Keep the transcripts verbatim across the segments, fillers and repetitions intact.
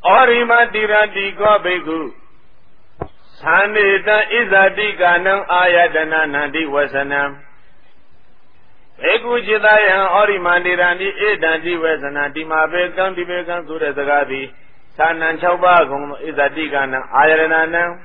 Orimatirati Gobigu Sandita Izati Ganam Ayatana Nandi Wasanam Egu Jidaya Orimandirani Edanti Wasana Dimabe Kandi Began Surazagabi Sanan Chauba Izati Ganam Ayaranam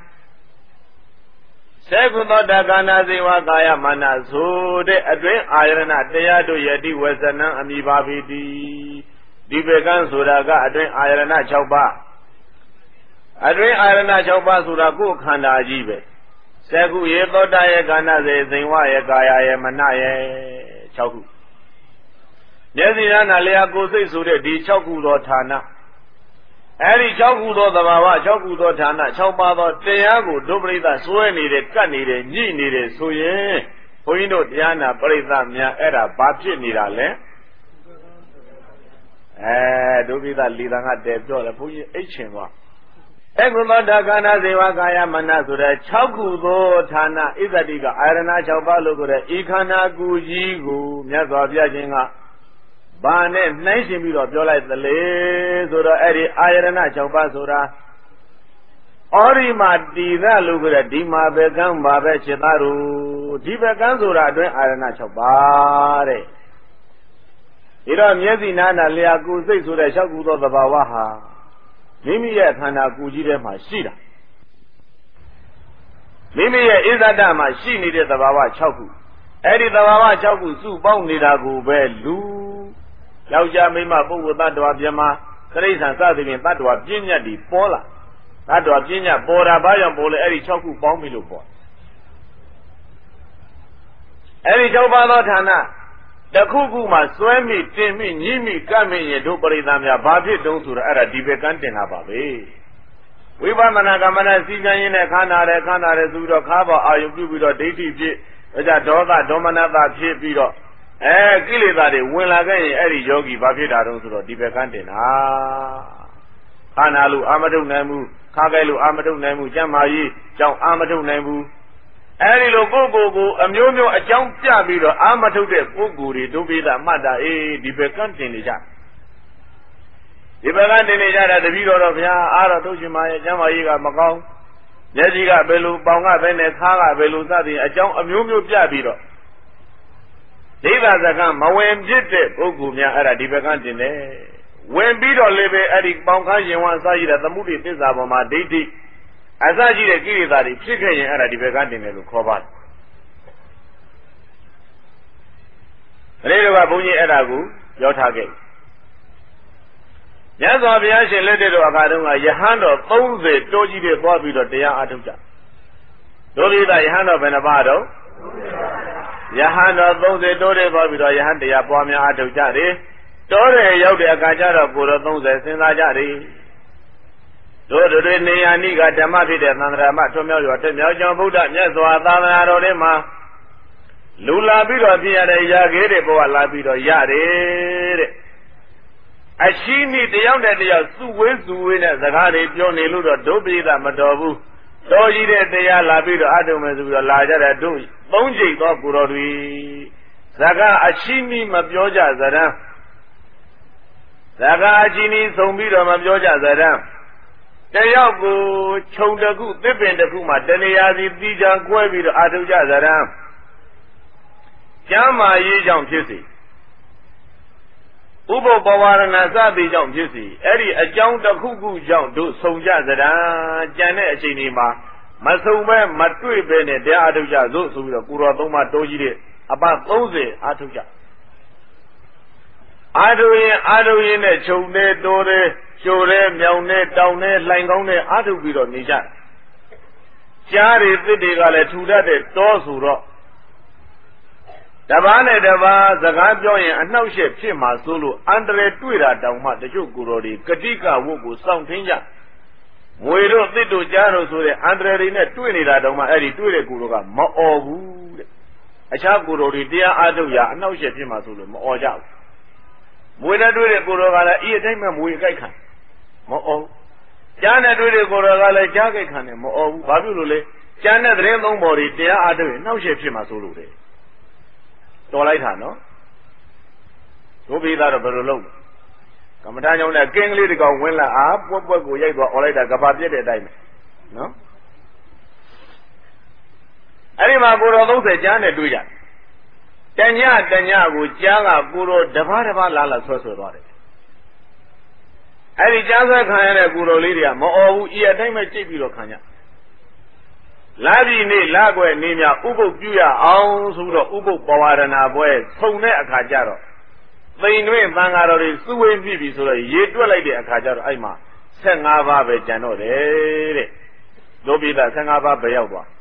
Segundo Dagana Ziwa Gaya Mana Sude Adwe Ayarana Deyadu Yadi Wasana Amibabidi Dibegan Suraga Adwe Ayarana Chauba Adwe Ayarana Chauba Suraku Khanda Ajibe Segu Yeto Daya Gana Ziwa Yagaya Manaye Chauku Yazina Nalia Gosi Sure Di Chauku Rotana Eri Chauku Rotawa Chauku Rotana Chauba Teago Dubrida Sueni de Kani de Nini de Suye Huino Diana Prida Mia Era Bachi Nirale Eh Dubida Lidanga Debdo Puyi Echinwa Eguno Dagana Zewa Gaya Manasura Chauku Rotana Izadiga Irana Chauba Lugure Ikana Gujigu Miazavia Jinga Bane Nation Biro Biola the Le Sura Eri Ayarana Chauba Sura Orima Diva Lugura Dima Begam Babe Chitaru Diva Sura Dwen Ayarana Chaubare Ira Miezi Nana Leaku Say Sura Shakudo the Bawaha Mimi yet Hana Gujire Mashida Mimi yet Izadama she needed the Bawa Chaku Eri the Bawa Chaku Su Bonida Gube Yauja Mima Bugu Badwa Biama, Grace and Southern Badwa Jinya di Pola, Badwa Jinya, Bora Bayan Bola, Eri Choku Bombilu Boy. Eri Jobano Tana, the Kukuma, Swami, Timmy, Nimi, Kami, Dubaridamia, Babi, don't to Era Dibecantin Ababe. We were Managamana, Sina in a Canare, Canare, Zudo Kaba, are you with a dating, with a daughter, Domanava, Chipiro. Eh, Kilidari, when again, Eri Yogi, Babida, don't do Dibecantin. Ah, Hanalu, Amadou Namu, Kagalu, Amadou Namu, Jamayi, Jam Amadou Namu. Eri Logo, a Mumio, a Jam Piabido, Amadou de Fuguri, Dubida, Mada, eh, Dibecantin is that. Dibecantin is that the video of Ya, Ara Dojima, Jamayiga, Macau, Yaziga, Belu, Banga, Vene, Kaga, Belu, Sadi, a Jam, a Mumio Piabido. Deva Zagan, Mawem Jite, Ogumia, Ara Dibacantine. When Bido Lebe, Eric Bonkaji, one side at the movie Tizabama, Diti, Azaji, the Kirizari, Chicken, Ara Dibacantine, Kobat. Reva Buni Eragu, your target. Yazaviashi let it Akadunga, Yahando, Those, Doji, the Bobby, the Dea Atuja. Dori, the Yahano Benabado. Yahana those Dore Babida Yahanda Yapamia Atujari, Dore Yogi Akajara Guru Those Sinajari. Dore Nianiga Damafi de Nandrama Tomio, Temio Buddha, Yazwa Rema Lula Bido Pia de Yagere Boa Labido Yare. As she need the young lady of Suwizu in the Hari Pioni Ludo Dobi the Madovu. Doji de ya Labido Adamas with a larger do. Bonji of Gurori Zaga Ashini Mabioja Zara Zaga Ajini Sombido Mabioja Zara Dayago Chondagu, Dipin the Puma, Deniazi, Dijan, Quavi, Aduja Zara Jama Yijam Pussy Ubo Bawarana Zabi Jam Pussy, Eddie a John the Kuku John do Sonja Zara, Janet Chinima. Masuma Matui Bene, de Aduja, those who are Kuratoma Doji, about those Atuja. Aduin, Aduin, Chone, Dore, Chore, Miaune, Downe, Langone, Adubido, Nija. Jari, Vidigale, Tuda, Dosuro. Davane, Dava, Zagabio, and now shape Chima Sulu, Andre Tuira, Dama, the Jukurori, Katika, Wugu, Soundinja. We don't need to Jano so the Andre in a twenty Radoma, Eri Ture Guruga, Mo a Chakuro, dear Aduya, no Shepima Sulu, Mo Jau. We don't do the Guruga, Eatem, we can. Mo Jana do the Guruga, Jagakan, Mo Babule, Jana Remo Mori, dear Adu, no Shepima Sulu. Tolaitano. Go be that of a low. ကမ္မထာကြောင့်လည်းကင်းကလေးတကောင်ဝင်လာအာပွက်ပွက်ကိုရိုက်သွားអော်လိုက်တာကဘာပြည့်တဲ့အတိုင်းပဲနော်အဲ့ဒီမှာကိုတော်သုံးဆယ်ကြားနဲ့တွေ့ကြတညတညကိုကြားကကိုတော်တပါးတပါးလာလာဆွဲဆွဲသွားတယ်အဲ့ဒီကြားဆွဲခံရတဲ့ကိုတော်လေးတွေကမအော်ဘူးဤအတိုင်းပဲကြိတ်ပြီးတော့ခံကြလာပြီနေ့လာွယ်နေမြဥပုပ်ပြုရအောင်ဆိုတော့ဥပုပ်ပဝရဏပွဲဆုံတဲ့အခါကျတော့သိန်တွင်သံဃာတော်တွေစုဝေးပြီပြီဆိုတော့ရေတွက်လိုက်တဲ့အခါကျတော့အဲ့မှာဆက်ငါးပါးပဲကျန်တော့တယ်တဲ့တို့ပြည်သားဆက်ငါးပါးပဲရောက်သွား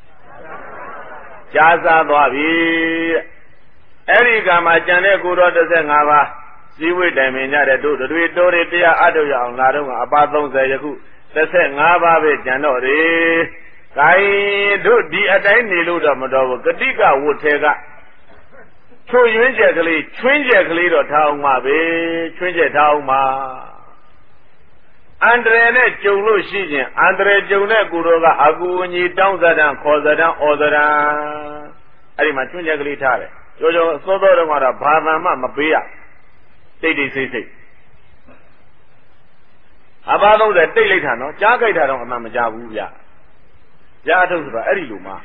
ကြားစားသွားပြီတဲ့အဲ့ဒီကမှာကျန်တဲ့ကိုတော်တစ်ဆက်ငါးပါးစည်းဝေးတိုင်ပင်ကြတဲ့တို့တွေတော်တွေတရားအထုတ်ရအောင်လာတော့ကအပါသုံးဆယ်ယခုတစ်ဆက်ငါးပါးပဲကျန်တော့တယ်ကိုင်တို့ဒီအတိုင်းနေလို့တော့မတော်ဘူးကတိကဝတ်ထဲကချွေရွင်းချက်ကလေးချွင်းချက်ကလေးတော့ထားအောင်ပါပဲချွင်းချက်ထားအောင်ပါအန္တရာယ်နဲ့ကြုံလို့ရှိရင်အန္တရာယ်ကြုံတဲ့ကိုတော်ကအကူအညီတောင်းစဒံခေါ်စဒံဩစဒံအဲ့ဒီမှာချွင်းချက်ကလေးထားတယ်ကြောကြောစောစောတုန်းကတော့ဘာသာမှမပေးရတိတ်တိတ်ဆိတ်ဆိတ်အပါသုံးတဲ့တိတ်လိုက်တာနော်ကြားကြိုက်တာတော့အမှန်မကြဘူးဗျကြားထုတ်ဆိုတာအဲ့ဒီလိုမှ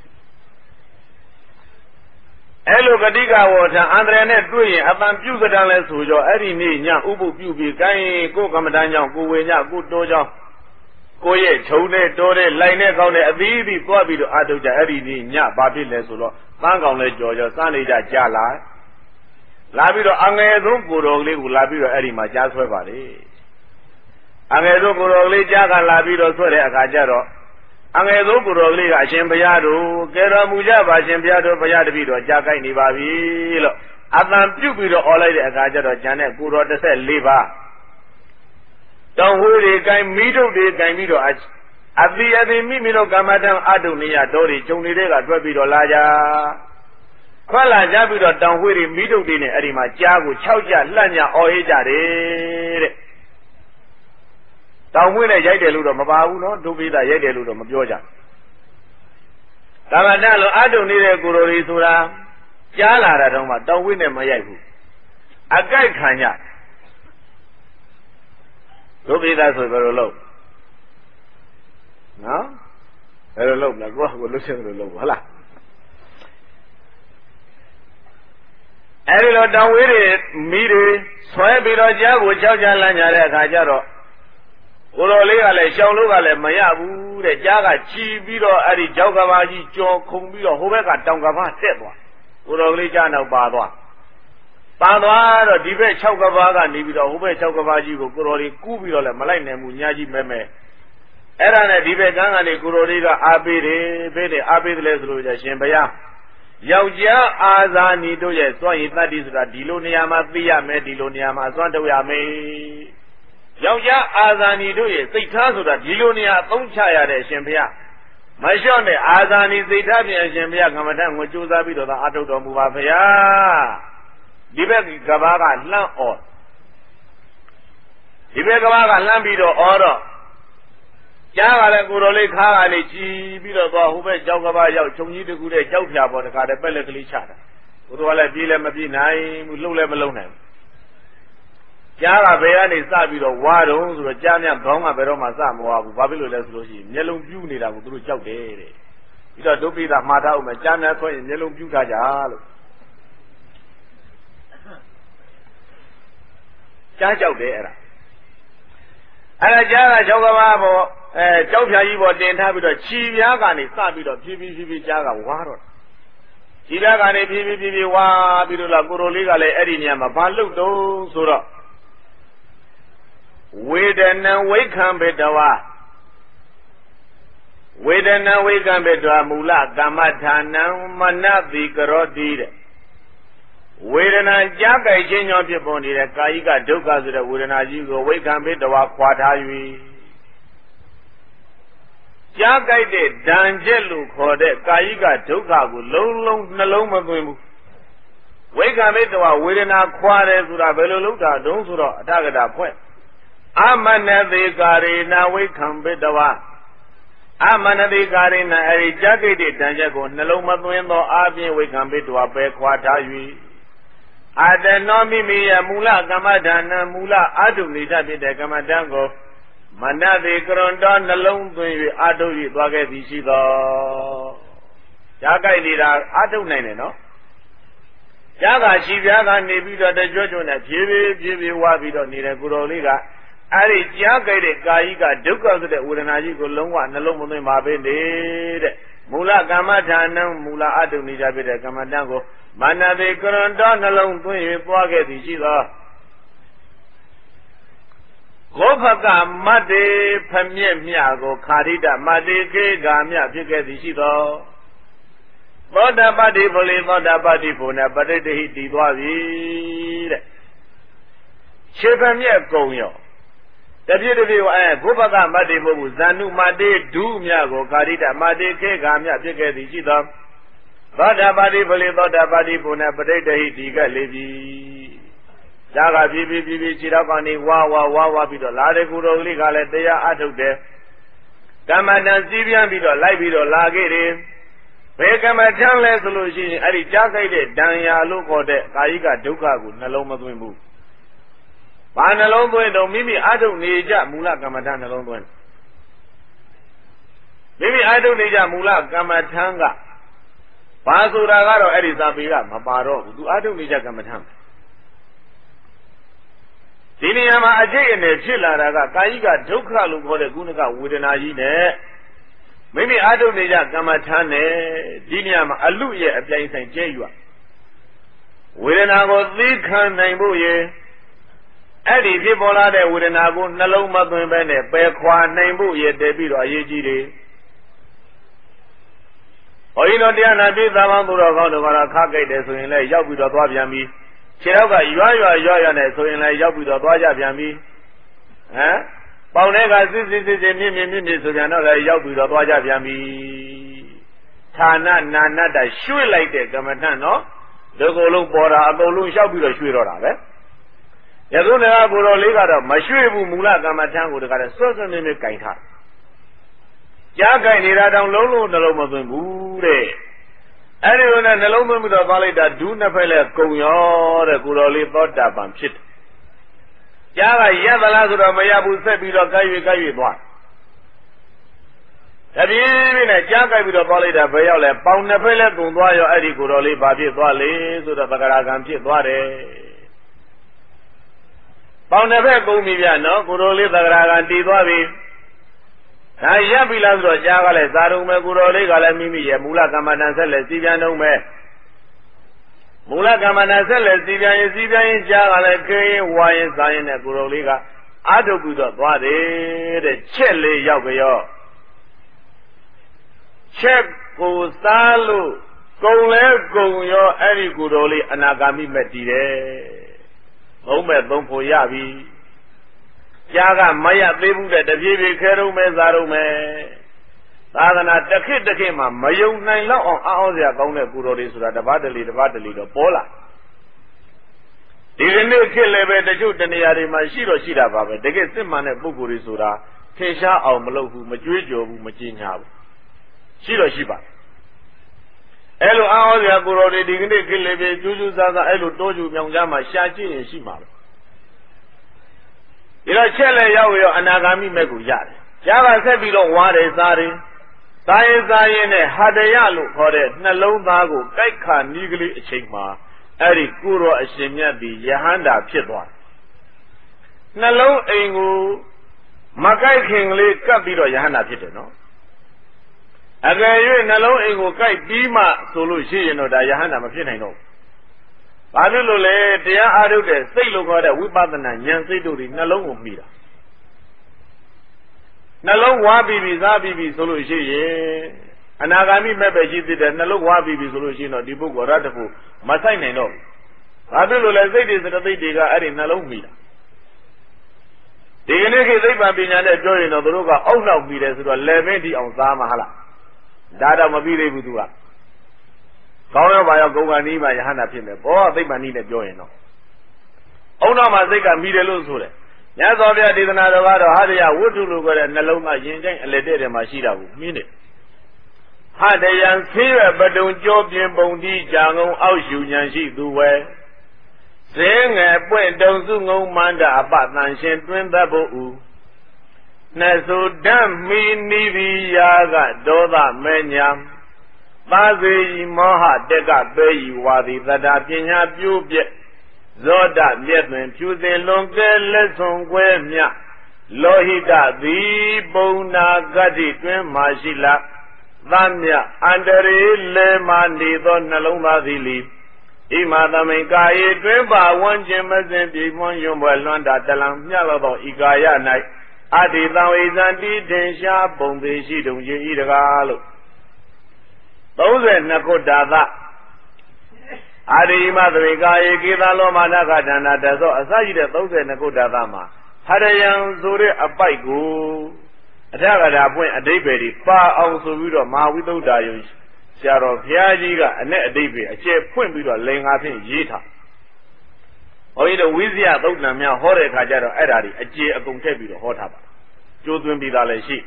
အဲ့လိုကတိကဝေါ်ထံအန္တရာယ်နဲ့တွေ့ရင်အပံပြုစတန်လဲဆိုကြအဲ့ဒီနေ့ညဥပုပ်ပြုပြီးကိုင်းကိုကမ္မဋ္ဌာန်းကြောင့်ကိုဝေညကိုတိုးကြောင့်ကိုရဲ့ခြုံနဲ့တိုးတဲ့လိုင်နဲ့ကောင်းတဲ့အသီးသီးသွားပြီးတော့အထုတ်ကြအဲ့ဒီနေ့ညဘာဖြစ်လဲဆိုတော့ပန်းကောင်လဲကြော်ကြော်စနေကြကြလာလာပြီးတော့အငယ်ဆုံးကိုတော်ကလေးကိုလာပြီးတော့အဲ့ဒီမှာကြားဆွဲပါလေအငယ်ဆုံးကိုတော်ကလေးကြားကလာပြီးတော့ဆွဲတဲ့အခါကျတော့အငယ်ဆုံးကိုတော်ကလေးကအရှင်ဘုရားတို့ကဲတော်မူကြပါရှင်ဘုရားတို့ဘုရားတပည့်တော်ကြားကြိုက်နေပါပြီလို့အတန်ပြုတ်ပြီးတော့អော်လိုက်တဲ့အခါကျတော့ကျန်တဲ့ကိုတော်တစ်ဆက်လေးပါတောင်ဝေးတွေကင်မိထုတ်တွေကင်ပြီးတော့အတိအတိမိမိတို့ကမ္မထံအတုနေရတော်တွေဂျုံတွေကတွက်ပြီးတော့လာကြခွက်လာကြပြီးတော့တောင်ဝေးတွေမိထုတ်တွေနဲ့အဲ့ဒီမှာကြားကို၆ကြလှန့်ညអော်ရေးကြတယ်တဲ့တောင်ဝင်းနဲ့ရိုက်တယ်လို့တော့မပါဘူးနော်ဒုပိသရိုက်တယ်လို့တော့မပြောကြဘူးဒါမှတလို့အတုံနေတဲ့ကိုရိုတွေဆိုတာကြားလာတာတော့မှတောင်ဝင်းနဲ့မရိုက်ဘူးအကြိုက်ခံကြဒုပိသဆိုဘယ်လိုလုပ်နော်ဘယ်လိုလုပ်လဲကိုကကိုလှုပ်ရှင်လို့လုပ်ဟုတ်လားအဲဒီလိုတောင်ဝင်းတွေမိတွေဆွဲပြီးတော့ကြားကိုကြောက်ကြလန့်ကြတဲ့အခါကျတော့ကိုတော်လေးကလည်းရှောင်းလို့ကလည်းမရဘူးတဲ့ကြားကချီပြီးတော့အဲ့ဒီကြောက်ကဘာကြီးကြော်ခုံပြီးတော့ဟိုဘက်ကတောင်ကဘာတက်သွားကိုတော်လေးကြားနောက်ပါသွားပါသွားတော့ဒီဘက်၆ကဘာကနေပြီးတော့ဟိုဘက်၆ကဘာကြီးကိုကိုတော်လေးကူးပြီးတော့လည်းမလိုက်နိုင်ဘူးညာကြီးမဲမဲအဲ့ဒါနဲ့ဒီဘက်ကန်းကနေကိုတော်လေးကအားပေးတယ်ပေးတယ်အားပေးတယ်လဲဆိုလို့ကြရှင်ဘုရားယောက်ျားအာဇာနည်တို့ရဲ့စွန့်ရည်တတ္တိဆိုတာဒီလိုနေရာမှာသိရမယ်ဒီလိုနေရာမှာစွန့်ထုတ်ရမယ်ယောက်ျားအာဇာနည်တို့ရဲ့စိတ်ထားဆိုတာဒီလိုနေရာအသုံးချရတဲ့အရှင်ဘုရားမလျှော့နဲ့အာဇာနည်စိတ်ထားပြန်အရှင်ဘုရားကမ္မထံကိုကြိုးစားပြီးတော့သာအထုတ်တော်မူပါဘုရားဒီဘက်ကဘာကလှမ်းអော်ဒီဘက်ကဘာကလှမ်းပြီးတော့អော်တော့ကြားကလည်းကိုတော်လေးခါးကလေးကြည်ပြီးတော့သွားဟိုဘက်ကြောက်ကဘာရောက်ခြုံကြီးတကူတဲ့ကြောက်ဖြာပေါ်တခါတည်းပက်လက်ကလေးချတာကိုတော်ကလည်းပြေးလည်းမပြေးနိုင်ဘူးလှုပ်လည်းမလှုပ်နိုင်ဘူးကြားကဘယ်ကနေစပြီးတော့ဝါတော့ဆိုတော့ကြားမြတ်ခေါင်းကဘယ်တော့မှစမဝါဘူးဘာဖြစ်လို့လဲဆိုလို့ရှိရင်မျက်လုံးပြူးနေတာကိုသူတို့ကြောက်တယ်တဲ့ပြီးတော့ဒုပိသမှားထားအောင်မယ်ကြားမြတ်ဆိုရင်မျက်လုံးပြူးထားကြလို့ကြားကြောက်တယ်အဲ့ဒါအဲ့ဒါကြားက၆ကဘာပေါ်အဲကြောက်ဖြာကြီးပေါ်တင်ထားပြီးတော့ခြီပြားကနေစပြီးတော့ဖြည်းဖြည်းဖြည်းဖြည်းကြားကဝါတော့ခြီပြားကနေဖြည်းဖြည်းဖြည်းဖြည်းဝါပြီးတော့လာကိုရိုလေးကလည်းအဲ့ဒီနေရာမှာဘာလုပ်တော့ဆိုတော့ဝေဒနံဝိခံဘေတဝါဝေဒနံဝိခံဘေတဝါမူလကမ္မဌာနံမနတိကရောတိတဲ့ဝေဒနာကြားကြိုက်ခြင်းကြောင့်ဖြစ်ပေါ်နေတဲ့ကာယိကဒုက္ခဆိုတဲ့ဝေဒနာကြီးကိုဝိခံဘေတဝါခွာထား၍ကြားကြိုက်တဲ့ဒဏ်ချက်လို့ခေါ်တဲ့ကာယိကဒုက္ခကိုလုံးလုံးနှလုံးမသွင်းဘူးဝိခံဘေတဝါဝေဒနာခွာတယ်ဆိုတာဘယ်လိုလုပ်တာတုံးဆိုတော့အထကတာဖွဲ့အမနတိကာရေနဝိခံဘေတဝါအမနတိကာရေနအဲဒီကြားကြိတ်တဲ့တန်ချက်ကိုနှလုံးမသွင်းသောအပြင်ဝိခံဘေတဝါပဲခွာထား၍အာတနောမိမိယမူလကမ္မဒါနမူလအာတုနိဒဖြစ်တဲ့ကမ္မတံကိုမနတိကရွန်တော်နှလုံးသွင်း၍အာတု၍သွားခဲ့သည်ရှိသောကြားကြိုက်နေတာအာတုနိုင်တယ်နော်ကြားကရှိပြားကနေပြီးတော့တကြွကြွနဲ့ဖြည်းဖြည်းဖြည်းဖြည်းဝါပြီးတော့နေတဲ့ကိုတော်လေးကအဲ့ဒီကြားကြိုက်တဲ့ကာယိကဒုက္ခဆိုတဲ့ဝေဒနာကြီးကိုလုံးဝနှလုံးမသွင်းပါပဲနေတဲ့မူလကမ္မဌာနံမူလအတုနိဒဖြစ်တဲ့ကမ္မတံကိုမနတိကရွန်တော်နှလုံးသွင်း၍သွားခဲ့သည်ရှိသောကောဖကမတ္တေဖမျက်မြကိုခာရိတမတ္တေကေဂာမြဖြစ်ခဲ့သည်ရှိသောသောတာပတ္တိဘုလေသောတာပတ္တိဘုနဲ့ပရိတ္တိတည်သွားပြီတဲ့ခြေဖမျက်ကုံရောတပြည့်တပြည့်အဲဘုပကမတ္တိမဟုတ်ဘူးဇန္နုမတ္တေဒုမြကိုခာရိတမတ္တေကေဂာမြဖြစ်ခဲ့သည်ရှိသောသောတာပတ္တိဘုလေသောတာပတ္တိဘုနဲ့ပရိတ္တိတည်ခဲ့လေပြီဇာကပြပြပြပြခြေတော့ကနေဝါဝါဝါဝါပြီးတော့လာတဲ့ကိုယ်တော်လေးကလည်းတရားအထုတ်တယ်ကမ္မတန်စီးပြန်ပြီးတော့လိုက်ပြီးတော့လာခဲ့တယ်ဘယ်ကမ္မထမ်းလဲဆိုလို့ရှိရင်အဲ့ဒီကြားခိုက်တဲ့ဒံယာလို့ခေါ်တဲ့ကာယိကဒုက္ခကိုနှလုံးမသွင်းဘူး။ဘာနှလုံးသွင်းတော့မိမိအထုတ်နေကြမူလကမ္မထမ်းနှလုံးသွင်းမိမိအထုတ်နေကြမူလကမ္မထမ်းကဘာဆိုတာကတော့အဲ့ဒီသာပေကမပါတော့ဘူးသူအထုတ်နေကြကမ္မထမ်းဒီနေရာမှာအကျိတ်အနေဖြစ်လာတာကကာယိကဒုက္ခလို့ခေါ်တဲ့ကုဏကဝေဒနာကြီးနဲ့မိမိအာထုနေကြကမ္မထမ်းနဲ့ဒီနေရာမှာအလူရဲ့အပြိုင်ဆိုင်ကျဲရွဝေဒနာကိုသိခံနိုင်ဖို့ရေအဲ့ဒီဖြစ်ပေါ်လာတဲ့ဝေဒနာကိုနှလုံးမသွင်းဘဲနဲ့ပယ်ခွာနိုင်ဖို့ရေတည်ပြီးတော့အရေးကြီးတယ်။ဘုန်းကြီးတို့တရားနာပြည်သာမန်သူတော်ကောင်းတို့ကတော့ခါကြိုက်တယ်ဆိုရင်လည်းရောက်ပြီးတော့သွားပြန်ပြီခြေထောက်ကရွာရွာရွာရွာနဲ့ဆိုရင်လည်းရောက်ပြီးတော့သွားကြပြန်ပြီဟမ်ပေါင်ထဲကစစ်စစ်စစ်စစ်မြင့်မြင့်မြင့်မြင့်ဆိုပြန်တော့လည်းရောက်ပြီးတော့သွားကြပြန်ပြီဌာနနာနတ္တရွှေ့လိုက်တဲ့ကမ္မထန်နော်ဒီကုလုံးပေါ်တာအကုန်လုံးလျှောက်ပြီးတော့ရွှေ့တော့တာပဲယခုလည်းကိုတော်လေးကတော့မရွှေ့ဘူးမူလကမ္မထန်ကိုတခါတည်းစွတ်စွတ်မြင့်မြင့်ကင်ထားကြားကင်နေတာတောင်လုံးလုံးနှလုံးမသွင်းဘူးတဲ့အဲ့ဒီလိုနဲ့နှလုံးသွင်းပြီးတော့သွားလိုက်တာဒူးနှစ်ဖက်လဲကုံရောတဲ့ကိုတော်လေးသောတာပန်ဖြစ်တယ်ကြားကရက်သလားဆိုတော့မရဘူးဆက်ပြီးတော့ကြိုက်ရွေ့ကြိုက်ရွေ့သွားတပြေးပြေးနဲ့ကြားကြိုက်ပြီးတော့သွားလိုက်တာဘယ်ရောက်လဲပေါင်နှစ်ဖက်လဲကုံသွားရောအဲ့ဒီကိုတော်လေးဘာဖြစ်သွားလဲဆိုတော့သက္ကရာကံဖြစ်သွားတယ်ပေါင်နှစ်ဖက်ကုံပြီဗျနော်ကိုတော်လေးသက္ကရာကံတည်သွားပြီဒါရပ်ပြီလားဆိုတော့ကြားကလည်းသာရုံပဲကိုတော်လေးကလည်းမိမိရဲ့မူလကမ္မဋ္ဌာန်းဆက်လက်စီပြန်တော့မယ်မူလကမ္မဋ္ဌာန်းဆက်လက်စီပြန်ရင်စီပြန်ရင်ကြားကလည်းခဲရင်ဝါရင်စားရင်နဲ့ကိုတော်လေးကအာထုတ်ပြီးတော့သွားတယ်တဲ့ချက်လေးရောက်ကြောချက်ကိုစားလို့ကုံလဲကုံရောအဲ့ဒီကိုတော်လေးအနာဂါမိမဲ့တည်တယ်သုံးမဲ့သုံးဖို့ရပြီကြားကမရသေးဘူးတဲ့တပြေးပြေးခဲတော့မဲစားတော့မဲသာသနာတစ်ခေတ်တစ်ခေတ်မှာမယုံနိုင်တော့အောင်အောင်းစရာကောင်းတဲ့ကိုတော်လေးဆိုတာတပတ်တလီတပတ်တလီတော့ပေါ်လာဒီကနေ့ခေတ်လည်းပဲတချို့တနေရာတွေမှာရှိတော့ရှိတာပါပဲတကယ်စစ်မှန်တဲ့ပုဂ္ဂိုလ်တွေဆိုတာထင်ရှားအောင်မလုပ်ဘူးမကြွေးကြော်ဘူးမကြင်ညာဘူးရှိတော့ရှိပါအဲ့လိုအောင်းစရာကိုတော်လေးဒီကနေ့ခေတ်လည်းပဲကျူးကျူးဆာဆာအဲ့လိုတိုးကျူမြောင်ကြားမှာရှာကြည့်ရင်ရှိမှာပဲဒီတော့ချက်လဲရောက်ရောအနာဂါမိမဲ့ကိုရတယ်ကြားကဆက်ပြီးတော့ဝါတယ်စားတယ်သားရင်စားရင်နဲ့ဟာတရလို့ခေါ်တဲ့နှလုံးသားကိုကြိုက်ခါနီးကလေးအချိန်မှာအဲ့ဒီကိုရောအရှင်မြတ်ဒီယဟန္တာဖြစ်သွားတယ်နှလုံးအိမ်ကိုမကြိုက်ခင်ကလေးကပ်ပြီးတော့ယဟန္တာဖြစ်တယ်နော်အကယ်၍နှလုံးအိမ်ကိုကြိုက်ပြီးမှဆိုလို့ရှိရင်တော့ဒါယဟန္တာမဖြစ်နိုင်တော့ဘာဖြစ်လို့လဲတရားအားထုတ်တဲ့စိတ်လို့ခေါ်တဲ့ဝိပဿနာဉာဏ်စိတ်တို့ဒီနှလုံးကိုမိတာနှလုံးဝါပြီးပြီစားပြီးပြီဆိုလို့ရှိရင်အနာဂါမိမဲ့ပဲရှိသေးတယ်နှလုံးဝါပြီးပြီဆိုလို့ရှိရင်တော့ဒီပုဂ္ဂိုလ်ရတ္တဖို့မဆိုင်နိုင်တော့ဘူးဘာဖြစ်လို့လဲစိတ်တွေစတဲ့စိတ်တွေကအဲ့ဒီနှလုံးမိတာဒီကနေ့ခေတ်သိပ္ပံပညာနဲ့ပြောရင်တော့သူတို့ကအောက်နောက်ပြီးတယ်ဆိုတော့လေမင်းဒီအောင်စားမှာဟာလားဒါတော့မပြီးသေးဘူးသူကကောင်းရောပါရောဂုံကနီးမှယဟန္တာဖြစ်မယ်ဘောသိပ္ပံနည်းနဲ့ပြောရင်တော့အုံနောက်မှာစိတ်ကမိတယ်လို့ဆိုတယ်မြတ်စွာဘုရားဒေသနာတော်ကတော့ဟာတရားဝတ္ထုလို့ခေါ်တဲ့နှလုံးသားယဉ်ကျိုင်းအလက်တဲ့ထဲမှာရှိတာကိုမြင်တယ်ဟာတယံဆေးရပတုံကြောပြင်းပုံတိကြာငုံအောက်ရှူဉဏ်ရှိသူဝဲဇင်းငယ်ပွင့်တုံစုငုံမန္တအပတန်ရှင်တွင်သတ်ဖို့ဥနှစုဓမ္မီနိဗိယာကဒေါသမညာသာစေဤမောဟတက်ကပဲဤဝါဒီသတ္တပညာပြိုးပြက်ဇောဒမြက်တွင်ဖြူစင်လွန်ကဲလက်စွန်ကွဲမြလောဟိတသည်ပုံနာဂတ္တိတွင်မှရှိလာသမြအန္တရေလေမာနေသောနှလုံးသားသည်လီဣမသမိန်ကာယေတွင်ပါဝန်းကျင်မစဉ်ပြေမွန်ယွန်ပွဲလွန်တာတလံမြတ်သောဤကာယ၌အတ္တိတံဝိဇန္တိထင်ရှားပုံသေးရှိတုံခြင်းဤတကားလို့သုံးဆယ်နှစ်ခုတာသအာရိမသမိန်ကာယေကေသလောမာနကဒန္နာတသောအစရှိတဲ့သုံးဆယ်နှစ်ခုတာသမှာဟရယံဆိုတဲ့အပိုက်ကိုအထကထာပွင့်အဓိပ္ပာယ်ဒီပါအောင်ဆိုပြီးတော့မဟာဝိသုဒ္ဓယုံဆရာတော်ဘုရားကြီးကအ내အဓိပ္ပာယ်အကျယ်ဖွင့်ပြီးတော့လင်္ကာဖြင့်ရေးထား။ဘုန်းကြီးတို့ဝိဇ္ဇယသုတ်တံများဟောတဲ့အခါကျတော့အဲ့ဓာဒီအကျယ်အကုန်ထည့်ပြီးတော့ဟောထားပါကျိုးသွင်းပြီးသားလည်းရှိ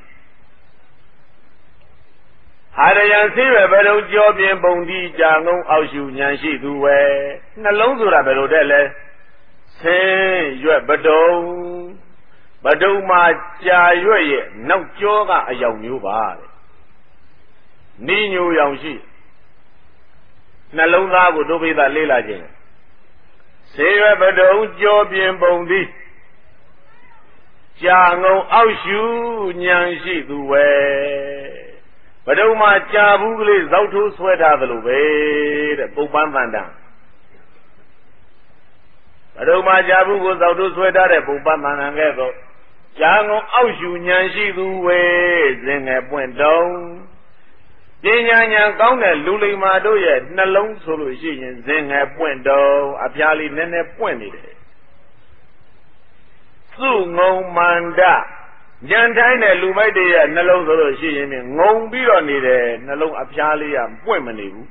ဟာရယံစိရဘယ်လိုကြောပြင်းပုံဒီကြာငုံအောက်ရှုဉာဏ်ရှိသူဝဲနှလုံးဆိုတာဘယ်လိုတဲ့လဲဆင်းရွက်ပတုံပတုံမှာကြာရွက်ရဲ့နောက်ကြောကအယောင်မျိုးပါတဲ့နိညိုရောင်ရှိနှလုံးသားကိုဒုပိသလေးလာခြင်းဆေရွက်ပတုံကြောပြင်းပုံဒီကြာငုံအောက်ရှုဉာဏ်ရှိသူဝဲဘဒုံမှာကြာဘူးကလေးဇောက်ထိုးဆွဲထားသလိုပဲတဲ့ပုပ္ပန်းတန်တန်ဘဒုံမှာကြာဘူးကိုဇောက်ထိုးဆွဲထားတဲ့ပုပ္ပန်းတန်တန်ကဲ့သို့ကြာငုံအောက်ရှုဉာဏ်ရှိသူဝဲဇင်ငယ်ပွင့်တုံပညာဉာဏ်ကောင်းတဲ့လူလိမ္မာတို့ရဲ့နှလုံးဆိုလို့ရှိရင်ဇင်ငယ်ပွင့်တုံအဖျားလေးနည်းနည်းပွင့်နေတယ်စုငုံမန္တဉာဏ်တိုင်းတဲ့လူမိုက်တွေရဲ့နှလုံးဆိုလို့ရှိရင်ငုံပြီးတော့နေတယ်နှလုံးအဖျားလေးကပွင့်မနေဘူး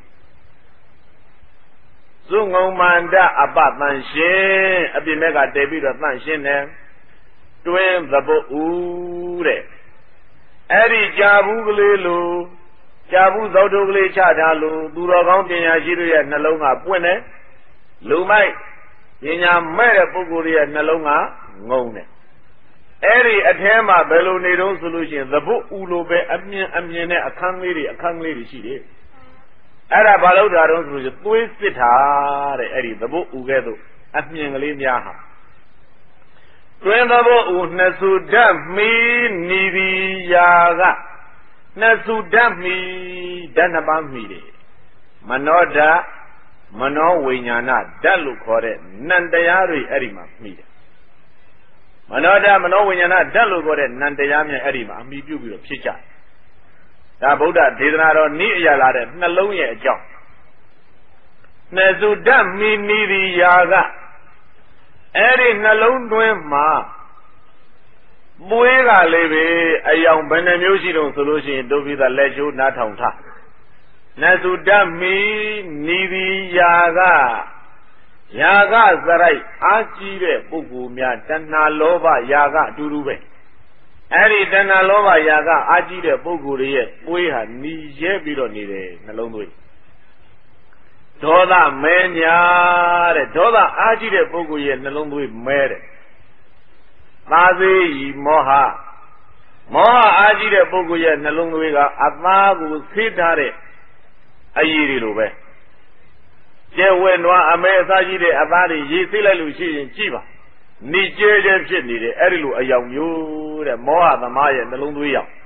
စုငုံမန္တအပတန်ရှင်အပြင်ဘက်ကတည်ပြီးတော့တန့်ရှင်းတယ်တွင်းသဘုဥတဲ့အဲ့ဒီကြာဘူးကလေးလိုကြာဘူးဇောက်ထုတ်ကလေးချထားလို့သူတော်ကောင်းပညာရှိတို့ရဲ့နှလုံးကပွင့်တယ်လူမိုက်ပညာမဲ့တဲ့ပုဂ္ဂိုလ်ရဲ့နှလုံးကငုံတယ်အဲ့ဒီအထဲမှာဘယ်လိုနေတော့ဆိုလို့ရှိရင်သဘုဥလိုပဲအမြင်အမြင်နဲ့အခန်းလေးတွေအခန်းလေးတွေရှိတယ်အဲ့ဒါဘာလို့တာတော့ဆိုလို့သွေးစစ်တာတဲ့အဲ့ဒီသဘုဥကဲ့သို့အမြင်ကလေးများဟာတွင်သဘုဥနှစုဓာတ်မီနိဗိယာကနှစုဓာတ်မီဓာတ်နှစ်ပါးမီတယ်မနောဓာတ်မနောဝိညာဏဓာတ်လို့ခေါ်တဲ့နံတရားတွေအဲ့ဒီမှာမီတယ်မနောဓာတ်မနောဝိညာဏဓာတ်လို့ခေါ်တဲ့နံတရားများအဲ့ဒီမှာအမိပြုပြီးတော့ဖြစ်ကြဒါဗုဒ္ဓဒေသနာတော်နိအရာလာတဲ့နှလုံးရဲ့အကြောင်းနှစုဓာတ်မီနိရိယာကအဲ့ဒီနှလုံးတွင်းမှာပွေးကလေးပဲအယောင်ဘယ်နှမျိုးရှိတုံးဆိုလို့ရှိရင်ဒုပိသလက်ချိုးနားထောင်ထားနှစုဓာတ်မီနိရိယာကယာကစရိုက်အားကြီးတဲ့ပုဂ္ဂိုလ်များတဏှာလောဘယာကအတူတူပဲအဲ့ဒီတဏှာလောဘယာကအားကြီးတဲ့ပုဂ္ဂိုလ်ရဲ့ပွေးဟာหนีရဲပြီးတော့နေတယ်နှလုံးသွေးဒေါသမဲညာတဲ့ဒေါသအားကြီးတဲ့ပုဂ္ဂိုလ်ရဲ့နှလုံးသွေးမဲတယ်သာသေးဤမောဟမောဟအားကြီးတဲ့ပုဂ္ဂိုလ်ရဲ့နှလုံးသွေးကအသားကိုဆေးထားတဲ့အရည်တွေလိုပဲကျဲဝဲနွားအမဲအစားရှိတဲ့အသားတွေရေးသိလိုက်လို့ရှိရင်ကြည့်ပါနေကျဲကျဲဖြစ်နေတယ်အဲ့ဒီလိုအယောင်မျိုးတဲ့မောဟသမားရဲ့နှလုံးသွေးရောက်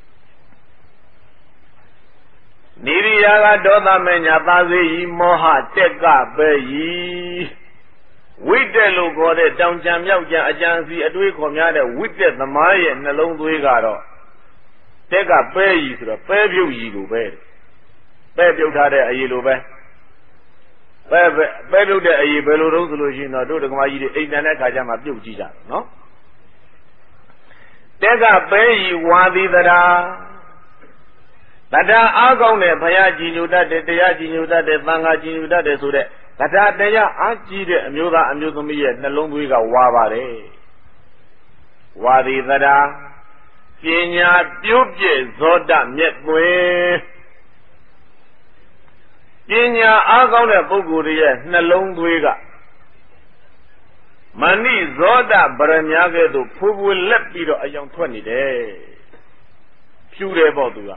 နိရိယာကဒေါသမညာသာစေဤမောဟတက်ကပဲဤဝိတက်လို့ခေါ်တဲ့တောင်ကြံမြောက်ကြံအကြံစီအတွေးခေါ်များတဲ့ဝိတက်သမားရဲ့နှလုံးသွေးကတော့တက်ကပဲဤဆိုတော့ပဲပြုတ်ဤလိုပဲပဲပြုတ်ထားတဲ့အရည်လိုပဲပဲပဲပြုတ်တဲ့အရည်ဘယ်လိုတုံးဆိုလို့ရှိရင်တော့တို့ဓမ္မကြီးတွေအိမ်တန်တဲ့ခါကျမှပြုတ်ကြည့်ကြတယ်နော်တက်ကပဲဤဝါသီတရာတတအားကောင်းတဲ့ဘုရားကြည်ညိုတတ်တဲ့တရားကြည်ညိုတတ်တဲ့သံဃာကြည်ညိုတတ်တဲ့ဆိုတဲ့ကထာတရားအားကြီးတဲ့အမျိုးသားအမျိုးသမီးရဲ့နှလုံးသွေးကဝါပါတယ်ဝါဒီသရာပညာပြုပြည့်ဇောတမြတ်သွေပညာအားကောင်းတဲ့ပုဂ္ဂိုလ်ရဲ့နှလုံးသွေးက Mani zoda baranyage do pubu lepiro ayang twani de. Pure bodua.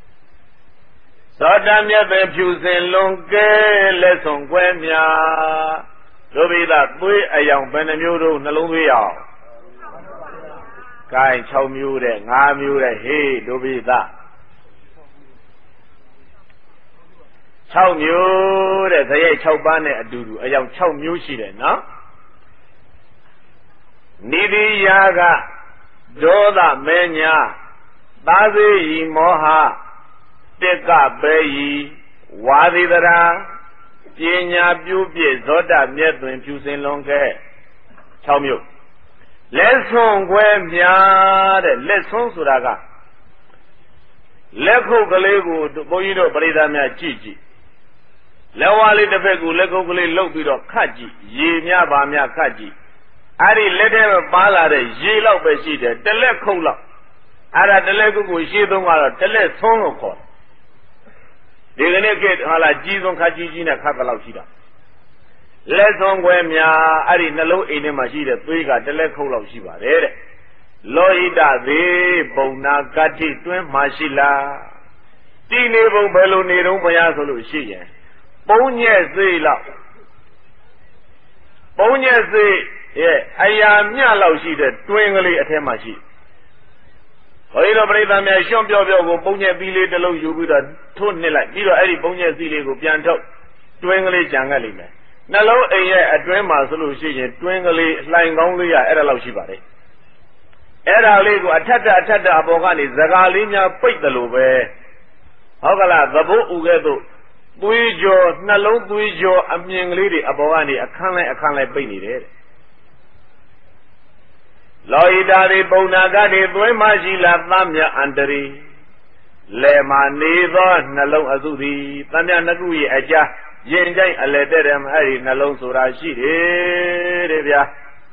Zoda mya be pusen longke lesson kwemya. Dobida tui ayang benamyuro nalungya. Kai chow mure, nga mure, he dobida. Chow mure, they chow bane adudu, ayang chow mushi, no? Nidi yaga, doda menya, bazi moha, teka beyi, wadidara, pienya piupi, zoda mietun piusin longke, chow mu. Lesson kwe mya, lesson suraga. Leko galego, boyino parida mya chichi. Lewali tepegu, leko gale lobido kaji, ye mya ba mya kaji. Ari lede bala de ye lau be shi de tele khou lau ara tele ku ku shi thong ga tele thong lo khaw di kane ke hala ji thong kha ji ji ne kha ka lau shi da le thong kwe mya ari nalong ain ne ma shi de thwe ga tele khou lau shi ba de de loita de bonna katti twin ma shi la ti ne bong belo ne dong baya so lo shi yin pong nyet sei lau pong nyet sei yeah, I am near Lausi, the twingly at Hemashi. Oiro Breda may show your Bonia Billy the low you would have told me like Vito Eddie Bonia Zilego Pianto, twingly Jangali. Nalo a year at Drema solution, twingly lying only at a Lausi body. Era Lego, Atata Atata Abogani, Zagalinia, Pit the Lobe. Hogala, the Bo Ugedo, Buijo, Nalo Buijo, a young lady Abogani, a canle, a canle Benny. Loida de Bonaga de Buemagila Tamia Andri Lema Neither Nalon Azuri, Tamia Nagui Aja, Yenjay Aledem Harry Nalon Surashi, Revia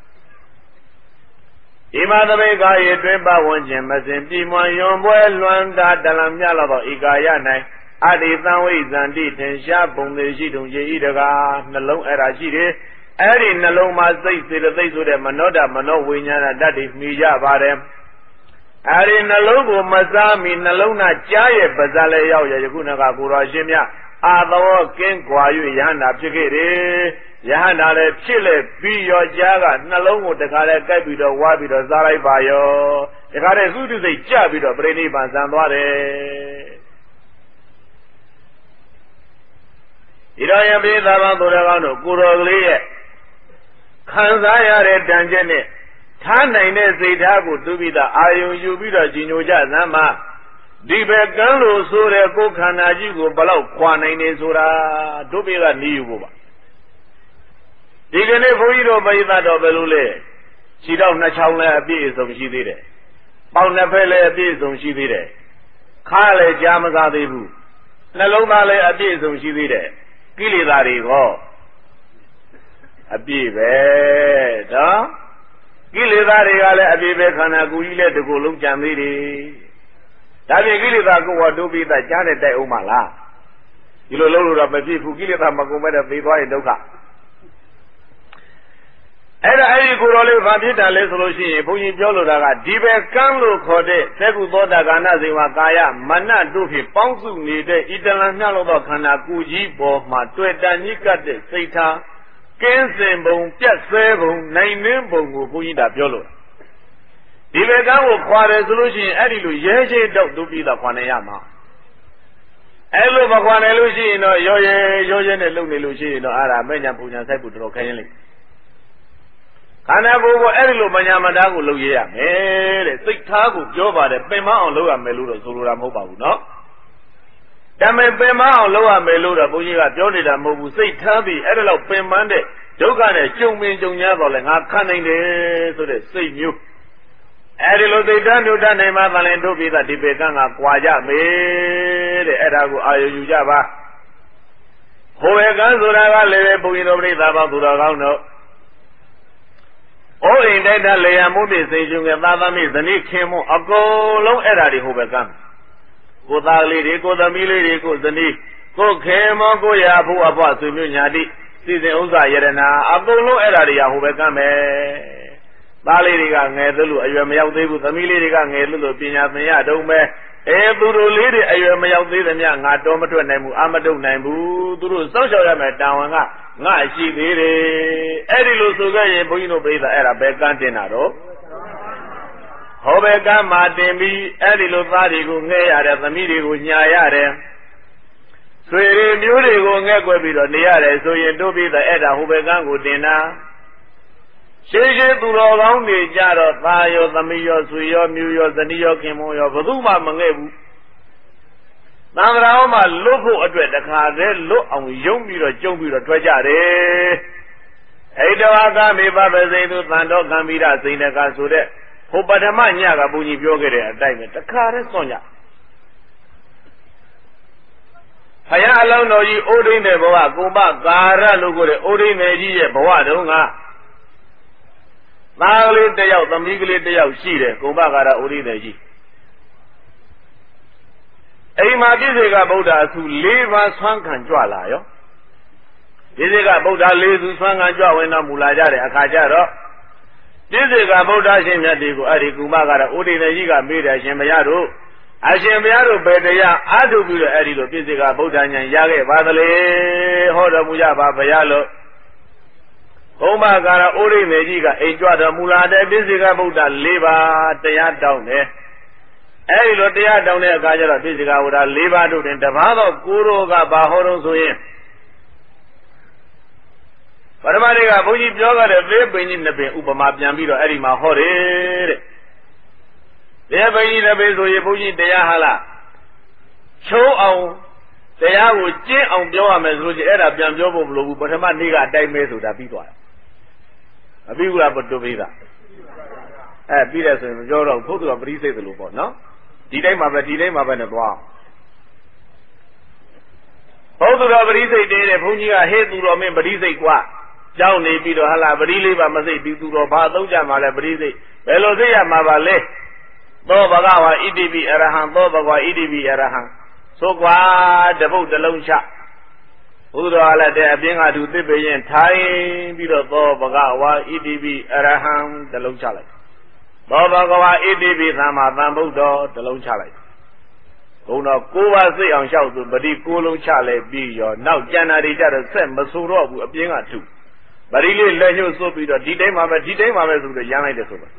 Ima the Vega, Dremba, one gem, as in Timon, Yombo, Luanda, Dalamyala, Igayana, Adi Tanways and Deet, Shabon, the Jidon Jaidaga, Nalon Erashide. Eri naloma say say the days with them manoda mano winyana that is mija barem. Eri nalogo mazami nalona chaye bazale yao ya yakuna ka kurashimya. Adawo ken kwayu yahanda pchikere. Yahanda le chile piyo jaga nalongo tekale kaibido wabido zarai bayo. Tekale sudu say chabido breni banzandware. Iraya bida banduragano kurogliye. Kanzaya Danjane, Tana Zetago Dubida, Ayun Yubida Jinoja Nama, Dibe Galo Sura Kokanajigo Balau Kwana Zura, Dubila Niuba. Digane Fuido Baida Belule, she don't naturally appear some she did it. Paunapele appears some she did it. Kale Jamaza Debu, Nalomale appears some she did it. Kilidari ho. Abibe, da? Gilidari gale abibe kana guile de golum jamiri. Tabi gilida go wadubi da jane de umala. Ilo lolo ra babi fu gilida magome da bi twa yin dukha. Era ai ko ro le ba phit ta le so lo shi yin bုန်းကြီးပြောလို့တာကဒီပဲကမ်းလို့ခေါ်တဲ့သက္ကုသောတာကာနဇေဝကာယမနတို့ဖြင့်ပေါင်းစုနေတဲ့ဣတလံမြလို့သောခန္ဓာကိုယ်ကြီးပေါ်မှာတွေ့တန်ကြီးကတ်တဲ့စိတ်ထားကင်းစင်ပုံပြတ်ဆဲပုံနိုင်နှင်းပုံကိုဘုန်းကြီးတာပြောလို့ဒီပဲကမ်းကိုခွာတယ်ဆိုလို့ရှိရင်အဲ့ဒီလိုရဲချေတော့ဒုပိသခွာနေရမှာအဲ့လိုမခွာနိုင်လို့ရှိရင်တော့ရောရဲရောရဲနဲ့လုံနေလို့ရှိရင်တော့အဲ့ဒါမဲ့ညာပူညာဆိုင်ဖို့တော်တော်ခိုင်းရင်လေခန္ဓာကိုယ်ကိုအဲ့ဒီလိုမညာမတားကိုလုပ်ရရမယ်တဲ့စိတ်ထားကိုပြောပါတယ်ပင်မအောင်လုပ်ရမယ်လို့တော့ဆိုလိုတာမဟုတ်ပါဘူးเนาะဒါပေမဲ့ပင်မအောင်လုပ်ရမယ်လို့တော့ဘုန်းကြီးကပြောနေတာမဟုတ်ဘူးစိတ်ထားပြီးအဲ့ဒါလောက်ပင်ပန်းတဲ့ဒုက္ခနဲ့ကြုံပင်ကြုံရတော့လဲငါခံနိုင်တယ်ဆိုတဲ့စိတ်မျိုးအဲ့ဒီလိုစိတ်ထားမျိုးတတ်နိုင်မှသာလဲတို့ပြည်သားဒီပေကံကကွာကြမယ်တဲ့အဲ့ဒါကိုအာရုံယူကြပါဟိုဝေကံဆိုတာကလည်းဘုန်းကြီးတို့ပြိဿပေါင်းသူတော်ကောင်းတို့ဩအိန္ဒိတလေယမှုပြည့်စိတ်ရှင်ကသာသမီဇနီးခင်မအကုန်လုံးအဲ့ဒါတွေဟိုဘက်ကမ်းကိုသားလေးတွေကိုသမီးလေးတွေကိုဇနီးကိုခင်မကိုရဖို့အဖွားဆွေမျိုးညာတိစီစဉ်ဥစ္စာယရနာအကုန်လုံးအဲ့ဒါတွေကဟိုဘက်ကမယ်သားလေးတွေကငယ်သလိုအရွယ်မရောက်သေးဘူးသမီးလေးတွေကငယ်လို့ပညာသင်ရတုံးပဲအဲသူတို့လေးတွေအရွယ်မရောက်သေးသမျှငါတော်မထွက်နိုင်ဘူးအမတုံနိုင်ဘူးသူတို့စောင့်ရှောက်ရမယ်တာဝန်ကငါရှိသေးတယ်အဲ့ဒီလိုဆိုခဲ့ရင်ဘုန်းကြီးတို့ပြိဿအဲ့ဒါဘယ်ကန်းတင်တာတော့ဟောဘယ်ကန်းမှာတင်ပြီးအဲ့ဒီလိုသားတွေကိုငဲ့ရတယ်သမီးတွေကိုညာရတယ်ဆွေတွေမျိုးတွေကိုငဲ့ကွယ်ပြီးတော့နေရတယ်ဆိုရင်တို့ပြိဿအဲ့ဒါဟိုဘယ်ကန်းကိုတင်တာရှေးရှေးသူတော်ကောင်းတွေကြတော့သားရောသမီးရောဆွေရောမျိုးရောဇနီးရောခင်မွန်းရောဘယ်သူမှမငဲ့ဘူးသံဃာတော်မှာလွတ်ဖို့အတွက်တခါတည်းလွတ်အောင်ယုံပြီးတော့ကြုံပြီးတော့ထွက်ကြတယ်အိတဝါကမေပပစိသူသံတော်ကံမိရစိန်တကဆိုတဲ့ဟိုပထမညကဘုန်းကြီးပြောခဲ့တဲ့အတိုင်းပဲတခါတည်းစွန့်ကြဘုရားအလုံးတော်ကြီးအိုးဒိန်းတဲ့ဘဝကုမကာရလို့ကိုတဲ့အိုးဒိန်းတဲ့ကြီးရဲ့ဘဝတုန်းကသားကလေးတစ်ယောက်သမီးကလေးတစ်ယောက်ရှိတယ်ကုမကာရအိုးဒိန်းတဲ့ကြီးအိမ်မှာပြည့်စေကဗုဒ္ဓအစု၄ပါးဆွမ်းခံကြွလာရောပြည့်စေကဗုဒ္ဓ၄စုဆွမ်းခံကြွဝင်တော်မူလာကြတဲ့အခါကျတော့ပြည့်စေကဗုဒ္ဓရှင်မြတ်တွေကိုအဲ့ဒီကုမကာရအိုးဒိန်းတဲ့ကြီးကမေးတယ်ရှင်ဘုရားတို့အရှင်ဘုရားတို့ဘယ်တရားအားထုတ်ပြီးတော့အဲ့ဒီလိုပြည့်စေကဗုဒ္ဓဉာဏ်ရခဲ့ပါသလဲဟောတော်မူကြပါဘုရားလို့ကုမကာရအိုးဒိန်းတဲ့ကြီးကအိမ်ကြွတော်မူလာတဲ့ပြည့်စေကဗုဒ္ဓ၄ပါးတရားတောင်းတယ်အဲ့ဒီလိုတရားတောင်းတဲ့အခါကျတော့ပြည့်စေကဝဒ၄ပါးတို့တွင်တပါးသောကိုရောကဘာဟောတော့ဆိုရင်ပရမတေကဘုန်းကြီးပြောခဲ့တဲ့သေပိန်ကြီးနှစ်ပင်ဥပမာပြန်ပြီးတော့အဲ့ဒီမှာဟောတယ်တဲ့သေပိန်ကြီးနှစ်ပင်ဆိုရင်ဘုန်းကြီးတရားဟာလားချုံးအောင်တရားကိုကျင့်အောင်ပြောရမယ်ဆိုရင်အဲ့ဒါပြန်ပြောဖို့မလိုဘူးပထမနေ့ကအတိုင်းပဲဆိုတာပြီးသွားတယ်မပြီးဘူးလားဘုတုပိသအဲပြီးတယ်ဆိုရင်မပြောတော့ဘုသူကပရိစိတ်သလိုပေါ့နော်ဒီတိုင်းမှာပဲဒီတိုင်းမှာပဲနဲ့သွားဘုသူတော်ပရိစိတ်တဲတဲ့ဘုန်းကြီးကဟေ့သူတော်မင်းပရိစိတ်กว่าကြောင်းနေပြီးတော့ဟာလာပရိလေးပါမစိတ်ပြီးသူတော်ဘာသုံးကြမှာလဲပရိစိတ်ဘယ်လိုသိရမှာပါလဲသောဘဂဝါဣတိပိအရဟံသောဘဂဝါဣတိပိအရဟံဆိုကွာတပုတ်တလုံးချဘုရားလည်းတဲ့အပြင်းကသူသစ်ပေရင်ထိုင်ပြီးတော့သောဘဂဝါဣတိပိအရဟံတလုံးချလိုက်သောဘဂဝါဣတိပိသမ္မာသမ္ဗုဒ္ဓောတလုံးချလိုက်ဘုံတော်ကိုးပါးစိတ်အောင်လျှောက်သူပတိကိုးလုံးချလဲပြီးရောနောက်ကျန်တာတွေကြတော့ဆက်မဆိုတော့ဘူးအပြင်းကထုပရိလေးလက်ညှို့စွပ်ပြီးတော့ဒီတိုင်းမှာပဲဒီတိုင်းမှာပဲဆိုပြီးရမ်းလိုက်တယ်ဆိုတော့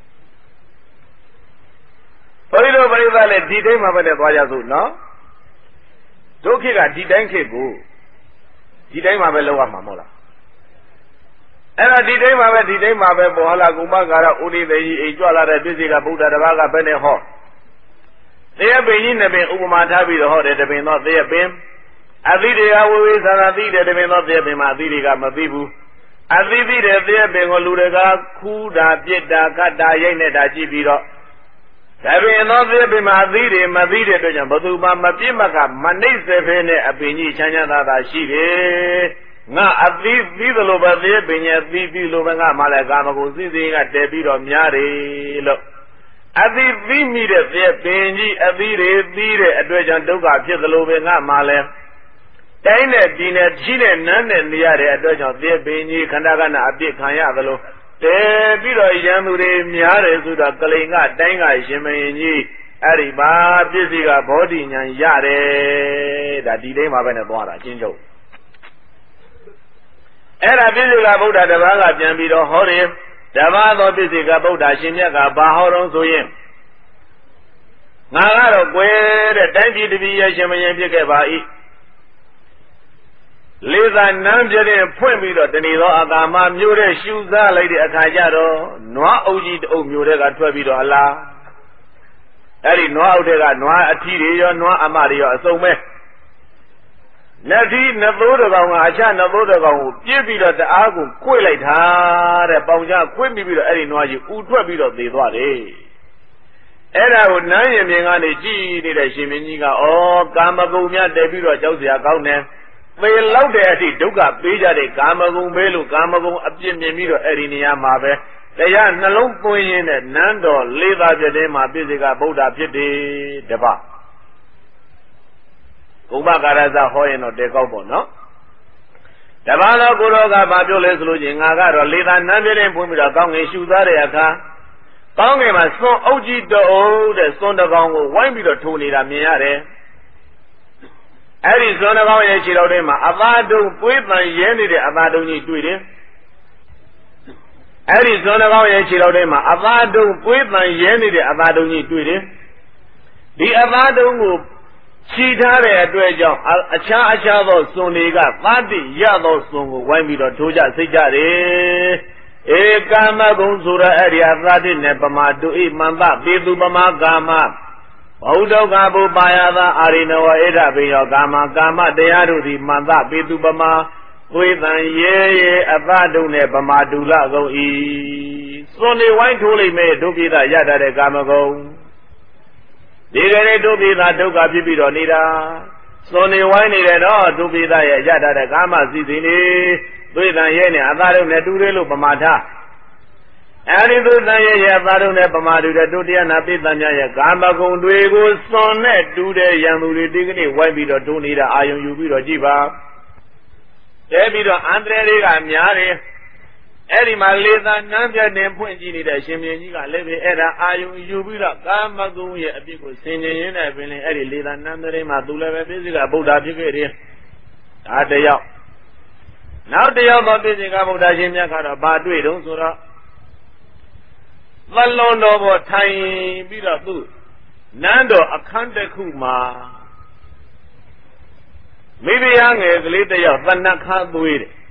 ဘုရားတို့ပရိသတ်လည်းဒီတိုင်းမှာပဲနဲ့သွားကြစို့နော်ဒုက္ခကဒီတိုင်းခေတ်ကိုဒီတိုင်းမှာပဲလောက်ရမှာမဟုတ်လားအဲ့ဒါဒီတိုင်းမှာပဲဒီတိုင်းမှာပဲပေါ်လာကုမကာရဥဒိသေကြီးအိမ်ကြွလာတဲ့ပြည့်စေကဗုဒ္ဓတပါးကဘယ်နဲ့ဟောတရားပင်ကြီးနှစ်ပင်ဥပမာထားပြီးတော့ဟောတယ်တပင်တော့တရားပင်အသီတွေကဝေဝေသာသာသိတယ်တပင်တော့တရားပင်မှာအသီတွေကမသိဘူးအသီသိတဲ့တရားပင်ကိုလူတွေကခူးတာပြစ်တာကတ်တာရိုက်နေတာကြည့်ပြီးတော့ဒါပင်တော့တရားပင်မှာအသီတွေမသိတဲ့အတွက်ကြောင့်ဘသူမှမပြစ်မကမနှိမ့်စေဖဲနဲ့အပင်ကြီးချမ်းချမ်းသာသာရှိတယ်ငါအသီးပြီးသလိုပဲတရားပင်ရဲ့သီးပြီးလိုပဲငါမှလည်းကာမဂုဏ်စိစိကတဲပြီးတော့များတယ်လို့အသီးပြီးမိတဲ့တရားပင်ကြီးအသီးတွေပြီးတဲ့အတွက်ကြောင့်ဒုက္ခဖြစ်သလိုပဲငါမှလည်းတိုင်းနဲ့ဒီနဲ့ကြီးနဲ့နန်းနဲ့နေရတဲ့အတွက်ကြောင့်တရားပင်ကြီးခန္ဓာကနာအပြစ်ခံရသလိုတဲပြီးတော့ရံသူတွေများတယ်ဆိုတော့ကလိန်ကတိုင်းကရှင်မင်းကြီးအဲ့ဒီမှာပြည့်စည်ကဘောဓိဉာဏ်ရတယ်ဒါဒီတိုင်းမှာပဲနဲ့သွားတာအချင်းချုပ်အဲ့ဒါပြည့်စည်ကဗုဒ္ဓတပါးကပြန်ပြီးတော့ဟောတယ်တပါးသောပြည့်စည်ကဗုဒ္ဓရှင်မြတ်ကဘာဟောတော့ဆိုရင်ငါကတော့ကွယ်တဲ့တိုင်းပြည်တပြည်ရဲ့ရှင်မင်းဖြစ်ခဲ့ပါ၏လေးသာနန်းပြတဲ့ဖွင့်ပြီးတော့တဏီသောအာကာမမျိုးတဲ့ရှူစားလိုက်တဲ့အခါကျတော့နွားအုပ်ကြီးတအုပ်မျိုးတဲ့ကထွက်ပြီးတော့အလားအဲ့ဒီနွားအုပ်တဲ့ကနွားအထီတွေရောနွားအမတွေရောအစုံပဲလက်ထီးနှစ်သိုးတစ်ကောင်ကအခြားနှစ်သိုးတစ်ကောင်ကိုပြစ်ပြီးတော့တအားကိုကွေ့လိုက်တာတဲ့ပေါင်ချကွေ့ပြီးပြီးတော့အဲ့ဒီနွားကြီးဥထွက်ပြီးတော့သေသွားတယ်အဲ့ဒါကိုနန်းရင်မြင်ကနေကြည့်နေတဲ့ရှင်မင်းကြီးကဩကာမဂုဏ်များတည်ပြီးတော့ကြောက်စရာကောင်းတယ်ပေလောက်တဲ့အထိဒုက္ခပေးကြတဲ့ကာမဂုဏ်ပဲလို့ကာမဂုဏ်အပြစ်မြင်ပြီးတော့အဲ့ဒီနေရာမှာပဲတရားနှလုံးသွင်းရင်းနဲ့နန်းတော်လေးပါးပြတဲ့မှာပြည့်စေကဗုဒ္ဓဖြစ်တယ်တပတ်ကုမကာရဇဟောရင်တော့တေကောက်ပေါ့နော်တပါးသောကိုရောကဘာပြောလဲဆိုလို့ချင်းငါကတော့လေသာနန်းပြင်းပွင့်ပြီးတော့ကောင်းငင်ရှူသားတဲ့အခါကောင်းငင်မှာစွန်အုပ်ကြီးတအုပ်တဲ့စွန်တကောင်ကိုဝိုင်းပြီးတော့ထိုးနေတာမြင်ရတယ်အဲ့ဒီစွန်တကောင်ရဲ့ခြေတော်ထဲမှာအသာတုံပွေးပန်ရဲနေတဲ့အသာတုံကြီးတွေ့တယ်အဲ့ဒီစွန်တကောင်ရဲ့ခြေတော်ထဲမှာအသာတုံပွေးပန်ရဲနေတဲ့အသာတုံကြီးတွေ့တယ်ဒီအသာတုံကိုခြိထားတဲ့အတွက်ကြောင့်အခြားအခြားသောစွန်တွေကသတိရသောစွန်ကိုဝိုင်းပြီးတော့ထိုးကြစိတ်ကြတယ်ဧကာမဂုံဆိုရအဲ့ဒီအသတိနဲ့ပမာတုဣမန္တပေသူပမာကာမဘုဒ္ဓကဘုပါယသာအာရိနဝဧဒဘေယောကာမကာမတရားတို့သည်မန္တပေသူပမာသွေးတန်ရဲရဲအသတုနဲ့ပမာတုလကုန်၏စွန်တွေဝိုင်းထိုးလိုက်မဲ့ဒုပိသရတတ်တဲ့ကာမဂုံဒီကနေ့ဒုပိသဒုက္ခဖြစ်ပြီးတော့နေတာစွန်တွေဝိုင်းနေတယ်တော့ဒုပိသရဲ့ရတတ်တဲ့ကာမစီစဉ်နေသွေးတန်ရဲနဲ့အသားတို့နဲ့တူတယ်လို့ပမာထအဲဒီသွေးတန်ရဲရဲ့အသားတို့နဲ့ပမာတူတဲ့ဒုတိယနာပိသများရဲ့ကာမဂုဏ်တွေကိုစွန်နဲ့တူတဲ့ရန်သူတွေဒီကနေ့ဝိုင်းပြီးတော့တိုးနေတာအာယုံယူပြီးတော့ကြည့်ပါတဲပြီးတော့အန္တရာယ်တွေကများတယ်အဲ့ဒီမှာလေသာနန်းပြတ်တင်ဖွင့်ကြည့်နေတဲ့အရှင်မြင်းကြီးကလည်းပဲအဲ့ဒါအာယုံယူပြီးတော့ကာမဂုဏ်ရဲ့အပြစ်ကိုဆင်ခြင်ရင်းနဲ့ပင်လေအဲ့ဒီလေသာနန်းတဲ့မှာသူလည်းပဲပြည့်စုံကဗုဒ္ဓဖြစ်ခဲ့တယ်ဒါတယောက်နောက်တယောက်သောပြည့်စုံကဗုဒ္ဓရှင်မြတ်ကတော့ဘာတွေ့တုံးဆိုတော့သလွန်တော်ပေါ်ထိုင်ပြီးတော့သူနန်းတော်အခန်းတစ်ခုမှာမိဖုရားငယ်ကလေးတယောက်သနခါသွေးတယ်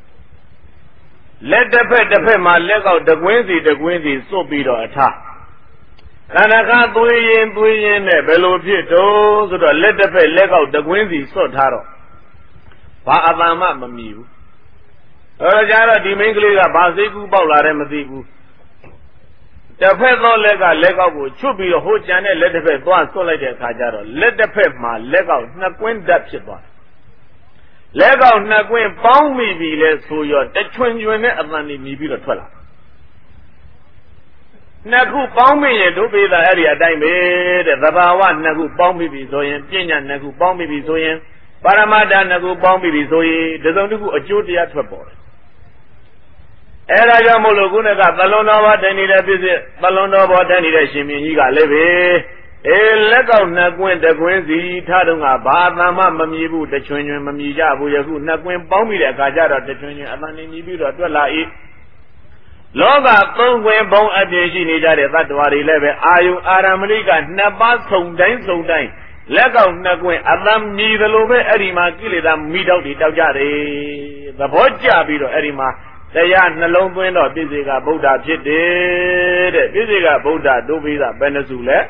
လက်တစ်ဖက်တစ်ဖက်မှာလက်ကောက်တကွင်းစီတကွင်းစီစွတ်ပြီးတော့အထသနခါသွေးရင်သွေးရင်နဲ့ဘယ်လိုဖြစ်တော့ဆိုတော့လက်တစ်ဖက်လက်ကောက်တကွင်းစီစွတ်ထားတော့ဘာအပံမှမမြည်ဘူးအဲဒါကြတော့ဒီမိန်းကလေးကဘာစိတ်ကူးပေါက်လာတယ်မသိဘူးတစ်ဖက်သောလက်ကလက်ကောက်ကိုချွတ်ပြီးတော့ဟိုကြံတဲ့လက်တစ်ဖက်သွားစွတ်လိုက်တဲ့အခါကျတော့လက်တစ်ဖက်မှာလက်ကောက်နှစ်ကွင်းဓာတ်ဖြစ်သွားတယ်လက်ကောက်နှစ်ကွင်းပေါင်းမိပြီလဲဆိုရောတချွင်ချွင်နဲ့အတန်နေမြည်ပြီးတော့ထွက်လာနှစ်ခုပေါင်းမိရင်ဒုပိသအဲ့ဒီအတိုင်းပဲတဲ့သဘာဝနှစ်ခုပေါင်းမိပြီဆိုရင်ပညာနှစ်ခုပေါင်းမိပြီဆိုရင်ပါရမတ္ထနှစ်ခုပေါင်းမိပြီဆိုရင်တစုံတစ်ခုအကျိုးတရားထွက်ပေါ်တယ်အဲဒါကြောင့်မို့လို့ခုနကသလွန်တော်ဘောတိုင်နေတဲ့ပြည့်စုံသလွန်တော်ဘောတိုင်နေတဲ့ရှင်မြင်းကြီးကလည်းပဲအေးလက်ကောက်နှစ်ကွင်းတစ်ကွင်းစီထားတော့ကဘာအတန်မှမမြည်ဘူးတချွင်ချွင်မမြည်ကြဘူးယခုနှစ်ကွင်းပေါင်းမိတဲ့အခါကျတော့တချွင်ချွင်အတန်နေမြည်ပြီးတော့တွက်လာ၏လောကသုံးကွင်းဘုံအပြည့်ရှိနေကြတဲ့သတ္တဝါတွေလည်းပဲအာယုအာရမဏိကနှစ်ပါးဆုံတိုင်းဆုံတိုင်းလက်ကောက်နှစ်ကွင်းအတန်မြည်သလိုပဲအဲ့ဒီမှာကိလေသာမိတောက်တွေတောက်ကြတယ်သဘောကျပြီးတော့အဲ့ဒီမှာတရားနှလုံးသွင်းတော့ပြည့်စေကဗုဒ္ဓဖြစ်တယ်တဲ့ပြည့်စေကဗုဒ္ဓဒုပိသဘယ်နှစုလဲ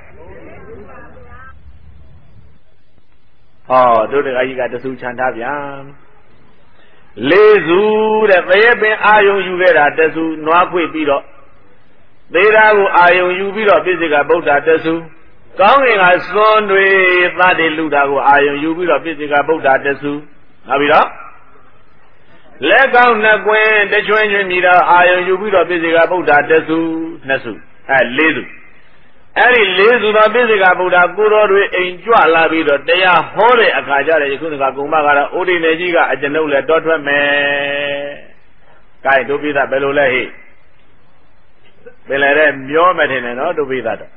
ဟောတို့တခါကြီးကတစုချန်ထားဗျာလေးစုတဲ့သရေပင်အာယုံယူခဲ့တာတစုနွားခွေပြီးတော့သေတာကိုအာယုံယူပြီးတော့ပြည့်စေကဗုဒ္ဓတစုကောင်းငင်ကစွန်တွေသတ္တိလူတာကိုအာယုံယူပြီးတော့ပြည့်စေကဗုဒ္ဓတစုနောက်ပြီးတော့လက်ကောက်နှစ်ကွင်းတချွင်းချွင်းမြည်တော့အာယုံယူပြီးတော့ပြည့်စေကဗုဒ္ဓတစုနှစ်စုအဲလေးစုအဲ့ဒီလေးစုသောပြည့်စေကဗုဒ္ဓကိုတော်တွေအိမ်ကြွလာပြီးတော့တရားဟောတဲ့အခါကျတဲ့ယခုကကုံမကတော့ဩဒီနေကြီးကအကျွန်ုပ်လည်းတောထွက်မယ်။ကဲဒုပိသဘယ်လိုလဲဟိ။ဘယ်လဲတဲ့မျောမထင်နဲ့နော်ဒုပိသတော့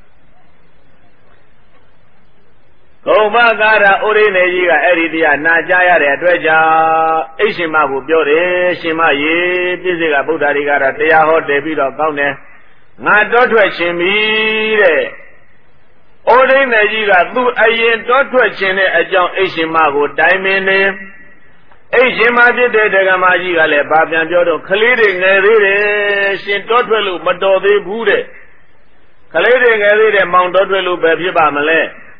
ကုံမကတော့ဩဒီနေကြီးကအဲ့ဒီတရားနာကြားရတဲ့အတွက်ကြောင့်အိရှင်မကိုပြောတယ်ရှင်မရေပြည့်စေကဗုဒ္ဓတွေကတော့တရားဟောတယ်ပြီးတော့ကောင်းတယ်ငါတောထွက်ခြင်းပြီတဲ့ဩဒိနေကြီးကသူ့အရင်တောထွက်ခြင်းတဲ့အကြောင်းအိရှင်မကိုတိုင်ပင်နေအိရှင်မဖြစ်တဲ့ဒကမာကြီးကလည်းဗာပြန်ပြောတော့ကလေးတွေငယ်သေးတယ်ရှင်တောထွက်လို့မတော်သေးဘူးတဲ့ကလေးတွေငယ်သေးတယ်မောင်တောထွက်လို့ပဲဖြစ်ပါမလဲ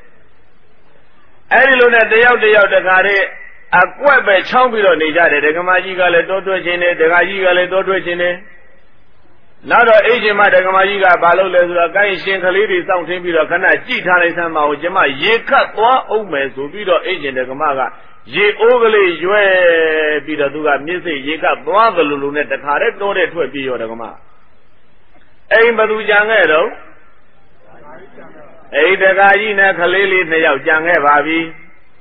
အဲ့ဒီလိုနဲ့တယောက်တယောက်တခါတည်းအကွက်ပဲချောင်းပြီးတော့နေကြတယ်ဒကမာကြီးကလည်းတောထွက်ခြင်းနဲ့ဒကာကြီးကလည်းတောထွက်ခြင်းနဲ့နောက်တော့အိရှင်မဒကမာကြီးကဘာလုပ်လဲဆိုတော့ကိုင်းရှင်ကလေးတွေစောင့်ထင်းပြီးတော့ခဏကြည့်ထားလိုက်စမ်းပါဦးကျမရေခတ်သွားအောင်မယ်ဆိုပြီးတော့အိရှင်ဒကမကရေအိုးကလေးရွယ်ပြီးတော့သူကမျက်စိရေခတ်သွားသလိုလိုနဲ့တခါတည်းတိုးတဲ့ထွက်ပြီးရောဒကမအိမ်ဘသူကြံခဲ့တော့အိဒကာကြီးနဲ့ကလေးလေးနှစ်ယောက်ကြံခဲ့ပါပြီ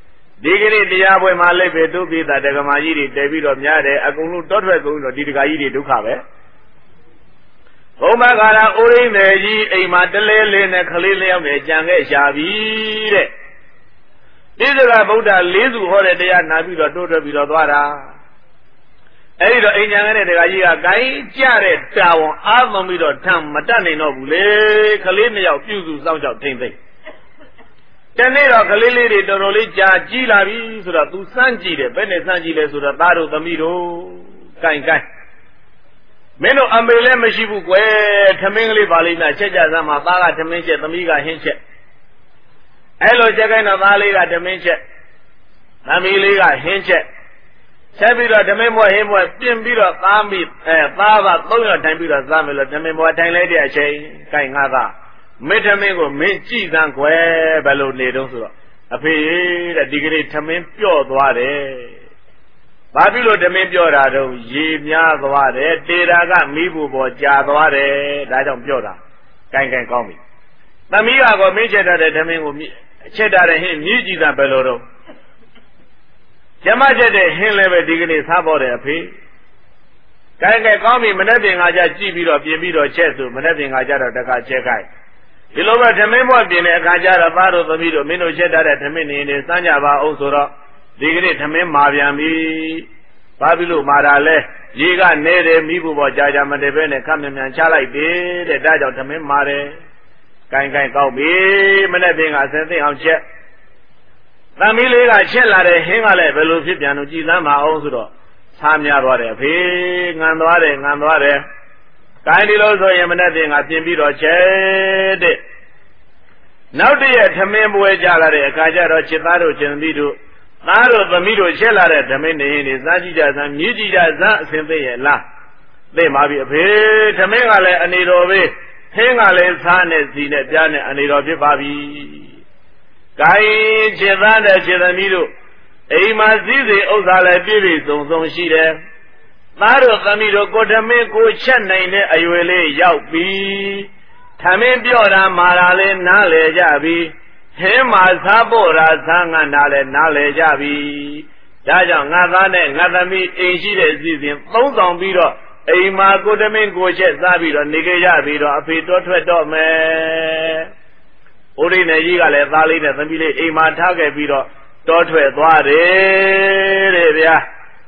ဒီကနေ့တရားပွဲမှာလိုက်ပဲတို့ပြည်သားတက္ကမကြီးတွေတဲပြီးတော့များတယ်အကုန်လုံးတောထွက်ကုန်တော့ဒီတက္ကကြီးတွေဒုက္ခပဲဘုံမကာရအိုရင်းနယ်ကြီးအိမ်မှာတလဲလေးနဲ့ခလေးလျောက်နဲ့ကြံခဲ့ရှာပြီတဲ့ဣဇရာဗုဒ္ဓလေးစုဟောတဲ့တရားနာပြီးတော့တိုးထွက်ပြီးတော့သွားတာအဲ့ဒီတော့အိမ်ညာငယ်တဲ့တက္ကကြီးကဂိုင်းကြတဲ့တာဝန်အားသွန်ပြီးတော့ထမ်းမတတ်နိုင်တော့ဘူးလေခလေးနှစ်ယောက်ပြုစုစောင့်ရှောက်ထိမ့်သိမ့်တနေ့တော့ကလေးလေးတွေတော်တော်လေးကြာကြီးလာပြီဆိုတော့ तू စမ်းကြည့်တယ်ဘယ်နဲ့စမ်းကြည့်လဲဆိုတော့သားတို့သမီးတို့ကိုင်ကိုင်မင်းတို့အမေလည်းမရှိဘူးကွယ်ထမင်းကလေးပါလိမ့်မယ်ချက်ကြစမ်းမှာသားကထမင်းချက်သမီးကဟင်းချက်အဲ့လိုချက်ကိုင်းတော့သားလေးကထမင်းချက်သမီးလေးကဟင်းချက်ဆက်ပြီးတော့ထမင်းဘွဲ့ဟင်းဘွဲ့ပြင်ပြီးတော့သားမိအဲသားကသုံးရထိုင်ပြီးတော့စားမယ်လို့ထမင်းဘွဲ့ထိုင်လိုက်တဲ့အချိန်ကိုင်ငါသားမင်းထမင်းကိုမင်းကြည့်စမ်းကွယ်ဘယ်လိုနေတော့ဆိုတော့အဖေတဲ့ဒီကနေ့ထမင်းပြော့သွားတယ်ဘာဖြစ်လို့ထမင်းပြော့တာတော့ရေများသွားတယ်တေတာကမိဖို့ပေါ်ကြာသွားတယ်ဒါကြောင့်ပြော့တာကိုင်ကိုင်ကောင်းပြီသမီးကတော့မင်းချက်ထားတဲ့ထမင်းကိုချက်ထားတဲ့ဟင်းမြည်ကြည့်စမ်းဘယ်လိုတော့ကျမချက်တဲ့ဟင်းလည်းပဲဒီကနေ့စားပေါ်တယ်အဖေကိုင်ကိုင်ကောင်းပြီမနေ့ပြင်ကကြကြည့်ပြီးတော့ပြင်ပြီးတော့ချက်ဆိုမနေ့ပြင်ကကြတော့တခါချက်ခိုင်းဒီလိုပဲထမင်းဘွားပြင်တဲ့အခါကျတော့သားတို့သမီးတို့မင်းတို့ချက်ထားတဲ့ထမင်းနေနေစမ်းကြပါအောင်ဆိုတော့ဒီကနေ့ထမင်းမာပြန်ပြီဘာဖြစ်လို့မာတာလဲရေကနေတယ်မိဖို့ပေါ်ကြာကြာမတည်ပဲနဲ့ခက်မြန်မြန်ချလိုက်တယ်တဲ့ဒါကြောင့်ထမင်းမာတယ်ကိုင်ကိုင်ကောက်ပြီမနေ့ပြင်ကအစင်သိအောင်ချက်သမီးလေးကချက်လာတဲ့ဟင်းကလည်းဘယ်လိုဖြစ်ပြန်လို့ကြည်စမ်းပါအောင်ဆိုတော့စားများသွားတယ်အဖေငံသွားတယ်ငံသွားတယ်ကိုင်းဒီလိုဆိုရင်မနေ့ပြင်ကပြင်ပြီးတော့ချက်တဲ့နောက်တည့်ထမင်းပွဲကြလာတဲ့အခါကျတော့ချစ်သားတို့ချင်သမီးတို့သားတို့သမီးတို့ချက်လာတဲ့ထမင်းနေရင်စားကြည့်ကြစမ်းမြည်ကြည့်ကြစမ်းအစင်သိရဲ့လားသိပါပြီအဖေထမင်းကလည်းအနေတော်ပဲဟင်းကလည်းစားနဲ့စီနဲ့ပြားနဲ့အနေတော်ဖြစ်ပါပြီကိုင်းချစ်သားတဲ့ချစ်သမီးတို့အိမ်မှာစည်းစိမ်ဥစ္စာလည်းပြည့်ပြည့်စုံစုံရှိတယ်သားတို့သမီးတို့ကိုထမင်းကိုချက်နိုင်တဲ့အရွယ်လေးရောက်ပြီထမင်းပြော့တာမာတာလေးနားလေကြပြီဟင်းမှာစားဖို့တာစားငန်းတာလည်းနားလေကြပြီဒါကြောင့်ငါသားနဲ့ငါသမီးအိမ်ရှိတဲ့စီစဉ်သုံးဆောင်ပြီးတော့အိမ်မှာကိုထမင်းကိုချက်စားပြီးတော့နေကြရပြီးတော့အဖေတော်ထွက်တော့မယ်ဦးရိနေကြီးကလည်းသားလေးနဲ့သမီးလေးအိမ်မှာထားခဲ့ပြီးတော့တော်ထွက်သွားတယ်တဲ့ဗျာ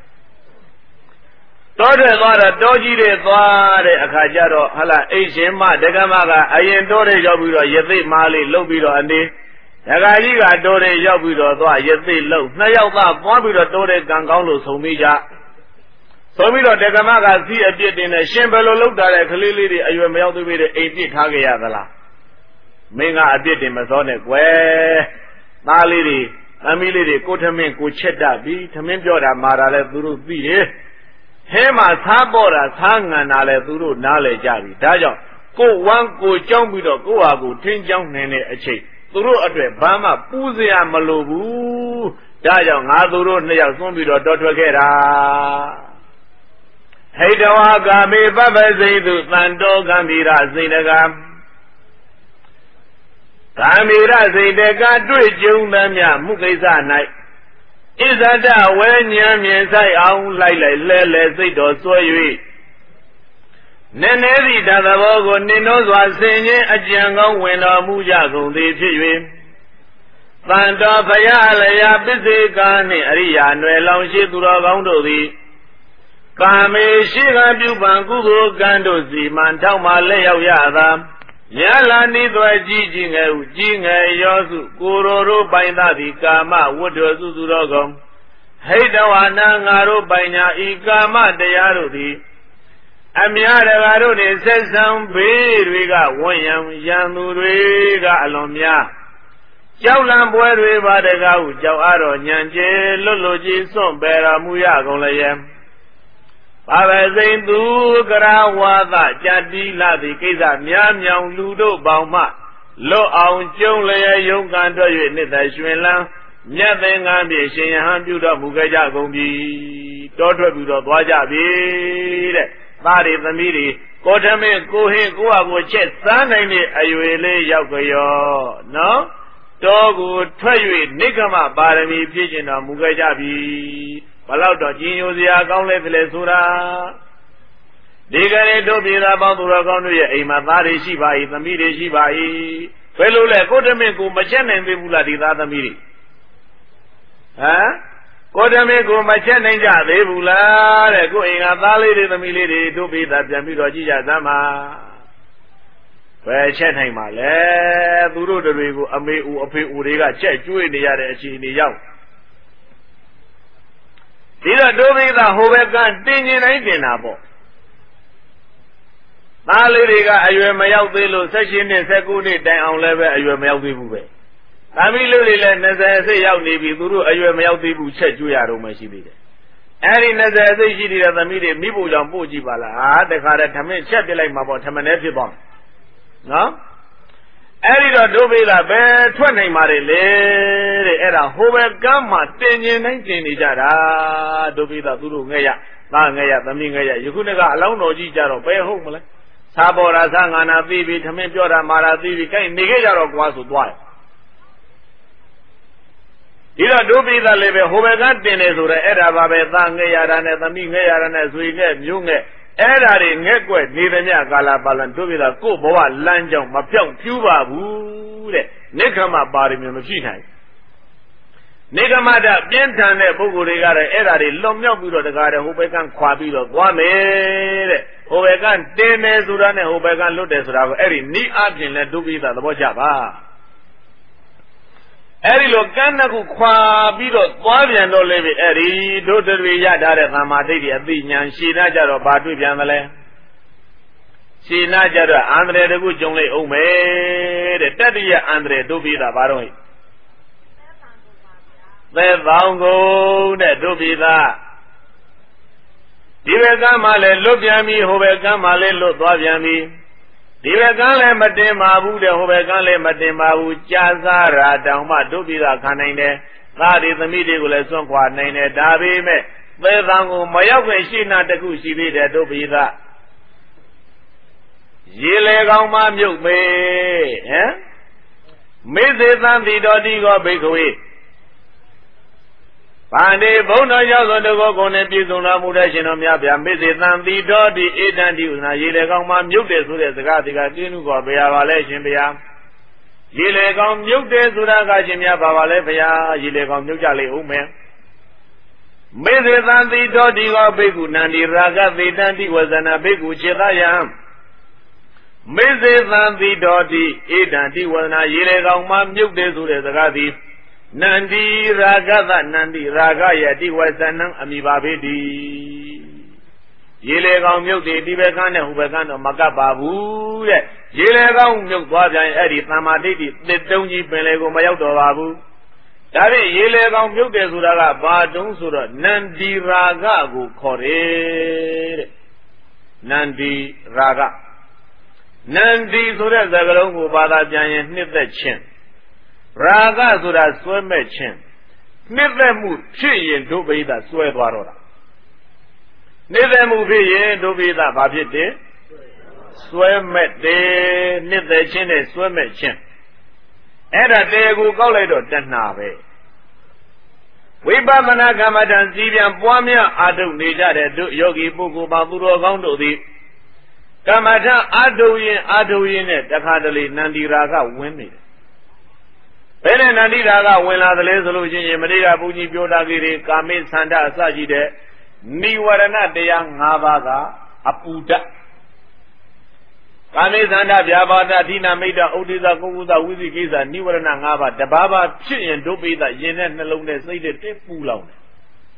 တော်ထွက်သွားတော့တော်ကြီးတွေသွားတဲ့အခါကျတော့ဟလာအိရှင်မဒကမကအရင်တော်တွေရောက်ပြီးတော့ရသိမားလေးလှုပ်ပြီးတော့အနေဒကာကြီးကတော်တွေရောက်ပြီးတော့သွားရသိလှုပ်နှစ်ယောက်သားပွားပြီးတော့တော်တွေကံကောင်းလို့ဆုံမိကြဆုံပြီးတော့ဒကမကစီးအပြစ်တင်နဲ့ရှင်ဘယ်လိုလုပ်တာလဲကလေးလေးတွေအရွယ်မရောက်သေးတဲ့အိမ်ပြစ်ထားကြရသလားမင်းကအပြစ်တင်မစောနဲ့ကွယ်သားလေးတွေသမီးလေးတွေကိုထမင်းကိုချက်တတ်ပြီးထမင်းပြောတာမာတာလဲသူတို့သိတယ်ဟဲမှာသားပေါ်တာသားငံတာလဲသူတို့နားလဲကြပြီဒါကြောင့်ကိုဝမ်းကိုကြောင်းပြီးတော့ကိုဟာကိုထင်းကြောင်းနေတဲ့အချိန်သူတို့အတွက်ဘာမှပူးစရာမလိုဘူးဒါကြောင့်ငါသူတို့နှစ်ယောက်သွန်းပြီးတော့တော်ထွက်ခဲ့တာဟိတဝါကာမေပပစိတ်သူတန်တော်ကံဗီရစိတ်တကကာမေရစိတ်တကတွေ့ကြုံသမျှမှုကိစ္စ၌ဣဇဒဝဲဉာဏ်မြင်ဆိုင်အောင်လိုက်လိုက်လဲလဲစိတ်တော်ဆွဲ၍နည်းနည်းသည့်တသဘောကိုနင်တို့စွာဆင်ခြင်းအကြံကောင်းဝင်တော်မူကြကုန်သည်ဖြစ်၍တန်တော်ဘုရားလျာပစ္စေကာနှင့်အရိယာနွယ်လောင်ရှိသူတော်ကောင်းတို့သည်ကာမေရှိကပြုပံကုသိုလ်ကံတို့စီမံထောက်မှလက်ရောက်ရသာယလာနိသွဲကြီးကြီးငယ်ဟုကြီးငယ်ရောစုကိုရိုတို့ပိုင်သသည်ကာမဝတ္ထုစုသူတော်ကောင်းဟိတဝါနာငါတို့ပိုင်ညာဤကာမတရားတို့သည်အမြတကားတို့နှင့်ဆက်ဆံဘေးတွေကဝန်းရံရန်သူတွေကအလွန်များကြောက်လန့်ပွဲတွေပါတကားဟုကြောက်အားတော်ညံကျဲလွတ်လွတ်ကြီးစွန့်ပယ်တော်မူရကုန်လျက်ဘာပဲစိန်သူကရာဝါသကြတိလာသည်ကိစ္စများမြောင်လူတို့ပေါင်းမှလွတ်အောင်ကျုံလျက်ယုံကံထွက်၍နှစ်သက်ရွှင်လန်းမြတ်သင်္ကန်းဖြင့်ရှင်ယဟန်ပြုတော်မူခဲ့ကြကုန်ပြီတောထွက်ပြီးတော့သွားကြပြီတဲ့သားတွေသမီးတွေကိုထမင်းကိုဟင်းကိုဟာကိုချက်စားနိုင်တဲ့အရွယ်လေးရောက်ကြရောနော်တောကိုထွက်၍နိဂမပါရမီပြည့်ကျင်တော်မူခဲ့ကြပြီဘလောက်တော့ကြီးညိုစရာကောင်းလဲတလေဆိုတာဒီကနေ့တို့ပြည်သားပေါင်းသူတော်ကောင်းတို့ရဲ့အိမ်မှာသားတွေရှိပါ၏သမီးတွေရှိပါ၏ဘယ်လိုလဲကိုတမင်ကိုမချက်နိုင်သေးဘူးလားဒီသားသမီးတွေဟမ်ကိုတမင်ကိုမချက်နိုင်ကြသေးဘူးလားတဲ့ကိုအိမ်ကသားလေးတွေသမီးလေးတွေတို့ပြည်သားပြန်ပြီးတော့ကြည့်ကြသမ်းပါဘယ်ချက်နိုင်ပါလဲသူတို့တွေကိုအမေဦးအဖေဦးတွေကချက်ကျွေးနေရတဲ့အခြေအနေရောက်ဒီတော့တို့ပြည်သားဟိုဘက်ကတင်းကျင်တိုင်းတင်တာပေါ့သားလေးတွေကအရွယ်မရောက်သေးလို့၁၈နှစ်၁၉နှစ်တိုင်အောင်လည်းပဲအရွယ်မရောက်သေးဘူးပဲ။သမီးလေးတွေလည်း၂၀岁ရောက်နေပြီသူတို့အရွယ်မရောက်သေးဘူးချက်ကျွေးရတော့မှရှိသေးတယ်။အဲဒီ၂၀岁ရှိနေတဲ့သမီးတွေမိဖို့ကြောင့်ပို့ကြည့်ပါလား။ဟာတခါတည်းထမင်းချက်ပြလိုက်မှာပေါ့ထမင်းနဲ့ဖြစ်သွားမှာ။နော်။အဲဒီတော့ဒုဗေဒပဲထွက်နိုင်ပါတယ်လေတဲ့အဲ့ဒါဟိုဘက်ကမ်းမှာတင်ကျင်တိုင်းတင်နေကြတာဒုဗေဒသူတို့ငဲ့ရသားငဲ့ရသမီးငဲ့ရယခုနေ့ကအလောင်းတော်ကြီးကြတော့ဘယ်ဟုတ်မလဲ။သာဘောရာသငါနာသိပြီထမင်းပြောတာမာရာသိပြီကိုင်နေခဲ့ကြတော့ကွာဆိုသွားတယ်ဒီတော့ဒုပိသလည်းပဲဟိုဘက်ကတင်နေဆိုတော့အဲ့ဒါပါပဲသားငဲ့ရတာနဲ့သမီးငဲ့ရတာနဲ့ဆွေငဲ့မျိုးငဲ့အဲ့ဒါတွေငဲ့ကွက်နေသမျှကာလပါလန်ဒုပိသကို့ဘဝလမ်းကြောင်းမပြောင်းပြူပါဘူးတဲ့နိခမပါရမီမရှိနိုင်နိဂမတပြင်းထန်တဲ့ပုဂ္ဂိုလ်တွေကတော့အဲ့ဒါတွေလွန်မြောက်ပြီးတော့တကားတဲ့ဟိုဘက်ကခွာပြီးတော့သွားမယ်တဲ့ဟိုဘက်ကတင်းမယ်ဆိုတာနဲ့ဟိုဘက်ကလွတ်တယ်ဆိုတာကိုအဲ့ဒီနိအပြင်လဲဒုပိသသဘောကျပါအဲ့ဒီလိုကန်းနှစ်ခုခွာပြီးတော့သွားပြန်တော့လေပြီအဲ့ဒီဒုတတွေရထားတဲ့သမာဓိတွေအသိဉာဏ်ရှင်းနာကြတော့ဘာတွေ့ပြန်သလဲရှင်းနာကြတော့အန္တရာယ်တခုကြုံလိုက်အောင်မယ်တဲ့တတ္တိယအန္တရာယ်ဒုပိသဘာတော့သေပေါင်းကုန်တဲ့ဒုပိသဒီဘက်ကမှလည်းလွတ်ပြန်ပြီဟိုဘက်ကမှလည်းလွတ်သွားပြန်ပြီဒီဘက်ကလည်းမတင်ပါဘူးတဲ့ဟိုဘက်ကလည်းမတင်ပါဘူးကြာစားရာတောင်မှဒုပိသခံနိုင်တယ်သားတွေသမီးတွေကိုလည်းစွန့်ခွာနိုင်တယ်ဒါပေမဲ့သေပေါင်းကုန်မရောက်ခင်ရှိနာတခုရှိသေးတယ်ဒုပိသရေလေကောင်းမှမြုပ်မေဟမ်မေသေသံတိတော်တိကောဘိက္ခဝေဗန္တိဘုံတော်ရောက်သောတကောကုံနဲ့ပြည့်စုံတော်မူတဲ့ရှင်တော်မြတ်ဗျာမေစေတံတိတော်တိဧတံတိဥနာရေလေကောင်းမှမြုပ်တယ်ဆိုတဲ့စကားဒီကပြင်းဥကောဘယ်ပါလဲရှင်ဗျာရေလေကောင်းမြုပ်တယ်ဆိုတာကရှင်မြတ်ပါပါလဲဗျာရေလေကောင်းမြုပ်ကြလေဦးမယ်မေစေတံတိတော်တိကောဘိက္ခုနန္ဒီရာဂသေတံတိဝဇနာဘိက္ခုခြေသယံမေစေတံတိတော်တိဧတံတိဝဇနာရေလေကောင်းမှမြုပ်တယ်ဆိုတဲ့စကားဒီနန္ဒီရာဂသနန္ဒီရာဂယတိဝဇနံအမိပါပေတိရေလေကောင်မြုပ်တယ်ဒီဘက်ကနဲ့ဟိုဘက်ကတော့မကပ်ပါဘူးတဲ့ရေလေကောင်မြုပ်သွားပြန်အဲ့ဒီသမာဓိတိတစ်တုံးကြီးပင်လေကိုမရောက်တော့ပါဘူးဒါဖြင့်ရေလေကောင်မြုပ်တယ်ဆိုတာကဘာတုံးဆိုတော့နန္ဒီရာဂကိုခေါ်တယ်တဲ့နန္ဒီရာဂနန္ဒီဆိုတဲ့စကားလုံးကိုဘာသာပြန်ရင်နှစ်သက်ခြင်းရာဂဆိုတာစွဲမဲ့ခြင်းနှစ်သက်မှုဖြစ်ရင်ဒုဗိဒစွဲသွားတော့တာနှစ်သက်မှုဖြစ်ရင်ဒုဗိဒဘာဖြစ်တယ်စွဲမဲ့တယ်နှစ်သက်ခြင်းနဲ့စွဲမဲ့ခြင်းအဲ့ဒါတေကိုကောက်လိုက်တော့တဏှာပဲဝိပဿနာကမ္မဋ္ဌာန်းစီပြန်ပွားများအာထုတ်နေကြတဲ့တို့ယောဂီပုဂ္ဂိုလ်ပါသူတော်ကောင်းတို့သည်ကမ္မဋ္ဌာန်းအာထုတ်ရင်အာထုတ်ရင်နဲ့တခါတလေနန္ဒီရာဂဝင်နေတယ်ဘယ်နဲ့နန္ဒီရာကဝင်လာသလဲဆိုလို့ချင်းမတိကဘုန်းကြီးပြောတာကြီးတွေကာမိသန္တာအစရှိတဲ့နိဝရဏတရား၅ပါးကအပူဓာတ်ကာမိသန္တာဗျာပါဒအဋ္ဌိနာမိတ်တဥဒိသကုက္ကုသဝိသိကိစ္စနိဝရဏ၅ပါးတဘာဘာဖြစ်ရင်ဒုပိသရင်တဲ့နှလုံးနဲ့စိတ်နဲ့တက်ပူလောင်တယ်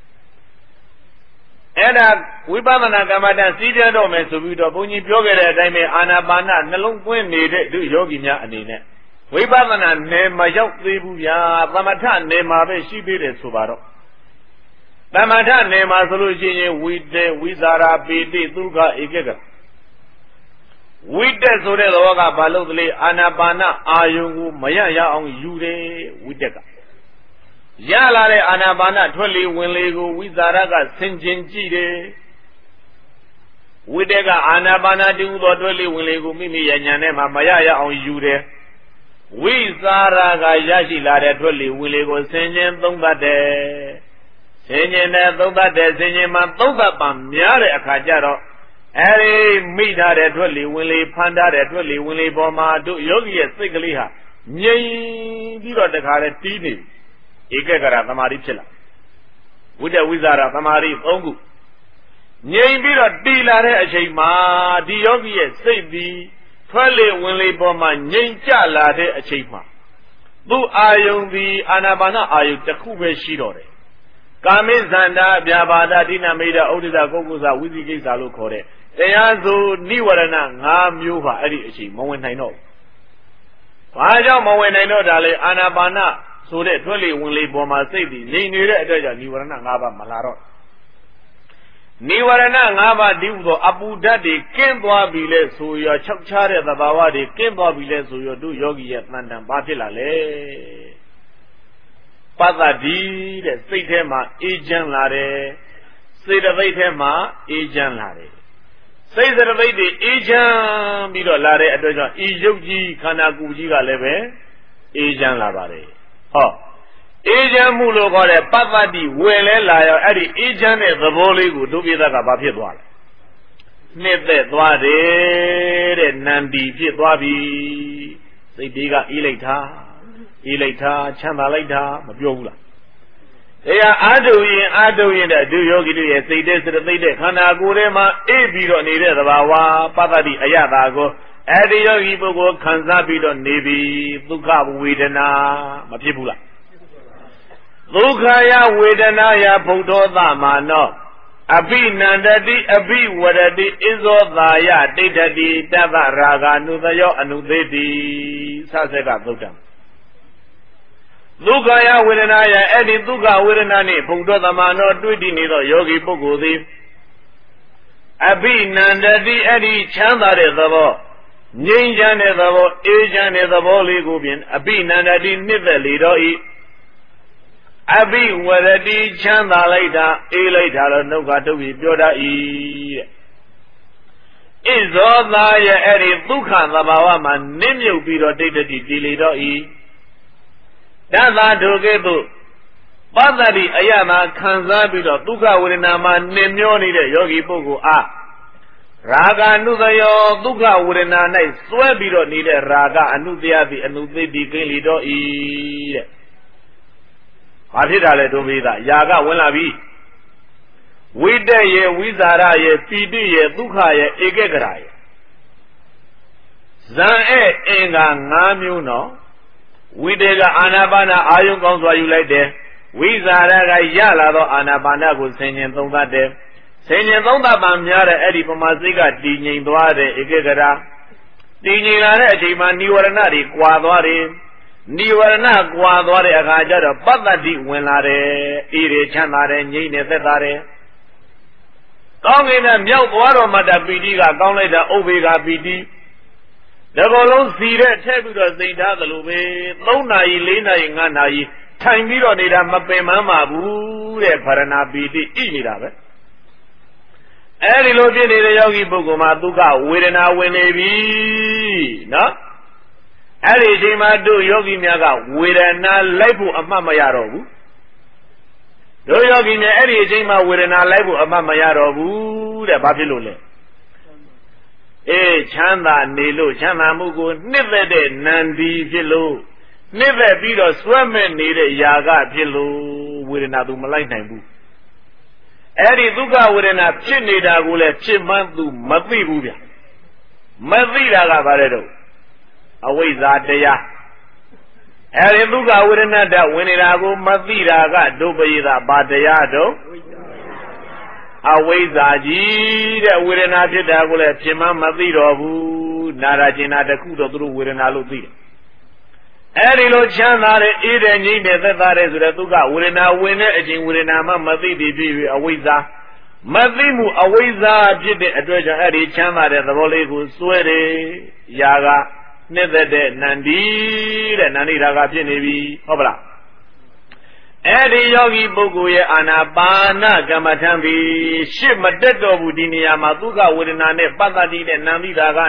အဲ့ဒါဝိပဿနာကမ္မဋ္ဌာန်းစီးတဲ့တော့မယ်ဆိုပြီးတော့ဘုန်းကြီးပြောခဲ့တဲ့အတိုင်းပဲအာနာပါနနှလုံးသွင်းနေတဲ့သူယောဂီများအနေနဲ့ဝိပဿနာနယ်မရောက်သေးဘူးဗျာသမထနယ်မှာပဲရှိသေးတယ်ဆိုပါတော့သမထနယ်မှာဆိုလို့ရှိရင်ဝိတေဝိဇာရာပေတိသုခဧကကဝိတက်ဆိုတဲ့သောကဘာလို့လဲအာနာပါနအာယုံကိုမရရအောင်ယူတယ်ဝိတက်ကရလာတဲ့အာနာပါနထွက်လေဝင်လေကိုဝိဇာရကဆင်ခြင်ကြည့်တယ်ဝိတက်ကအာနာပါနတူသောထွက်လေဝင်လေကိုမိမိရဲ့ဉာဏ်နဲ့မှမရရအောင်ယူတယ်ဝိဇာရကရရှိလာတဲ့ထွက်လေဝင်လေကိုဆင်ញင်သုံးသပ်တယ်ဆင်ញင်တဲ့သုံးသပ်တဲ့ဆင်ញင်မှာသုံးသပ်ပါများတဲ့အခါကျတော့အဲဒီမိထားတဲ့ထွက်လေဝင်လေဖန်ထားတဲ့ထွက်လေဝင်လေပေါ်မှာတို့ယောဂီရဲ့စိတ်ကလေးဟာငြိမ်ပြီးတော့တခါလဲတီးနေဧကဂရသမာဓိဖြစ်လာဝိတ္တဝိဇာရသမာဓိသုံးခုငြိမ်ပြီးတော့တီးလာတဲ့အချိန်မှာဒီယောဂီရဲ့စိတ်ပြီးထွက်လေဝင်လေပေါ်မှာငြိမ်ကြလာတဲ့အချိန်မှာသူ့အာယုံဒီအာနာပါနအာယုတစ်ခုပဲရှိတော့တယ်ကာမိဇန္တာအပြာပါဒဒိဏမိဒဥဒိဒကုက္ကုဇဝိသိကိစ္စလို့ခေါ်တဲ့တရားဆိုနိဝရဏ၅မျိုးပါအဲ့ဒီအချိန်မဝင်နိုင်တော့ဘူးဘာကြောင့်မဝင်နိုင်တော့ဒါလေအာနာပါနဆိုတဲ့ထွက်လေဝင်လေပေါ်မှာစိတ်ဒီငြိမ်နေတဲ့အတွက်ကြောင့်နိဝရဏ၅ပါးမလာတော့နိဝရဏ၅ပါးဒီဟုသောအပူဓာတ်တွေကင်းသွားပြီလဲဆိုရ၆ခြားတဲ့သဘာဝတွေကင်းသွားပြီလဲဆိုရတို့ယောဂီရဲ့တန်တန်ဘာဖြစ်လာလဲပတ္တတိတဲ့စိတ်ထဲမှာအေးချမ်းလာတယ်စေတသိက်ထဲမှာအေးချမ်းလာတယ်စိတ်စေတသိက်တွေအေးချမ်းပြီးတော့လာတဲ့အတွက်ကြောင့်ဤယုတ်ကြီးခန္ဓာကိုယ်ကြီးကလည်းပဲအေးချမ်းလာပါတယ်ဟောအေးချမ်းမှုလို့ခေါ်တဲ့ပတ္တတိဝင်လဲလာရောအဲ့ဒီအေးချမ်းတဲ့သဘောလေးကိုဒုပိသကဘာဖြစ်သွားလဲနှစ်သက်သွားတယ်တဲ့နန္ဒီဖြစ်သွားပြီစိတ်တွေကအေးလိုက်တာအေးလိုက်တာချမ်းသာလိုက်တာမပြောဘူးလားတရားအာထုရင်အာထုရင်တဲ့ဒုယောဂီတို့ရဲ့စိတ်တဲ့စရသိတဲ့ခန္ဓာကိုယ်ထဲမှာအေးပြီးတော့နေတဲ့သဘာဝပတ္တတိအယတာကိုအဲ့ဒီယောဂီပုဂ္ဂိုလ်ခံစားပြီးတော့နေပြီဒုက္ခဝေဒနာမဖြစ်ဘူးလားဒုက္ခယဝေဒနာယဘုဒ္ဓောသမနောအဘိနန္တတိအဘိဝရတိဣဇောသာယတိဋ္ဌတိတတ္တရာဂ ानु သယောအနုသေတိသဆက်ကသုတ်တံဒုက္ခယဝေဒနာယအဲ့ဒီဒုက္ခဝေဒနာနှင့်ဘုဒ္ဓသမနောတွေ့တည်နေသောယောဂီပုဂ္ဂိုလ်သည်အဘိနန္တတိအဲ့ဒီချမ်းသာတဲ့သဘောငြိမ်းချမ်းတဲ့သဘောအေးချမ်းတဲ့သဘောလေးကိုဖြင့်အဘိနန္တတိနှစ်သက်လေတော့ဤအဘိဝရတိချမ်းသာလိုက်တာအေးလိုက်တာတော့နှုတ်ကထုတ်ပြီးပြောတတ်၏တဲ့ဣဇောသာရဲ့အဲ့ဒီဒုက္ခသဘာဝမှာနစ်မြုပ်ပြီးတော့တိဋ္ဌတိတည်လေတော့ဤတသာဒုကဲ့သို့ပတ္တတိအယမှာခံစားပြီးတော့ဒုက္ခဝေဒနာမှာနှင်မျောနေတဲ့ယောဂီပုဂ္ဂိုလ်အားရာဂ ानु သယောဒုက္ခဝေဒနာ၌စွဲပြီးတော့နေတဲ့ရာဂ ानु တရားသည်အနုသေတိကိလေတော့ဤတဲ့ဘာဖြစ်တာလဲဒုပိသယာကဝင်လာပြီဝိတ္တရဲ့ဝိဇာရရဲ့ပီတိရဲ့ဒုက္ခရဲ့ဧကဂရရဲ့ဇံအဲအင်္ဂါ၅မျိုးနော်ဝိတ္တကအာနာပါနအာယုံကောင်းစွာယူလိုက်တယ်ဝိဇာရကရလာသောအာနာပါနကိုဆင်ញင်သုံးသပ်တယ်ဆင်ញင်သုံးသပ်ပါများတဲ့အဲ့ဒီပမာစိတ်ကတည်ငြိမ်သွားတဲ့ဧကဂရတည်ငြိမ်လာတဲ့အချိန်မှာនិဝရဏတွေကွာသွားတယ်និဝရဏကွာသွားတဲ့အခါကျတော့ပတ္တတိဝင်လာတယ်အေးရချမ်းသာတယ်ငြိမ့်နေသက်သာတယ်ကောင်းကင်နဲ့မြောက်သွားတော်မှတပီတိကကောင်းလိုက်တာဥပေက္ခပီတိဒီကောလုံးစီတဲ့ထည့်ပြီးတော့သိထားသလိုပဲသုံးနာရီလေးနာရီငါးနာရီထိုင်ပြီးတော့နေတာမပင်ပန်းပါဘူးတဲ့ဗရဏပီတိဣနေတာပဲအဲဒီလိုဖြစ်နေတဲ့ယောဂီပုဂ္ဂိုလ်မှာဒုက္ခဝေဒနာဝင်နေပြီနော်အဲ့ဒီအချိန်မှာတို့ယောဂီများကဝေဒနာလိုက်ဖို့အမှတ်မရတော့ဘူးတို့ယောဂီများအဲ့ဒီအချိန်မှာဝေဒနာလိုက်ဖို့အမှတ်မရတော့ဘူးတဲ့ဘာဖြစ်လို့လဲအေးချမ်းသာနေလို့ချမ်းသာမှုကိုနှစ်သက်တဲ့နန္ဒီဖြစ်လို့နှစ်သက်ပြီးတော့စွဲမဲ့နေတဲ့ຢာကဖြစ်လို့ဝေဒနာသူမလိုက်နိုင်ဘူးအဲ့ဒီဒုက္ခဝေဒနာဖြစ်နေတာကိုလည်းဖြစ်မှန်းသူမသိဘူးဗျမသိတာကဘာလဲတော့အဝိဇ္ဇာတရားအဲဒီဒုက္ခဝေဒနာတဝင်နေတာကိုမသိတာကဒုပရိသဘာတရားတော့အဝိဇ္ဇာကြီးတဲ့ဝေဒနာဖြစ်တာကိုလည်းဖြစ်မှမသိတော့ဘူးနာရကျင်နာတခုတော့သူတို့ဝေဒနာလို့သိတယ်အဲဒီလိုချမ်းသာတဲ့အေးတဲ့ငြိမ့်တဲ့သက်သာတဲ့ဆိုတဲ့ဒုက္ခဝေဒနာဝင်တဲ့အချိန်ဝေဒနာမှမသိတည်ပြီးအဝိဇ္ဇာမသိမှုအဝိဇ္ဇာဖြစ်တဲ့အတွက်ကြောင့်အဲဒီချမ်းသာတဲ့သဘောလေးကိုစွဲတယ်ຢာကနှစ်သက်တဲ့နန္ဒီတဲ့နန္ဒီရာဂဖြစ်နေပြီဟုတ်ပလားအဲ့ဒီယောဂီပုဂ္ဂိုလ်ရဲ့အာနာပါနကမ္မထံပြီးရှစ်မတက်တော်ဘူးဒီနေရာမှာဒုက္ခဝေဒနာနဲ့ပတ္တတိနဲ့နန္ဒီရာဂနဲ့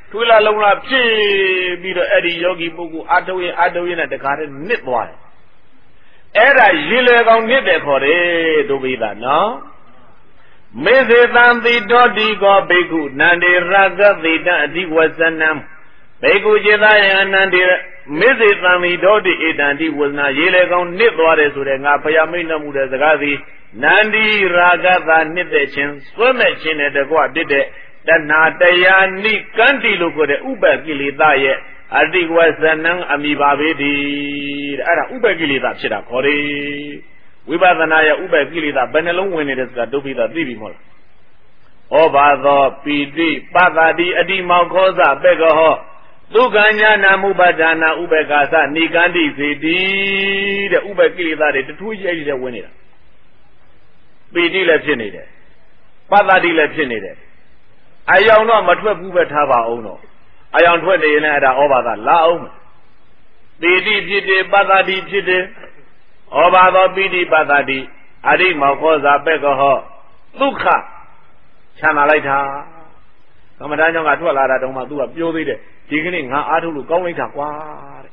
ထွေးလာလုံးလာဖြစ်ပြီးတော့အဲ့ဒီယောဂီပုဂ္ဂိုလ်အာထုံးရင်အာထုံးရင်နဲ့တခါတည်းနစ်သွားတယ်အဲ့ဒါရေလေကောင်နစ်တယ်ခေါ်တယ်ဒုပိသနော်မေသေတံတိတောတိကောဘိက္ခုနန္ဒေရကသေတံအဓိဝဇနံဘိက္ခုจิตာယံနန္ဒေမေသေတံတိတောတိဧတံတိဝဇနာရေလေကောင်နစ်သွားတယ်ဆိုတဲ့ငါဘုရားမိန့်တော်မူတဲ့စကားသည်နန္ဒီရာဂသာနှစ်တဲ့ချင်းစွဲမဲ့ချင်းနဲ့တကွဖြစ်တဲ့တဏှာတရားနိကန္တိလို့ခေါ်တဲ့ဥပ္ပကိလေသာရဲ့အတိဝဇနံအမိပါပေတိတဲ့အဲ့ဒါဥပ္ပကိလေသာဖြစ်တာခေါ်တယ်ဝိပဿနာရဲ့ဥပ္ပကိလေသာဘယ်နှလုံးဝင်နေတယ်ဆိုတာဒုပိသသိပြီမဟုတ်လားဩဘာသောပိတိပတ္တာတိအတိမောခောသပေကဟောဒုက္ခညာနာမုပဒါနာဥပ္ပကာသနိကန္တိစေတိတဲ့ဥပ္ပကိလေသာတွေတထူးကြီးကြီးဝင်နေတာပိတိလည်းဖြစ်နေတယ်ပတ္တာတိလည်းဖြစ်နေတယ်အယောင်တော့မထွက်ဘူးပဲထားပါအောင်တော့အယောင်ထွက်နေရင်လည်းအဲ့ဒါဩဘာသလာအောင်ပိတိဖြစ်တယ်ပတ္တာတိဖြစ်တယ်ဩဘာသောပိတိပတ္တာတိအရိမောခောဇာပက္ခဟောဒုက္ခချမ်းသာလိုက်တာကမ္မဋ္ဌာန်းကြောင့်ကထွက်လာတာတုန်းမှသူကပြောသေးတယ်ဒီကနေ့ငါအားထုတ်လို့ကောင်းလိုက်တာကွာတဲ့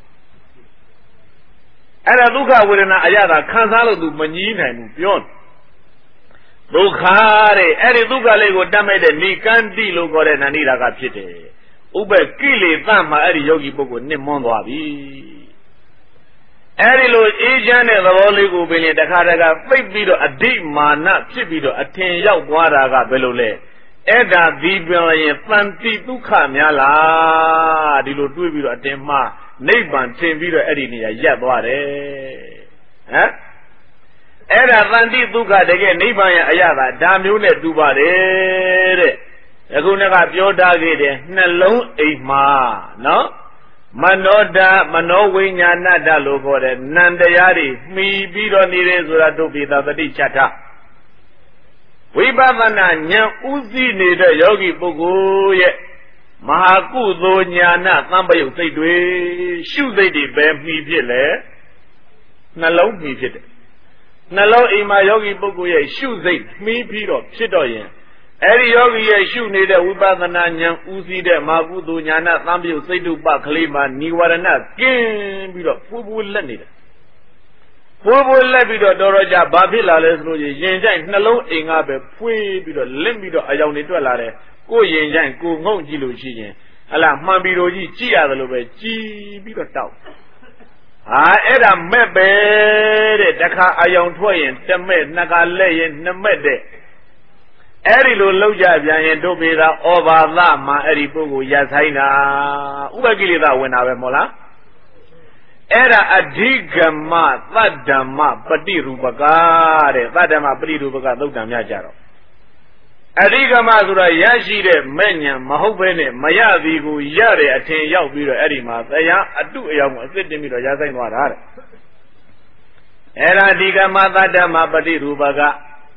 အဲ့ဒါဒုက္ခဝေဒနာအရသာခံစားလို့သူမငြီးနိုင်ဘူးပြောဒုက္ခတဲ့အဲ့ဒီဒုက္ခလေးကိုတတ်မဲ့တဲ့နိကန္တိလို့ခေါ်တဲ့နန္ဒီရာကဖြစ်တယ်ဥပ္ပကိလေသာမှာအဲ့ဒီယောဂီပုဂ္ဂိုလ်နစ်မွန်းသွားပြီအဲ့ဒီလိုအေးချမ်းတဲ့သဘောလေးကိုပင်လေတခါတခါသိပ်ပြီးတော့အဓိမာနဖြစ်ပြီးတော့အထင်ရောက်သွားတာကဘယ်လိုလဲအဲ့ဒါဒီပြောရင်တန်တိဒုက္ခများလားဒီလိုတွေးပြီးတော့အတင်မှားနိဗ္ဗာန်ထင်ပြီးတော့အဲ့ဒီနေရာရပ်သွားတယ်ဟမ်အဲ့ဒါတန်တိဒုက္ခတကယ်နိဗ္ဗာန်ရဲ့အရာသာဒါမျိုးနဲ့တူပါတယ်တဲ့အခုနကပြောထားခဲ့တယ်နှလုံးအိမ်မှာနော်မနောဒမနောဝိညာဏတလို့ခေါ်တဲ့နံတရားတွေမှီပြီးတော့နေတယ်ဆိုတာဒုပိသသတိချက်ထားဝိပဿနာဉာဏ်ဥသိနေတဲ့ယောဂီပုဂ္ဂိုလ်ရဲ့မဟာကုသိုလ်ဉာဏသံပယုတ်စိတ်တွေရှုစိတ်တွေပဲမှီဖြစ်လေနှလုံးမှီဖြစ်တယ်နှလုံးအိမ်မှာယောဂီပုဂ္ဂိုလ်ရဲ့ရှုစိတ်မှီပြီးတော့ဖြစ်တော့ရင်အဲ့ဒီယောဂီရဲ့ရှုနေတဲ့ဝိပဿနာဉာဏ်ဥသိတဲ့မဟာကုသိုလ်ဉာဏသံပယုတ်စိတ်တုပကလေးမှာនិဝရဏကင်းပြီးတော့ပူပူလက်နေတယ်ပူပူလက်ပြီးတော့တော်တော်ကြာဘာဖြစ်လာလဲဆိုလို့ရင်ကြိုက်နှလုံးအိမ်ကပဲဖွေးပြီးတော့လင့်ပြီးတော့အယောင်တွေတွက်လာတယ်ကိုယ်ရင်ကြိုက်ကိုငုံကြည့်လို့ရှိရင်ဟလာမှန်ပြီးတော့ကြီးကြည့်ရတယ်လို့ပဲကြည်ပြီးတော့တောက်ဟာအဲ့ဒါမဲ့ပဲတဲ့တခါအယောင်ထွက်ရင်တမဲ့နှစ်ခါလက်ရင်နှစ်မဲ့တဲ့အဲ့ဒီလိုလောက်ကြပြန်ရင်တို့ပေတာဩဘာသမှာအဲ့ဒီပုဂ္ဂိုလ်ရဆိုင်တာဥပကိလေသာဝင်တာပဲမို့လားအဲ့ဒါအဓိကမသတ္တမပฏิရူပကတဲ့သတ္တမပฏิရူပကသုတ်တံများကြတော့အဓိကမဆိုတာရရှိတဲ့မဲ့ညာမဟုတ်ဘဲနဲ့မရသည်ကိုရတဲ့အထင်ရောက်ပြီးတော့အဲ့ဒီမှာတရားအတုအယောင်ကိုအစ်စ်တင်ပြီးတော့ရဆိုင်သွားတာတဲ့အဲ့ဒါအဓိကမသတ္တမပฏิရူပက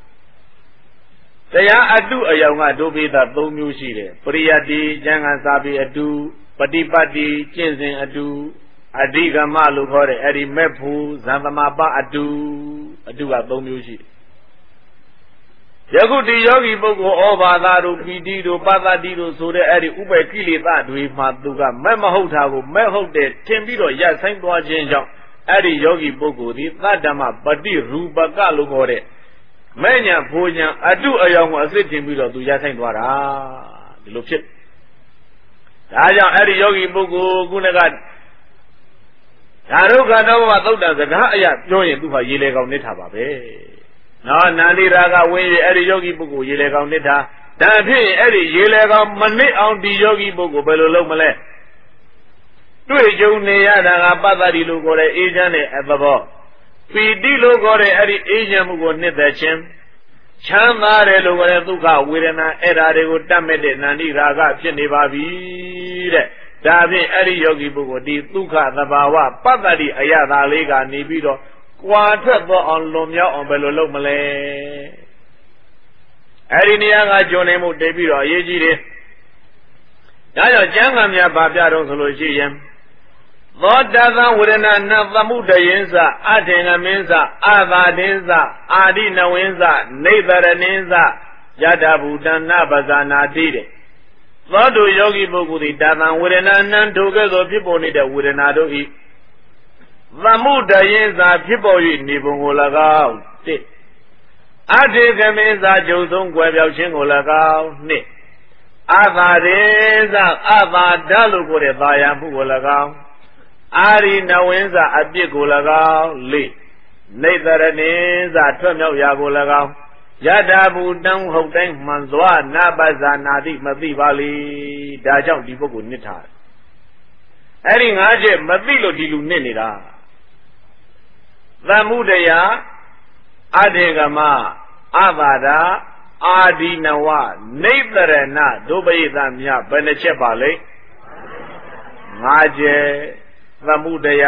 တရားအတုအယောင်ကဒုပိသသုံးမျိုးရှိတယ်ပရိယတ္တိကျမ်းဂန်စာပေအတုပฏิပတ်တိကျင့်စဉ်အတုအဓိကမလို့ခေါ်တဲ့အဲ့ဒီမဲ့ဖို့ဇံသမပအတုအတုကသုံးမျိုးရှိတယ်ယခုဒီယောဂီပုဂ္ဂိုလ်ဩဘာသာတို့ပီတိတို့ပတ္တတိတို့ဆိုတဲ့အဲ့ဒီဥပ္ပကိလေသာတွေမှာသူကမဲ့မဟုတ်တာကိုမဲ့ဟုတ်တယ်ထင်ပြီးတော့ရဆိုင်သွားခြင်းကြောင့်အဲ့ဒီယောဂီပုဂ္ဂိုလ်ဒီသတ္တမပฏิရူပကလို့ခေါ်တဲ့မဲ့ညာဖိုးညာအတုအယောင်ကိုအစစ်တင်ပြီးတော့သူရဆိုင်သွားတာဒီလိုဖြစ်ဒါကြောင့်အဲ့ဒီယောဂီပုဂ္ဂိုလ်ခုနကဒါရုခတောဘသုတ်တံစကားအရာပြောရင်သူဟာရေလေကောင်နစ်တာပါပဲနော်နန္ဒီရာကဝင်းရအဲ့ဒီယောဂီပုဂ္ဂိုလ်ရေလေကောင်နစ်တာဒါဖြစ်ရင်အဲ့ဒီရေလေကောင်မနစ်အောင်ဒီယောဂီပုဂ္ဂိုလ်ဘယ်လိုလုပ်မလဲတွေ့ကြုံနေရတာကပတ္တတိလို့ခေါ်တဲ့အေးချမ်းတဲ့အသဘောပီတိလို့ခေါ်တဲ့အဲ့ဒီအေးချမ်းမှုကိုနှစ်သက်ခြင်းချမ်းသာတယ်လို့ခေါ်တဲ့ဒုက္ခဝေဒနာအဲ့ဓာတွေကိုတတ်မဲ့တဲ့နန္ဒီရာဂဖြစ်နေပါပြီတဲ့ဒါဖြင့်အဲ့ဒီယောဂီပုဂ္ဂိုလ်ဒီဒုက္ခသဘာဝပတ္တတိအယသာလေးကနေပြီးတော့ကွာထွက်သောအောင်လွန်မြောက်အောင်ဘယ်လိုလုပ်မလဲအဲ့ဒီနေရာကဂျုံနေမှုတိတ်ပြီးတော့အရေးကြီးတယ်ဒါကြောင့်ကျမ်းဂန်များဗာပြတော့ဆိုလို့ရှိရင်သောတသဝေဒနာနသမုဒယင်းစအထေငမင်းစအာသာတင်းစအာဒိနဝင်းစနေသရဏင်းစယတဘူတနာပဇာနာတိတဲ့သောတုယောဂီပုဂ္ဂိုလ်သည်တာသံဝေဒနာနံထိုကဲ့သို့ဖြစ်ပေါ်နေတဲ့ဝေဒနာတို့ဤသမုဒယင်းစာဖြစ်ပေါ်၍နေပုံကို၎င်းတစ်အထေကမေစာကျုံဆုံးကွယ်ပြောက်ခြင်းကို၎င်းနှစ်အသာရေစာအသာဓာလို့ကိုတဲ့သာယာမှုကို၎င်းအာရိနဝင်းစာအပြစ်ကို၎င်းလေးနေတရဏင်းစာထွက်မြောက်ရာကို၎င်းယထာဘူတံဟုတ်တိုင်းမှန်စွာနာပဇာနာတိမသိပါလေဒါကြောင့်ဒီပုဂ္ဂိုလ်နစ်ထားအဲ့ဒီငါးချက်မသိလို့ဒီလူနစ်နေတာသမုဒယအတေကမအဘာဒာအာဒီနဝနေတရဏဒုပရိသမြဘယ်နှချက်ပါလဲငါးချက်သမုဒယ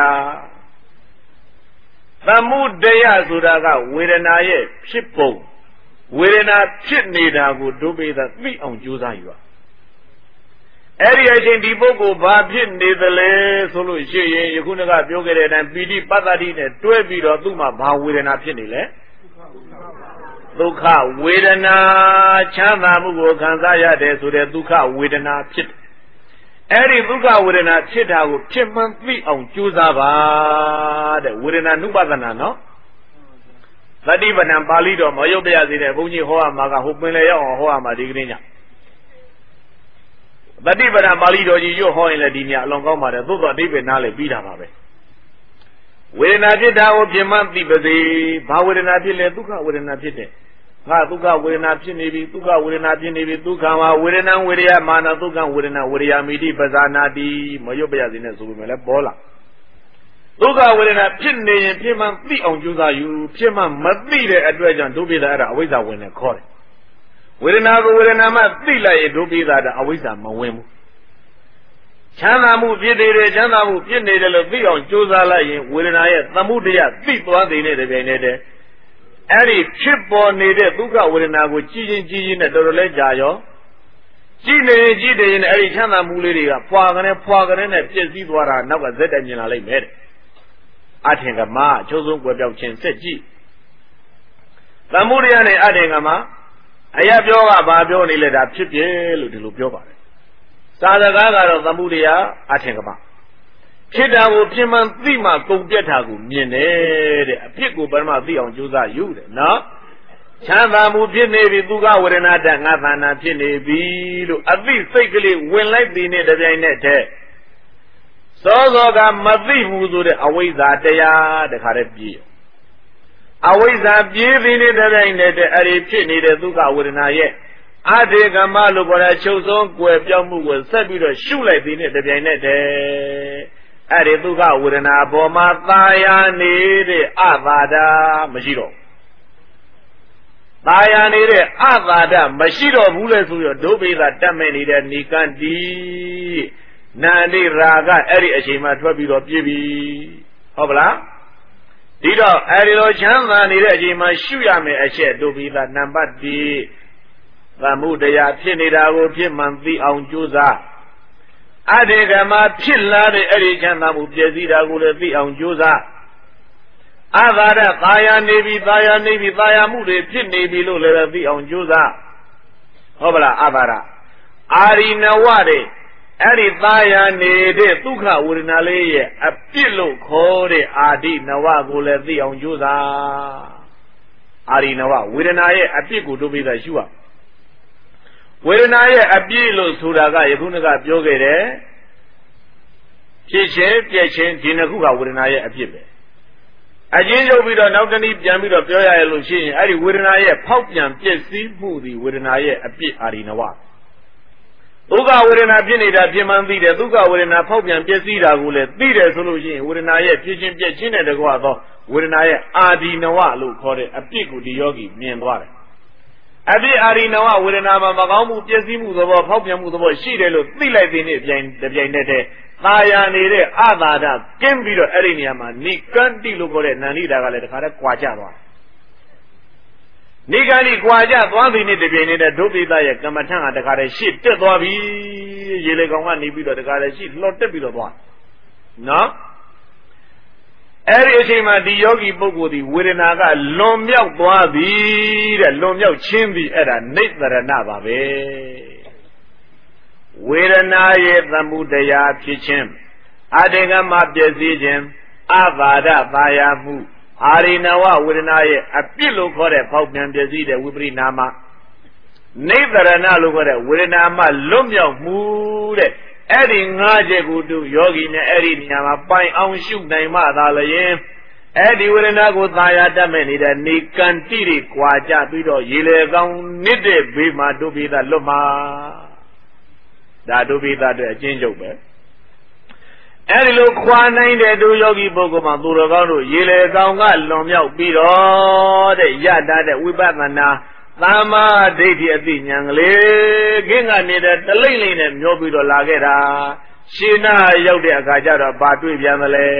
သမုဒယဆိုတာကဝေဒနာရဲ့ဖြစ်ပုံဝေဒနာဖြစ်နေတာကိုဒုပိသသိအောင်ကြိုးစားယူပါအဲ့ဒီအချိန်ဒီပုဂ္ဂိုလ်ဘာဖြစ်နေသလဲဆိုလို့ရှိရင်ယခုနကပြောခဲ့တဲ့အတိုင်းပီတိပတ္တိနဲ့တွဲပြီးတော့သူ့မှာဘာဝေဒနာဖြစ်နေလဲဒုက္ခဝေဒနာချမ်းသာမှုကိုခံစားရတယ်ဆိုတဲ့ဒုက္ခဝေဒနာဖြစ်အဲ့ဒီဒုက္ခဝေဒနာဖြစ်တာကိုဖြစ်မှန်းသိအောင်ကြိုးစားပါတဲ့ဝေဒနာနုပဒနာနော်သတိပဋ္ဌာန်ပါဠိတော်မရုပ်ပြရစေတဲ့ဘုန်းကြီးဟောရမှာကဟိုပင်လေရောက်အောင်ဟောရမှာဒီကနေ့ညသတိပဋ္ဌာန်ပါဠိတော်ကြီးရွတ်ဟောရင်လည်းဒီညအလွန်ကောင်းပါတယ်သို့တော့အဓိပ္ပာယ်နားလည်းပြီးတာပါပဲဝေဒနာဖြစ်တာကိုပြမသိပါစေဘာဝေဒနာဖြစ်လဲဒုက္ခဝေဒနာဖြစ်တယ်ငါဒုက္ခဝေဒနာဖြစ်နေပြီဒုက္ခဝေဒနာဖြစ်နေပြီဒုက္ခမှာဝေဒနာဝေဒယမာနဒုက္ခဝေဒနာဝေဒယမိတိပဇာနာတိမရွတ်ပြရစေနဲ့ဆိုပေမဲ့လည်းပေါ်လာဒုက္ခဝေဒနာဖြစ်နေရင်ဖြစ်မှသိအောင်ကြိုးစားယူဖြစ်မှမသိတဲ့အတွက်ကြောင့်ဒုပိသအဲ့ဒါအဝိဇ္ဇဝင်နေခေါ်တယ်ဝေဒနာကိုဝေဒနာမှသိလိုက်ရင်ဒုပိသတာအဝိဇ္ဇမဝင်ဘူးချမ်းသာမှုဖြစ်နေတယ်ချမ်းသာမှုဖြစ်နေတယ်လို့သိအောင်ကြိုးစားလိုက်ရင်ဝေဒနာရဲ့သမုဒယသိသွားတဲ့နဲ့တပြိုင်နက်တည်းအဲ့ဒီဖြစ်ပေါ်နေတဲ့ဒုက္ခဝေဒနာကိုကြည်ရင်ကြည်ရင်နဲ့တော်တော်လေးကြာရောကြည်နေကြည်တယ်ရင်အဲ့ဒီချမ်းသာမှုလေးတွေကဖွာကနေဖွာကနေနဲ့ပြည့်စည်သွားတာနောက်ကဇက်တိုင်မြင်လာလိုက်မယ်အထင်ကမအချိုးဆုံးကွယ်ပြောက်ခြင်းစက်ကြည့်သမုဒယနဲ့အထင်ကမအရာပြောကဘာပြောနေလဲဒါဖြစ်ပြလို့ဒီလိုပြောပါတယ်သာသကားကတော့သမုဒယအထင်ကမဖြစ်တာကိုဖြစ်မှန်သိမှကုန်ပြတ်တာကိုမြင်တယ်တဲ့အဖြစ်ကိုပရမသိအောင်ကြိုးစားယူတယ်နော်ချမ်းသာမှုဖြစ်နေပြီဒုက္ခဝေဒနာတငါသနာဖြစ်နေပြီလို့အသိစိတ်ကလေးဝင်လိုက်ပြီးနဲ့တပြိုင်နက်တည်းစောစောကမသိဘူးဆိုတဲ့အဝိဇ္ဇာတရားတခါတည်းပြေးအဝိဇ္ဇာပြေးပြီးနေတဲ့တိုင်းနဲ့အဲ့ဒီဖြစ်နေတဲ့ဒုက္ခဝေဒနာရဲ့အထေကမလို့ခေါ်တဲ့ချုပ်ဆုံးကွယ်ပြောင်းမှုကိုဆက်ပြီးတော့ရှုလိုက်ပြီးနဲ့တပြိုင်နက်တည်းအဲ့ဒီဒုက္ခဝေဒနာပေါ်မှာသာယာနေတဲ့အသာဒမရှိတော့သာယာနေတဲ့အသာဒမရှိတော့ဘူးလေဆိုရဒုပိသတတ်မဲ့နေတဲ့နိကန္တိနာနိရာဂအဲ့ဒီအချိန်မှထွက်ပြီးတော့ပြည့်ပြီဟုတ်ပလားဒီတော့အဲ့ဒီလိုချမ်းသာနေတဲ့အချိန်မှရှုရမယ်အချက်ဒုပိသနံပါတ်၁သမုဒယဖြစ်နေတာကိုဖြစ်မှန်သိအောင်ကြိုးစားအတေကမဖြစ်လာတဲ့အဲ့ဒီချမ်းသာမှုပြည့်စည်တာကိုလည်းသိအောင်ကြိုးစားအသာရသာယာနေပြီသာယာနေပြီသာယာမှုတွေဖြစ်နေပြီလို့လည်းသိအောင်ကြိုးစားဟုတ်ပလားအသာရအာရိနဝတဲ့အဲ့ဒီသာယာနေတဲ့ဒုက္ခဝေဒနာလေးရဲ့အပြစ်လို့ခေါ်တဲ့အာဒီနဝကိုလည်းသိအောင်ကြိုးစားအာရိနဝဝေဒနာရဲ့အပြစ်ကိုတို့ပြီးသားရှုရဝေဒနာရဲ့အပြည့်လို့ဆိုတာကယခုနကပြောခဲ့တယ်ဖြစ်ခြင်းပြည့်ခြင်းဒီနှစ်ခုကဝေဒနာရဲ့အပြည့်ပဲအချင်းချုပ်ပြီးတော့နောက်တနည်းပြန်ပြီးတော့ပြောရရလို့ရှိရင်အဲ့ဒီဝေဒနာရဲ့ဖောက်ပြန်ပြည့်စည်မှုဒီဝေဒနာရဲ့အပြည့်အာရိနဝဒုက္ခဝေဒနာဖြစ်နေတာဖြစ်မှန်းသိတယ်ဒုက္ခဝေဒနာဖောက်ပြန်ပြည့်စည်တာကိုလည်းသိတယ်ဆိုလို့ရှိရင်ဝေဒနာရဲ့ဖြစ်ခြင်းပြည့်ခြင်းနဲ့တကွာသောဝေဒနာရဲ့အာဒီနဝလို့ခေါ်တဲ့အပြည့်ကိုဒီယောဂီမြင်သွားတယ်အပြည့်အာရိနဝဝေဒနာမှာမကောင်းမှုပြည့်စည်မှုသဘောဖောက်ပြန်မှုသဘောရှိတယ်လို့သိလိုက်တဲ့နေ့ပြိုင်တပြိုင်တည်းတည်းသာယာနေတဲ့အသာဒကင်းပြီးတော့အဲ့ဒီနေရာမှာနိကန္တိလို့ခေါ်တဲ့နန္ဒီတာကလည်းတခါတည်းကွာကျသွားတယ်နိကန္တိကွာကျသွားပြီနေ့တပြိုင်တည်းဒုပိသရဲ့ကမ္မထံကတခါတည်းရှေ့တက်သွားပြီရေလေကောင်ကနေပြီးတော့တခါတည်းရှေ့လှော်တက်ပြီးတော့သွားနော်အဲ့ဒီအချိန်မှာဒီယောဂီပုဂ္ဂိုလ်ဒီဝေဒနာကလွန်မြောက်သွားပြီတဲ့လွန်မြောက်ခြင်းပြီအဲ့ဒါနိတ္တရဏပါပဲဝေဒနာရဲ့သမှုတရားဖြစ်ခြင်းအတေကမပျက်စီးခြင်းအဘာဒပါယမှုအာရိနဝဝေဒနာရဲ့အပြစ်လို့ခေါ်တဲ့ဖောက်ပြန်ပျက်စီးတဲ့ဝိပရိနာမနိဗ္ဗာန်လို့ခေါ်တဲ့ဝေဒနာမှလွတ်မြောက်မှုတဲ့အဲ့ဒီငါးချက်ကိုသူယောဂီနဲ့အဲ့ဒီနေရာမှာပိုင်အောင်ရှုနိုင်မှသာလျင်အဲ့ဒီဝေဒနာကိုသာယာတတ်မဲ့နေတဲ့နေကံတိတွေကြွာကြပြီးတော့ရေလေကောင်းနစ်တဲ့ဘေးမှာဒုပိသလွတ်မှာဒါဒုပိသအတွက်အကျဉ်းချုပ်ပဲအဲ့ဒီလိုခွာနိုင်တဲ့ဒုယောဂီပုဂ္ဂိုလ်မှာသူတော်ကောင်းတို့ရေလေကောင်းကလွန်မြောက်ပြီးတော့တဲ့ရတတ်တဲ့ဝိပဿနာသမ္မာဒိဋ္ဌိအသိဉာဏ်ကလေးခင်းကနေတဲ့တလိမ့်လိမ့်နဲ့မျောပြီးတော့လာခဲ့တာရှင်းနာရောက်တဲ့အခါကျတော့ဘာတွေ့ပြန်သလဲ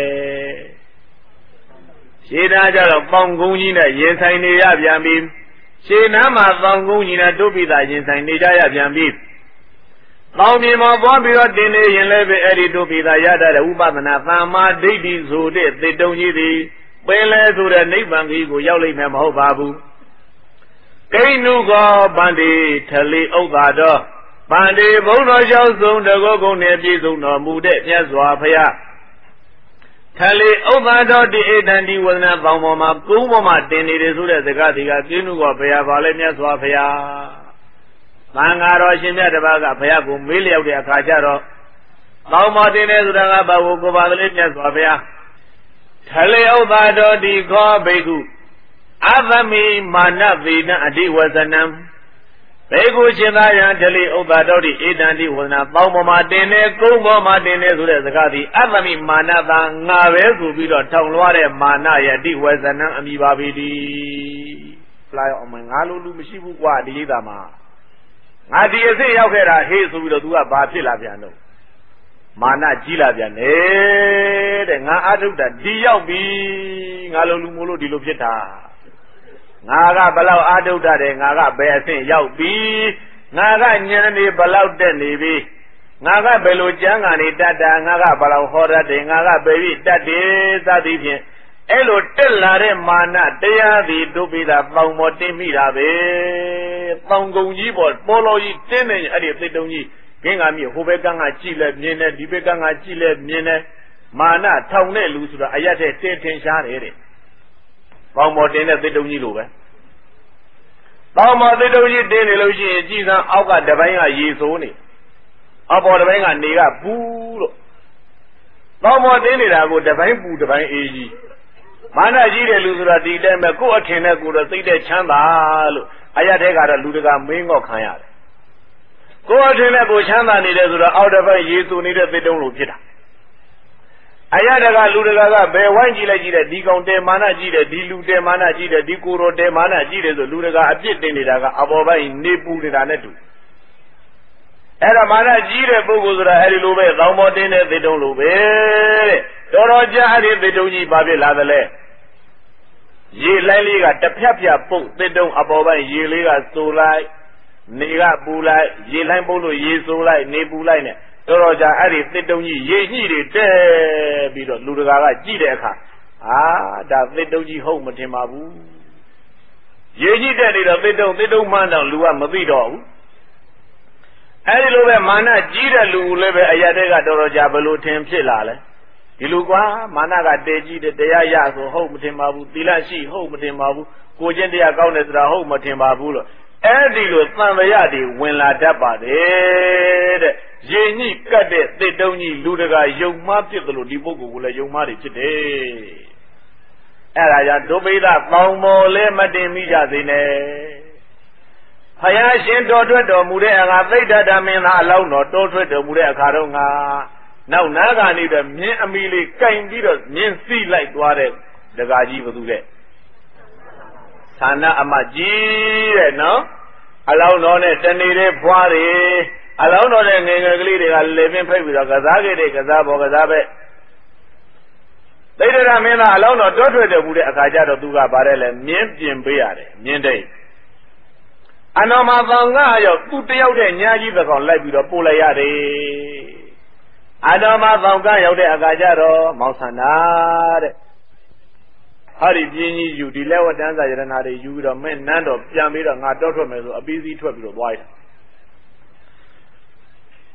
ရှင်းနာကျတော့ပေါင်ကုန်းကြီးနဲ့ရင်ဆိုင်နေရပြန်ပြီရှင်းနာမှာပေါင်ကုန်းကြီးနဲ့ဒုပိသရင်ဆိုင်နေကြရပြန်ပြီပေါင်မြေမှာသွားပြီးတော့တင်နေရင်လည်းပဲအဲ့ဒီဒုပိသရတတ်တဲ့ဥပဒနာသမ္မာဒိဋ္ဌိဆိုတဲ့သေတုံကြီးသည်ပင်လဲဆိုတဲ့နိဗ္ဗာန်ကြီးကိုရောက်လိမ့်မယ်မဟုတ်ပါဘူးကိဏုကောဗန္တိထလီဥဒ္ဒါတော်ဗန္တိဘုန်းတော်ရောက်ဆုံးတကောကုန်းနဲ့ပြည့်စုံတော်မူတဲ့မြတ်စွာဘုရားထလီဥဒ္ဒါတော်ဒီဧတံဒီဝဒနာပေါင်းပေါ်မှာကုန်းပေါ်မှာတင်နေတယ်ဆိုတဲ့စကားဒီကကိဏုကောဘုရားပါလဲမြတ်စွာဘုရားသံဃာတော်ရှင်မြတ်တပါးကဘုရားကိုမေးလျောက်တဲ့အခါကျတော့ပေါင်းပေါ်တင်နေဆိုတာကဘာကိုကိုပါလဲမြတ်စွာဘုရားထလီဥဒ္ဒါတော်ဒီခောဘိက္ခုအသမိမာနဗေနအဓိဝဇနံဘေကုရှင်သာယံဒလိဥပ္ပါတော်တိဧတံတိဝဇနာပေါင်းပေါ်မှာတင်နေကုန်းပေါ်မှာတင်နေဆိုတဲ့စကားသည်အသမိမာနသာငါပဲဆိုပြီးတော့ထောင်လွှားတဲ့မာနရဲ့အဓိဝဇနံအမိပါပေသည်လာရအောင်ငါလိုလူမရှိဘူးကွာဒီလိတာမှာငါဒီအစ်ရောက်ခဲ့တာဟေးဆိုပြီးတော့ तू ကဘာဖြစ်လာပြန်တော့မာနကြီးလာပြန်တယ်တဲ့ငါအထုတာဒီရောက်ပြီငါလိုလူမို့လို့ဒီလိုဖြစ်တာငါကဘလောက်အာထုတာတယ်ငါကဘယ်အဆင့်ရောက်ပြီငါကဉာဏ်နေဘလောက်တက်နေပြီငါကဘယ်လိုကျမ်းဂန်နေတတ်တာငါကဘလောက်ဟောတတ်တယ်ငါကဘယ်ပြီးတတ်တယ်စသည်ဖြင့်အဲ့လိုတက်လာတဲ့မာနတရားသည်ဒုပိသပေါင်ပေါ်တင်းမိတာပဲပေါင်ကုံကြီးပေါ်ပေါ်လို့ကြီးတင်းနေအဲ့ဒီသိတုံကြီးခင်းကမြေဟိုဘက်ကကကြည့်လဲမြင်တယ်ဒီဘက်ကကကြည့်လဲမြင်တယ်မာနထောင်တဲ့လူဆိုတာအရက်တဲ့တင်းထင်ရှားတယ်တဲ့ပေါင်ပေါ်တင်းတဲ့သိတုံကြီးလိုပဲပေါင်ပေါ်သိတုံကြီးတင်းနေလို့ရှိရင်ကြည်စံအောက်ကတပိုင်းကရေစိုးနေအောက်ပေါ်တပိုင်းကနေကပူးလို့ပေါင်ပေါ်တင်းနေတာကိုတပိုင်းပူတပိုင်းအေးကြီးမာနကြီးတဲ့လူဆိုတာဒီတိုင်းပဲကိုယ့်အထင်နဲ့ကိုယ်တော့သိတဲ့ချမ်းသာလို့အရက်တဲ့ကတော့လူတကာမင်းငေါ့ခံရတယ်ကိုယ်အထင်နဲ့ကိုယ်ချမ်းသာနေတယ်ဆိုတော့အောက်တစ်ပိုင်းရေသူနေတဲ့သစ်တုံးလိုဖြစ်တာအရတကလူတကာကဘယ်ဝိုင်းကြည့်လိုက်ကြည့်တဲ့ဒီကောင်တဲမာနကြည့်တယ်ဒီလူတဲမာနကြည့်တယ်ဒီကိုရောတဲမာနကြည့်တယ်ဆိုလူတကာအပြစ်တင်နေတာကအပေါ်ပိုင်းနေပူနေတာနဲ့တူအဲ့ဒါမာနကြီးတဲ့ပုဂ္ဂိုလ်ဆိုတာအဲ့ဒီလိုပဲသောင်းပေါ်တင်းတဲ့သစ်တုံးလိုပဲတဲ့တော်တော်ကြာအဲ့ဒီသစ်တုံးကြီးဘာဖြစ်လာသလဲရေလိုင်းလေးကတစ်ဖြတ်ဖြတ်ပုတ်သစ်တုံးအပေါ်ပိုင်းရေလေးကစိုးလိုက်နေကပူလိုက်ရေလိုင်းပုတ်လို့ရေစိုးလိုက်နေပူလိုက်နဲ့တော်တော်ကြာအဲ့ဒီသစ်တုံးကြီးရေညှိတွေတဲပြီးတော့လူတကာကကြည့်တဲ့အခါအာဒါသစ်တုံးကြီးဟုတ်မထင်ပါဘူးရေညှိတဲ့နေတော့သစ်တုံးသစ်တုံးမှန်းတော့လူကမသိတော့ဘူးအဲ့ဒီလိုပဲမာနကြီးတဲ့လူလည်းပဲအရာတွေကတော်တော်ကြာဘယ်လိုထင်ဖြစ်လာလဲဒီလိုကွာမာနကတဲကြီးတဲ့တရားရဆိုဟုတ်မထင်ပါဘူးသီလရှိဟုတ်မထင်ပါဘူးကိုကျင့်တရားကောင်းတယ်ဆိုတာဟုတ်မထင်ပါဘူးလို့အဲ့ဒီလိုသံဃာတွေဝင်လာတတ်ပါတယ်တဲ့ရေညှိကတ်တဲ့သစ်တုံးကြီးလူတကာယုံမှားဖြစ်တယ်လို့ဒီပုဂ္ဂိုလ်ကလည်းယုံမှားတွေဖြစ်တယ်အဲ့ဒါကြောင့်ဒုပိသပေါင်းမော်လဲမတင်မိကြသေးနဲ့ဘုရားရှင်တော်ထွက်တော်မူတဲ့အခါသိဒ္ဓဓမင်းသားအလောင်းတော်တော်ထွက်တော်မူတဲ့အခါတော့ငါနောက်နာကနေတော့မြင်းအမီလေးကင်ပြီးတော့မြင်းစီးလိုက်သွားတဲ့ဒကာကြီးဘသူတဲ့ဌာနအမကြီးတဲ့နော်အလောင်းတော်နဲ့တဏီတွေဖွားတယ်အလောင်းတော်နဲ့ငယ်ငယ်ကလေးတွေကလေပင်ဖိတ်ပြီးတော့ကစားခဲ့တဲ့ကစားပေါ်ကစားပဲသိဒ္ဓဓမင်းသားအလောင်းတော်တော်ထွက်တော်မူတဲ့အခါကျတော့သူကဗါတယ်လေမြင်းပြင်ပေးရတယ်မြင်းတိတ်အနောမသောငါရောက်သူတယောက်တဲ့ညာကြီးတစ်ကောင်လိုက်ပြီးတော့ပို့လိုက်ရတယ်အနောမသောကရောက်တဲ့အခါကျတော့မောင်ဆန္ဒတဲ့ဟာဒီပြင်းကြီးယူဒီလက်ဝတန်းစာယရနာတွေယူပြီးတော့မင်းနန်းတော်ပြန်ပြီးတော့ငါတော့ထွက်မယ်ဆိုအပီးစည်းထွက်ပြီးတော့သွားရတာ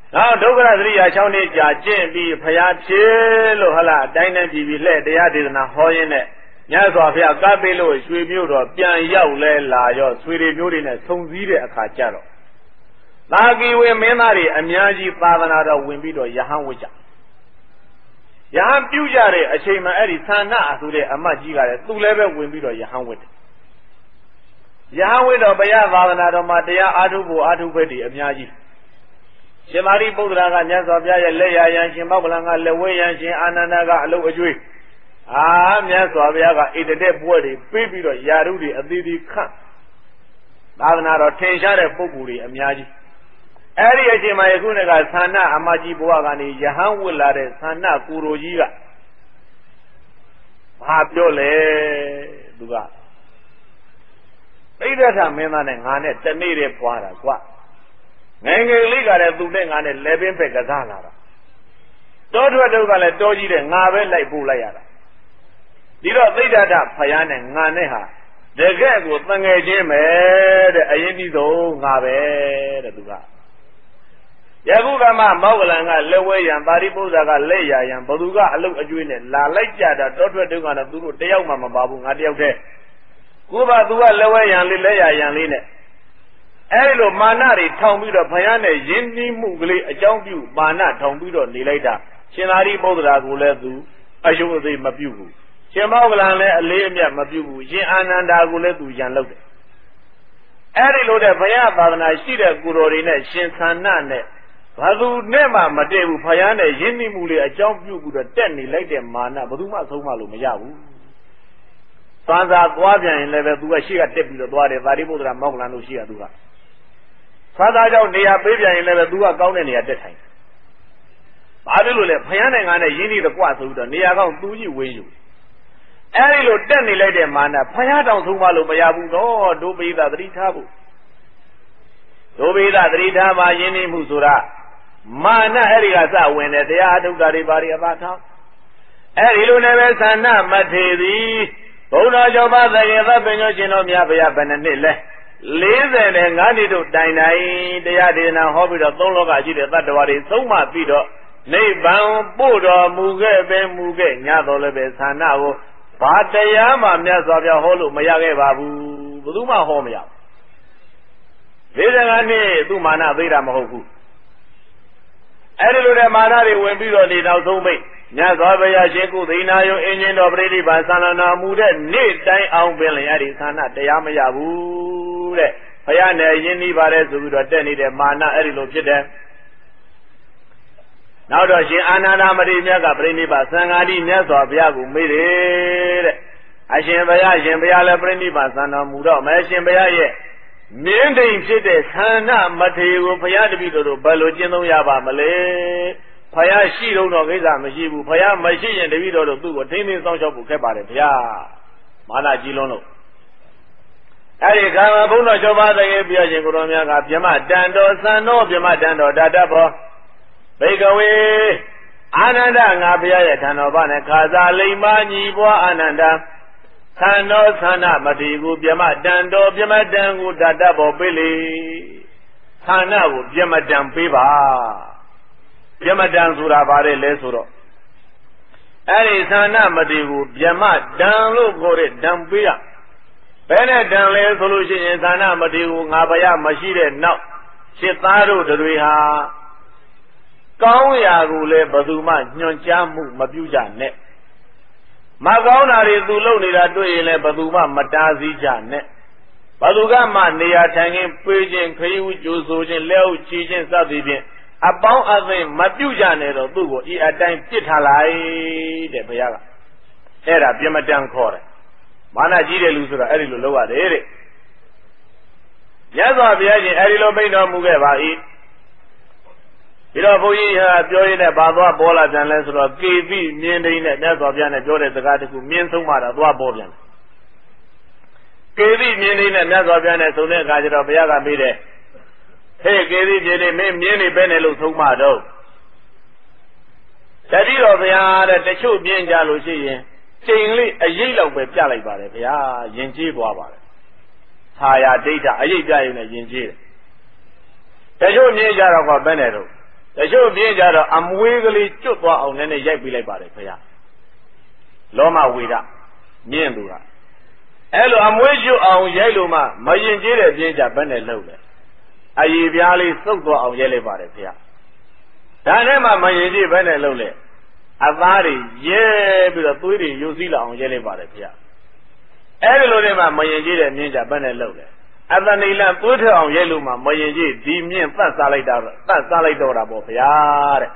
နောက်ဒုက္ခရသရိယာ၆နှစ်ကြာကျင့်ပြီးဖျားဖြစ်လို့ဟလားအတိုင်းနဲ့ကြည့်ပြီးလက်တရားဒေသနာဟောရင်းနဲ့မြတ်စွာဘုရားကပ်ပေးလို့ရွှေမြို့တော်ပြန်ရောက်လဲလာရောဆွေတွေမျိုးတွေနဲ့ဆုံစည်းတဲ့အခါကျတော့သာကီဝေမင်းသားတွေအများကြီးသာသနာတော်ဝင်ပြီးတော့ယဟန်ဝတ်ကြယဟန်ပြုကြတဲ့အချိန်မှာအဲ့ဒီသန္နာဆိုတဲ့အမတ်ကြီးကလည်းသူလည်းပဲဝင်ပြီးတော့ယဟန်ဝတ်တယ်ယဟန်ဝတ်တော့ဘုရားသာသနာတော်မှာတရားအားထုတ်ဖို့အားထုတ်ဖက်တွေအများကြီးရှင်သာရိပုတ္တရာကမြတ်စွာဘုရားရဲ့လက်ရယံရှင်မောက္ကလန်ကလက်ဝဲယံရှင်အာနန္ဒာကအလုတ်အကျွေးအာမြတ်စွာဘုရားကဣတတဲ့ပွဲတွေပြီးပြီးတော့ယာရုတွေအသီးသီးခန့်သာသနာတော်ထင်ရှားတဲ့ပုဂ္ဂိုလ်တွေအများကြီးအဲ့ဒီအချိန်မှာယခုနေ့ကသန္နာအမကြီးဘဝကနေယဟန်ဝတ်လာတဲ့သန္နာကိုရိုကြီးကဘာပြောလဲသူကပိဋကထမင်းသားနဲ့ငါနဲ့တနေ့တည်းပွားတာကွာငယ်ငယ်လေးကလည်းသူနဲ့ငါနဲ့လဲပင်ပဲကစားလာတာတောထွက်တုတ်ကလည်းတောကြီးတဲ့ငါပဲလိုက်ပို့လိုက်ရတာဒီတော့သိဒ္ဓထဖယားနဲ့ငါနဲ့ဟာတကယ်ကိုတငယ်ချင်းပဲတဲ့အရင်ဒီဆုံးငါပဲတဲ့သူကယခုကမှမောက္ကလန်ကလက်ဝဲရံပါရိပုတ္တရာကလက်ရရံဘသူကအလုတ်အကျွေးနဲ့လာလိုက်ကြတာတောထွက်တုတ်ကတော့သူတို့တယောက်မှမပါဘူးငါတယောက်တည်းကိုပါသူကလက်ဝဲရံလေးလက်ရရံလေးနဲ့အဲဒီလိုမာနတွေထောင်ပြီးတော့ဘုရားနဲ့ယဉ်နီးမှုကလေးအကြောင်းပြုမာနထောင်ပြီးတော့နေလိုက်တာရှင်သာရိပုတ္တရာကိုလည်းသူအယုအသေးမပြုဘူးရှင်မောက္ကလန်လည်းအလေးအမြတ်မပြုဘူးရှင်အာနန္ဒာကိုလည်းသူရန်လုပ်တယ်အဲဒီလိုတဲ့ဘုရားသာသနာရှိတဲ့ကိုယ်တော်တွေနဲ့ရှင်သန္နနဲ့ဘာသူနဲ့မှမတည့်ဘူးဘုရားနဲ့ယဉ်နီးမှုလေးအကြောင်းပြုပြီးတော့တက်နေလိုက်တဲ့မာနဘယ်သူမှဆုံးမလို့မရဘူးသံသာသွားပြန်ရင်လည်းပဲသူကရှေ့ကတက်ပြီးတော့သွားတယ်သာရိပုတ္တရာမောက္ကလန်တို့ရှိရသူကသာသာကြောင့်နေရာပေးပြန်ရင်လည်းပဲသူကကောင်းတဲ့နေရာတက်ထိုင်ဘာဖြစ်လို့လဲဘုရားနဲ့ငါနဲ့ရင်းနှီးတော့ကြွဆိုပြီးတော့နေရာကောင်းသူကြီးဝင်းယူအဲဒီလိုတက်နေလိုက်တဲ့မာနဘုရားတောင်ဆုံးမလို့မရဘူးတော့ဒုပိသသတိထားဖို့ဒုပိသသတိထားမှာရင်းနှီးမှုဆိုတာမာနအဲဒီကစဝင်တယ်တရားအထုတ်တာတွေဘာတွေအပါထားအဲဒီလိုနဲ့ပဲသန္နမထေသည်ဘုရားကျော်ပါသကေသပင်ညောရှင်တော်မြတ်ဘုရားဘယ်နှစ်နှစ်လဲလေးဆယ်နဲ့ငါးနှစ်တို့တိုင်တိုင်တရားဒေသနာဟောပြီးတော့သုံးလောကရှိတဲ့တတ္တဝါတွေသုံးမှပြီးတော့နိဗ္ဗာန်ပို့တော်မူခဲ့ပဲမူခဲ့ညတော်လည်းပဲသန္နာကိုဘာတရားမှမြတ်စွာဘုရားဟောလို့မရခဲ့ပါဘူးဘယ်သူမှဟောမရဘူးလေးဆယ်ငါးနှစ်သူ့မာနသေးတာမဟုတ်ဘူးအဲဒီလိုတဲ့မာနတွေဝင်ပြီးတော့နေနောက်ဆုံးပိတ်မြတ်စွာဘုရားရှင်ကုသိနာယုံအင်းချင်းတော်ပရိနိဗ္ဗာန်သန္နနာမူတဲ့နေ့တိုင်းအောင်ပင်လည်းအဲ့ဒီသန္နတရားမရဘူးတဲ့ဘုရားနဲ့ယဉ်နီးပါတယ်ဆိုပြီးတော့တက်နေတဲ့မာနအဲ့ဒီလိုဖြစ်တယ်နောက်တော့ရှင်အာနန္ဒမတိမြတ်ကပရိနိဗ္ဗာန်သံဃာတိမြတ်စွာဘုရားကိုမေးတယ်တဲ့အရှင်ဘုရားရှင်ဘုရားလည်းပရိနိဗ္ဗာန်သံတော်မူတော့မယ်ရှင်ဘုရားရဲ့မင်းတိမ်ဖြစ်တဲ့သန္နမထေကိုဘုရားတပည့်တော်တို့ဘယ်လိုကျင့်သုံးရပါမလဲဘုရားရှိတော့တော့ကိစ္စမရှိဘူးဘုရားမရှိရင်တပည့်တော်တို့သူ့ကိုထိန်းသိမ်းဆောင်ရှောက်ဖို့ခက်ပါတယ်ဘုရားမာနကြီးလုံးလို့အဲ့ဒီကံဘုန်းတော်ကျော်ပါတကယ်ပြရှင်ကိုတော်များကဗြဟ္မတန်တော်သံတော်ဗြဟ္မတန်တော်ဒါတတ်ဘောဘိကဝေအာနန္ဒငါဘုရားရဲ့ထံတော်ဘာနဲ့ခါသာလိမ္မာညီပွားအာနန္ဒသံတော်သန္နမတိကိုဗြဟ္မတန်တော်ဗြဟ္မတန်ကိုဒါတတ်ဘောပေးလေသန္နကိုဗြဟ္မတန်ပေးပါဗြဟ္မတန်ဆိုတာဘာလဲလဲဆိုတော့အဲ့ဒီသန္နမတိကိုဗြဟ္မတန်လို့ခေါ်တဲ့တန်ပေးရဘယ်နဲ့တန်လဲဆိုလို့ရှိရင်သန္နမတိကိုငါဘုရားမရှိတဲ့နောက်ရှစ်သားတို့တွေဟာကောင်းရာကိုလည်းဘယ်သူမှညွှန်ကြားမှုမပြုကြနဲ့မကောင်းတာတွေသူလုပ်နေတာတွေ့ရင်လည်းဘယ်သူမှမတားဆီးကြနဲ့ဘယ်သူကမှနေရာထိုင်ခင်းပေးခြင်းခရီးဦးကြိုဆိုခြင်းလက်ဦးချီခြင်းစသည်ဖြင့်အပေါင်းအသင်းမပြုကြနဲ့တော့သူ့ကိုဤအတိုင်းပြစ်ထားလိုက်တဲ့ဘုရားကအဲ့ဒါပြမတန်ခေါ်တယ်မာနကြီးတဲ့လူဆိုတာအဲ့ဒီလိုလုပ်ရတယ်တဲ့မြတ်စွာဘုရားရှင်အဲ့ဒီလိုမိန့်တော်မူခဲ့ပါ၏ပြီးတော့ဘုန်းကြီးဟာပြောရင်းနဲ့ဘာသွားပေါ်လာပြန်လဲဆိုတော့ကေပိမြင်းတိန်နဲ့မြတ်စွာဘုရားနဲ့ပြောတဲ့စကားတခုမြင်းဆုံးမှတော့သွားပေါ်ပြန်တယ်ကေပိမြင်းတိန်နဲ့မြတ်စွာဘုရားနဲ့ဆုံတဲ့အခါကျတော့ဘုရားကမေးတယ်ဟေးကေပိမြင်းတိန်မင်းမြင်းနေပဲနဲ့လို့ဆုံးမတော့တတိတော်ဘုရားတဲ့တချို့မြင်ကြလို့ရှိရင်ချိန်လေးအရေးလောက်ပဲပြလိုက်ပါတယ်ဗျာယဉ်ကျေးသွားပါတယ်သာယာဒိဋ္ဌအရေးပြရင်လည်းယဉ်ကျေးတယ်တချို့မြင်ကြတော့ကဘယ်နဲ့တော့တချို့ပြင်းကြတော့အမွေးကလေးကျွတ်သွားအောင်နည်းနည်းရိုက်ပြလိုက်ပါတယ်ဖေလောမဝေဒမြင့်သူကအဲ့လိုအမွေးကျွတ်အောင်ရိုက်လို့မှမရင်ကျေးတဲ့ပြင်းကြဘယ်နဲ့လှုပ်လဲအရီပြားလေးစုပ်သွားအောင်ရိုက်လိုက်ပါတယ်ဖေဒါနဲ့မှမရင်ကျေးဘယ်နဲ့လှုပ်လဲအသားတွေရဲပြီးတော့သွေးတွေယူစည်းလာအောင်ရိုက်လိုက်ပါတယ်ဖေအဲ့ဒီလိုနဲ့မှမရင်ကျေးတဲ့မြင်းကြဘယ်နဲ့လှုပ်လဲအတဏိလသွေးထအောင်ရိုက်လို့မှမရင်ကျေးဒီမြင့်သတ်စားလိုက်တာသတ်စားလိုက်တော့တာပေါ့ဗျာတဲ့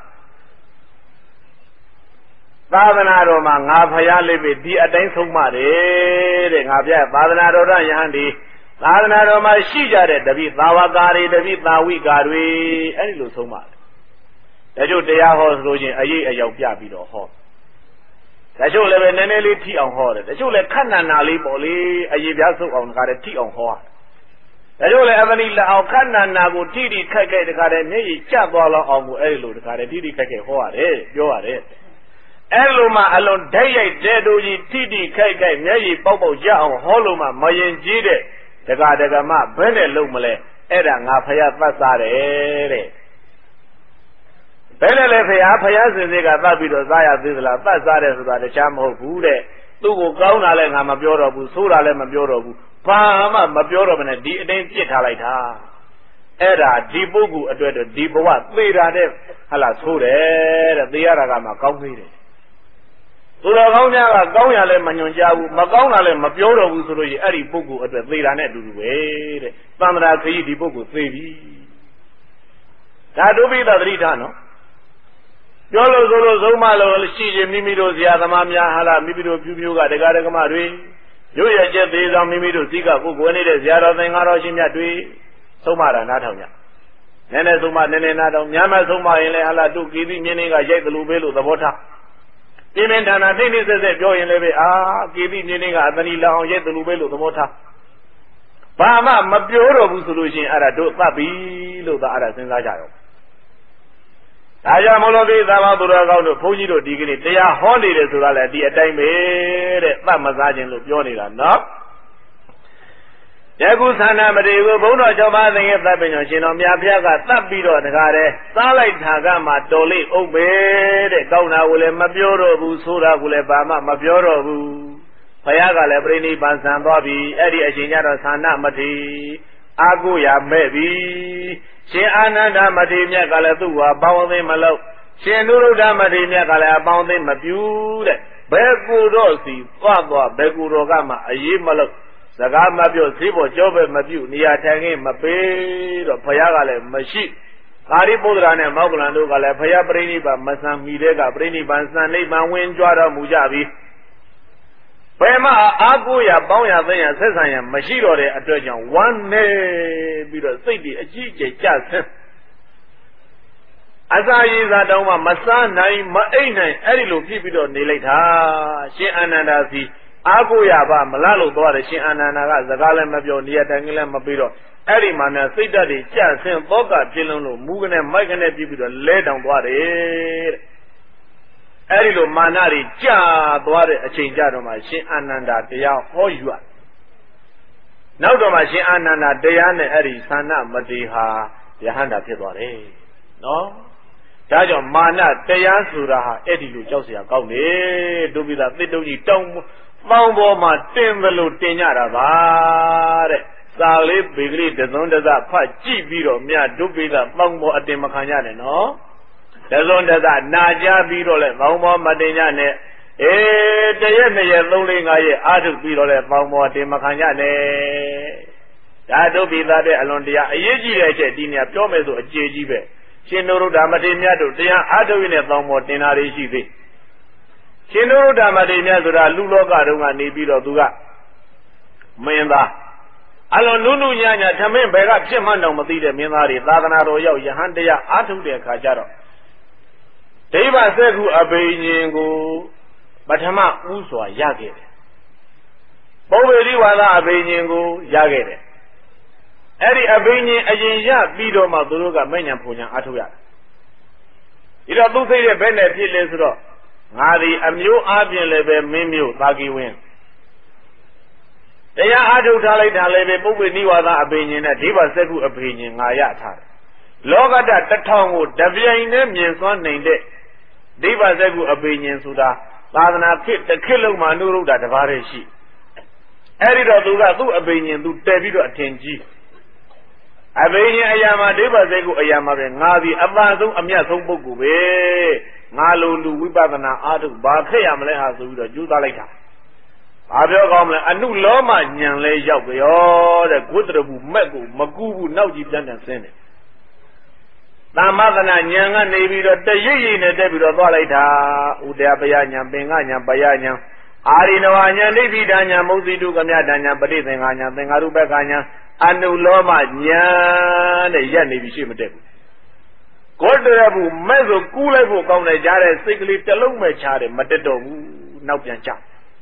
သာသနာတော်မှာငါဖယားလေးပဲဒီအတိုင်းဆုံးမတယ်တဲ့ငါပြသာသနာတော်ရယဟန်ဒီသာသနာတော်မှာရှိကြတဲ့တပိသာဝကာတွေတပိသာဝိကာတွေအဲ့ဒီလိုဆုံးမတယ်တချို့တရားဟောဆိုလို့ချင်းအရေးအယောက်ပြပြီးတော့ဟောတချို့လည်းပဲနည်းနည်းလေးထိအောင်ဟောတယ်တချို့လည်းခက်နန္နာလေးပေါ့လေအရေးပြဆုပ်အောင်တခါတည်းထိအောင်ဟောတယ်ဒါကြောင့်လည်းအပနိလအောင်ခန္ဓာနာကိုထိထိခိုက်ခိုက်တခါတည်းမျက်ရည်ကျသွားလောက်အောင်ကိုအဲ့လိုတခါတည်းထိထိခိုက်ခိုက်ဟောရတယ်ပြောရတယ်အဲ့လိုမှအလွန်ဓာတ်ရိုက်တဲ့တို့ကြီးထိထိခိုက်ခိုက်မျက်ရည်ပေါက်ပေါက်ရအောင်ဟောလို့မှမရင်ကြီးတဲ့တခါတကမှဘယ်နဲ့လုံးမလဲအဲ့ဒါငါဖယားသတ်စားတယ်တဲ့ဘယ်နဲ့လဲဖယားဖယားစင်စစ်ကသတ်ပြီးတော့စားရသေးသလားသတ်စားတယ်ဆိုတာတခြားမဟုတ်ဘူးတဲ့သူ့ကိုကောင်းတာလည်းငါမပြောတော့ဘူးဆိုးတာလည်းမပြောတော့ဘူးဘာမှမပြောတော့ဘဲနဲ့ဒီအတိုင်းပြစ်ထားလိုက်တာအဲ့ဒါဒီပုဂ္ဂိုလ်အတွက်တော့ဒီဘဝသေတာတဲ့ဟလာဆိုးတယ်တဲ့သေရတာကမှကောင်းသေးတယ်သူတော်ကောင်းများကကောင်းရလဲမညွန်ကြဘူးမကောင်းတာလည်းမပြောတော့ဘူးဆိုလို့ရှိရင်အဲ့ဒီပုဂ္ဂိုလ်အတွက်သေတာနဲ့အတူတူပဲတဲ့သံဃာခရီးဒီပုဂ္ဂိုလ်သေပြီဒါဒုပိသသတိထားနော်ပြောလို့ဆိုလို့သုံးမလို့ရှိရင်မိမိတို့ဇာသမားများဟာလားမိမိတို့ပြုမျိုးကတရားဓမ္မတွေရွရကျက်သေးဆောင်မိမိတို့စိကပုဂ္ဂိုလ်နေတဲ့ဇာတော်သင်္ဃာတော်ရှင်မြတ်တွေသုံးမတာနားထောင်ကြနည်းနည်းသုံးမနည်းနည်းနားထောင်များများသုံးမရင်လည်းဟာလားတို့ကိတိမြင်းတွေကရိုက်သလိုပဲလို့သဘောထားပြင်းပြင်းထန်ထန်သိသိဆက်ဆက်ပြောရင်လည်းပဲအာကိတိမြင်းတွေကအတဏီလောင်ရိုက်သလိုပဲလို့သဘောထားဘာမှမပြောတော့ဘူးဆိုလို့ရှိရင်အဲ့ဒါတို့သတ်ပြီလို့သာအဲ့ဒါစဉ်းစားကြရောဒါကြောင့်မလို့ဒီသာဝသူတော်ကောင်းတို့ဘုန်းကြီးတို့ဒီကနေ့တရားဟောနေတယ်ဆိုတာလည်းဒီအတိုင်းပဲတဲ့သတ်မစားခြင်းလို့ပြောနေတာနော်ယခုသန္တာမတေကိုဘုန်းတော်၆ပါးသင်ရဲ့သတ်ပင်တော်ရှင်တော်မြတ်ဖျားကသတ်ပြီးတော့တကားတဲ့စားလိုက်တာကမှတော်လေးအုပ်ပဲတဲ့ကောင်းတာကိုလည်းမပြောတော့ဘူးဆိုးတာကိုလည်းဘာမှမပြောတော့ဘူးဘုရားကလည်းပြိဋိဘံဆံသွားပြီအဲ့ဒီအချိန်ကျတော့သန္တာမတေအာကိုရမဲ့ပြီရှင်အာနန္ဒမထေရမြတ်ကလည်းသူ့ဟာပေါင်းသိမလို့ရှင်နုရုဒ္ဓမထေရမြတ်ကလည်းအပေါင်းသိမပြုတဲ့ဘယ်ကိုတော့စီသွားသွားဘယ်ကိုတော့ကမှအရေးမလို့စကားမပြောဈေးပေါ်ကြောပဲမပြုနေရာထိုင်ခင်းမပေးတော့ဘုရားကလည်းမရှိကာရိပုတ္တရာနဲ့မောက္ကလန်တို့ကလည်းဘုရားပြိဋိဘံမဆံမိတဲ့ကပြိဋိဘံစံနိဗ္ဗာန်ဝင်ကြွတော်မူကြပြီဘယ်မှာအာကိုရပေါင်းရသိရဆက်ဆံရမရှိတော့တဲ့အတွက်ကြောင့်ဝမ်းနေပြီးတော့စိတ်တွေအကြီးအကျယ်ကြဆင်းအစာရည်စားတောင်းမှမစားနိုင်မအိပ်နိုင်အဲ့ဒီလိုဖြစ်ပြီးတော့နေလိုက်တာရှင်အာနန္ဒာစီအာကိုရပါမလားလို့သွားတယ်ရှင်အာနန္ဒာကစကားလည်းမပြောနေရတိုင်ကလည်းမပြီးတော့အဲ့ဒီမှာနဲ့စိတ်ဓာတ်တွေကြဆင်းသောကပြင်းလုံးလို့မူးကနေမိုက်ကနေပြပြီးတော့လဲတောင်သွားတယ်တဲ့အဲ့ဒီလိုမာနတွေကြာသွားတဲ့အချိန်ကြတော့မှရှင်အာနန္ဒာတရားဟောယူရနောက်တော့မှရှင်အာနန္ဒာတရားနဲ့အဲ့ဒီသန္နမတေဟာယဟန္တာဖြစ်သွားတယ်နော်ဒါကြောင့်မာနတရားဆိုတာဟာအဲ့ဒီလိုကြောက်เสียကောင်းတယ်ဒုပိသသစ်တုံးကြီးတောင်းပေါင်းပေါ်မှာတင်သလိုတင်ကြတာပါတဲ့စာလေးဘေကလေးတသွန်းတစဖတ်ကြည့်ပြီးတော့မြတ်ဒုပိသပေါင်းပေါ်အတင်မခံကြနဲ့နော်တဇွန်တသနာကြပြီးတော့လဲပေါင်းပေါ်မတင်ကြနဲ့အေးတရက်နှစ်ရက်သုံးလေးငါးရက်အာထုပြီးတော့လဲပေါင်းပေါ်တင်မခံကြနဲ့ဒါဒုပိသတဲ့အလွန်တရားအရေးကြီးတဲ့အချက်ဒီနေရာပြောမယ်ဆိုအကျေကြီးပဲရှင်နုရုဒ္ဓမထေရမြတ်တို့တရားအာထုရင်းနဲ့ပေါင်းပေါ်တင်တာတွေရှိသေးရှင်နုရုဒ္ဓမထေရမြတ်ဆိုတာလူလောကတုန်းကနေပြီးတော့သူကမင်းသားအလွန်နုနုညညထမင်းဘယ်ကဖြစ်မှန်းတော့မသိတဲ့မင်းသားတွေသာသနာတော်ရောက်ယဟန်တရားအာထုတဲ့အခါကျတော့ဒိဗ္ဗစက္ခုအဘိညာဉ်ကိုပထမဥစွာရခဲ့တယ်ပုဗ္ဗေရိဝါဒအဘိညာဉ်ကိုရခဲ့တယ်အဲ့ဒီအဘိညာဉ်အရင်ရပြီးတော့မှသူတို့ကမဲ့ညာဖုန်ညာအားထုတ်ရတယ်ဒီတော့သူစိတ်ရဲ့ဘယ်နဲ့ဖြစ်လဲဆိုတော့ငါဒီအမျိုးအပြင်လည်းပဲမင်းမျိုးသာကီဝင်းတရားအားထုတ်ထားလိုက်တာလည်းပဲပုဗ္ဗေနိဝါဒအဘိညာဉ်နဲ့ဒိဗ္ဗစက္ခုအဘိညာဉ်ငါရထားတယ် Logata Tatango, Davian, Mienson named it. Deva Zegu opinion Suda, Ladana Kit, the Kilo Manuru that Vareshi. Edit of the opinion to David Atenji. Avenia Ayama Deva Zegu Ayama, Nazi, Abazo, Amiaso Bogube, Malu, Wibana, Adu, Bakayamle, the Judah later. Abel a new Loma, Yan Lay Yao, the Gudrabu, Magu, Magu, Nauji Duncan Senate. Namadana, Yanga, Navy, the Yin, the David of Valeta, Udeapayanya, Benganya, Bayanya, Arinoanya, Navy, Danya, Mosi, Dugamia, Danya, Badizanya, Bengarubaganya, a new Loma, Yan, the Yan Navy Shimate. Godrabu, Mezo, Kulabu, Kona Jare, Sickly, Telome Chare, Matedo, Naupiancha.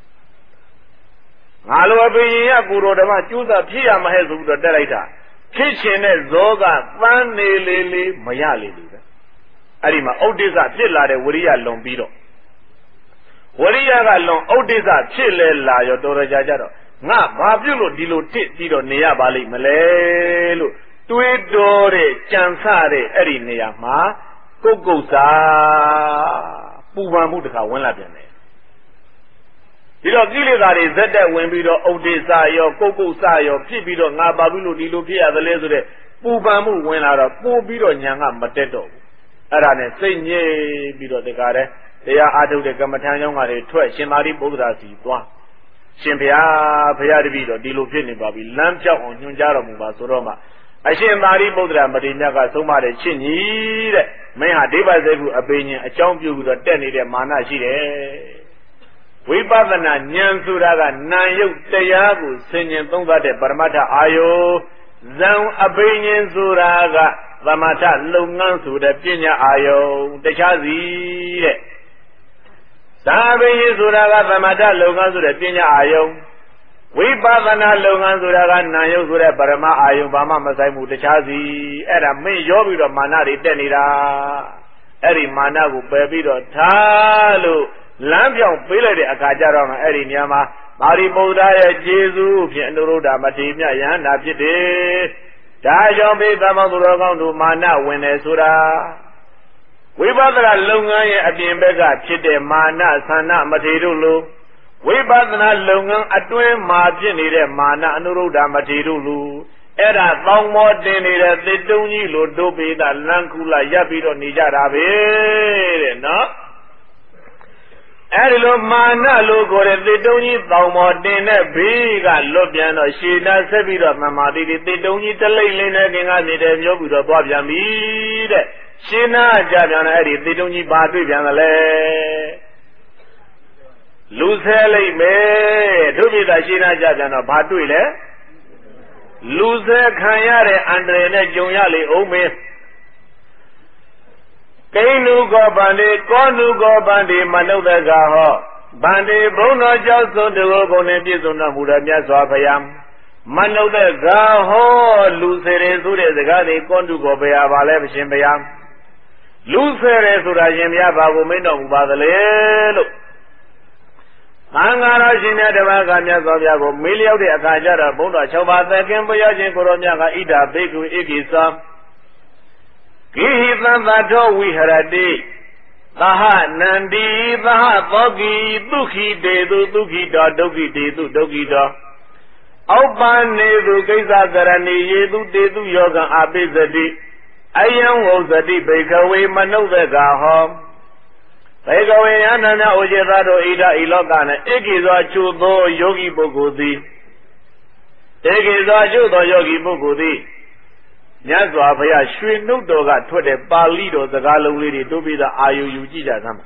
Alo Abiya Guru Dama Chusa Pia Mahezu the Delaita. Kitchen is Zoga, Fanny Lily, Mayali. Arima, Odisa, Chilla, the Wuria Lombido. Wuria Long, Odisa, Chilla, your Dora Jajaro. Na, Babulo, Dilo, Tito, Nia Bali, Malelo, Tuidore, Chansare, Erinia, Ma, Gogosa, Pumamuka, one Latin. You know, Gilly is that when we don't Odessa, your Coco Sayo, Pibido, Nababulo, Dilupia, the Lesure, Pubamu went out of Pubido, Yanga, Mateto. Arane, say, ye, Bido de Gare, they are out of the Gamatano, a twice, Shimari Bograsi, Shimpia, Payadibido, Dilupini, Babi, Lamcha on Yunjaro Mubasuroma. I see Mari Bodra, but in Naga, so much chin, may have devised opinion, a champ you with a tenny, mana she. Vipavana Nyansuraga Nayu Tayagu Singing Tonga de Parmata Ayo Zang Abinian Suraga Vamata Lungansu de Pina Ayo Techazi Sabi Suraga Vamata Lungansu de Pina Ayo Vipavana Lungansuraga Nayu Sura Parama Ayo Vama Masaimu Techazi Era Me Yobi of Manari Tenira Eri Managu Babido Talu Lampion Pillar Akajara Eri Nyama, Mari Buddha, Jesus, Pianuruda, Matimia, Yan, Napide, Tajon Be Bamaduragon to Mana, Wenesura. We bother Lunga at the Embega, Chide, Mana, Sana, Matirulu. We bother Lunga at Twin Margin, Mana, Anuruda, Matirulu. Era long more than it, they don't need Lodobe, that Lankula, Yabido, Nijarabe, no? Erilo mana logo they don't eat more than a big lobiano. She does a bit of Mamadi. They don't eat a lane again. I need a job with a Bobia meat. She not Javian Eddie. They don't eat Badu Janale. Lucelle me. Do be the Shina Javian of Batuile. Luce Kayare Andre Juniali Ome. Kainu go bandi, Konu go bandi, Manu the Gaho, Bandi, Bruno Johnson, the Logone Pizuna Mudamia Swapayam, Manu the Gaho, Lucere Sure, the Gadi, Kondu go Bea Valeb Shimbayam, Lucere Surajimia Bagumino Badalelo Angara Shimia de Vagamia Soviago, Milio de Akajara, Bunda Chova, the Kimboya Koromia, Ida, Beku Igisa. Kihitandato we haradi. Taha Nandi, Taha Bogi, Duki Dedu, Duki da, Dogi Dedu, Dogi da. Aupan Nedu, Kaisa Garani, Yedu Dedu Yoga Abizadi. Ayam Ozadi, Bakeaway, Manovega home. Bakeaway Anana Ojerado Ida Ilogana, Egiza Chudo Yogi Bogudi. Egiza Chudo Yogi Bogudi. Nyazwa Paya Shri Nudoga to the Balido, the Galo lady, to be the Ayu Yujija Sama.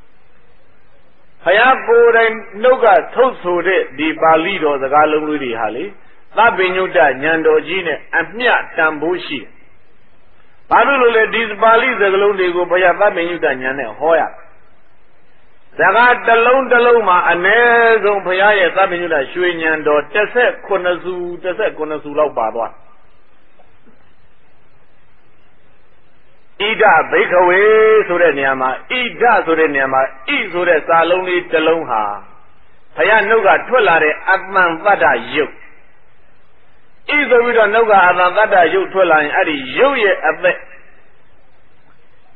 Hayako and Noga Tosu the Balido, the Galo lady Hali, Labinuda, Nyando Gine, and Mia Tambushi. Padule, these Bali, the Lundi go Paya Labinuda Nyane, Hoya. Zagat the Lone Daloma, and Nezon Paya Labinuda, Shri Nyando, Tese Konazu, Tese Konazu Badwa. Ida Bakeaway Sureniama, Ida Sureniama, E Sure Saloni Telonha. Payanuga Twilare Atman Vada Yu. Either we don't know Adam Vada Yu Twiline Adi Yu at the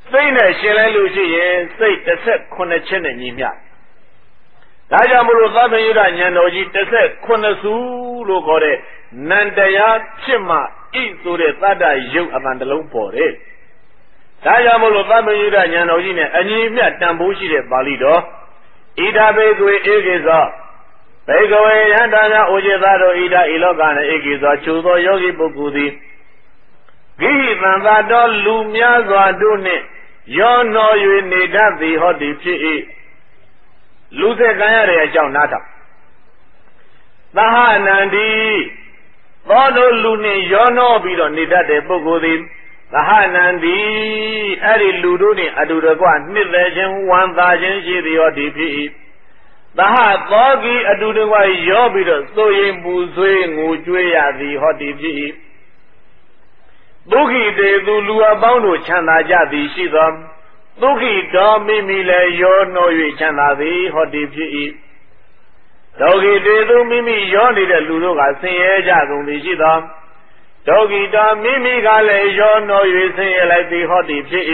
စိတ်နဲ့ရှင်လိုက်လို့ရှိရင်စိတ်တစ်ဆက်ခုနှစ်ချက်နဲ့ညီမျှဒါကြောင့်မလို့သဗ္ဗညုတဉာဏ်တော်ကြီးတစ်ဆက်ခုနှစ်စုလို့ခေါ်တဲ့နန္တရားဖြစ်မှဤဆိုတဲ့သတ္တယုတ်အမှန်တလုံးပေါ်တယ်ဒါကြောင့်မလို့သဗ္ဗညုတဉာဏ်တော်ကြီးနဲ့အညီမျှတန်ဖိုးရှိတဲ့ပါဠိတော်ဣဒဘေကွေဧကိသောဘေကဝေယန္တာများအိုจิตသားတို့ဣဒဤလောက၌ဧကိသောချိုသောယောဂီပုဂ္ဂိုလ်သည်ဂိဟိသံသာတော်လူများစွာတို့နှင့်ရောနှော၍နေတတ်သည်ဟောသည်ဖြစ်၏လူဆက်ကံရတဲ့အကြောင်းနားထောင်သဟနန္တိသောတို့လူနှင့်ရောနှောပြီးတော့နေတတ်တဲ့ပုဂ္ဂိုလ်သည်သဟနန္တိအဲ့ဒီလူတို့နှင့်အတူတကွနှစ်သက်ခြင်းဝမ်းသာခြင်းရှိသည်ဟောသည်ဖြစ်၏သဟသောကိအတူတကွရောပြီးတော့သို့ရင်ပူဆွေးငိုကြွေးရသည်ဟောသည်ဖြစ်၏ဒုက္ခိတေသူလူအပေါင်းတို့ချမ်းသာကြသည်ရှိသောဒုက္ခိတော်မိမိလည်းရောနှော၍ချမ်းသာသည်ဟောသည်ဖြစ်၏ဒုက္ခိတေသူမိမိရောနေတဲ့လူတို့ကဆင်းရဲကြကုန်သည်ရှိသောဒုက္ခိတော်မိမိကလည်းရောနှော၍ဆင်းရဲလိုက်သည်ဟောသည်ဖြစ်၏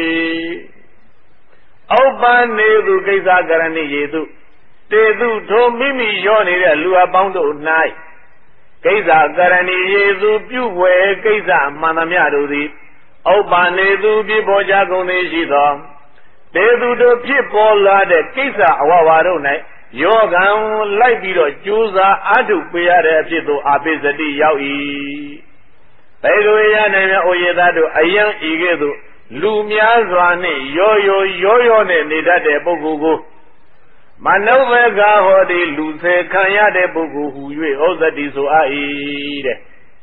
ဥပ္ပန္နေသူကိစ္စကရဏိယေသူတေသူထိုမိမိရောနေတဲ့လူအပေါင်းတို့၌ကိစ္စကရဏီယေသူပြုဝဲကိစ္စမှန်သမျှတို့သည်ဥပ္ပန္နေသူဖြစ်ပေါ်ကြကုန်သည်ရှိသောတေသူတို့ဖြစ်ပေါ်လာတဲ့ကိစ္စအဝဝတို့၌ယောဂံလိုက်ပြီးတော့ကြိုးစားအားထုတ်ပေးရတဲ့အဖြစ်သို့အာပိစတိရောက်၏ဘေကဝေယနိုင်မြအိုယေသားတို့အယံဤကဲ့သို့လူများစွာနှင့်ရောရောရောရောနဲ့နေတတ်တဲ့ပုဂ္ဂိုလ်ကိုမနုဿေကဟောဒီလူစေခံရတဲ့ပုဂ္ဂိုလ်ဟူ၍ဩဇတိဆိုအပ်၏တဲ့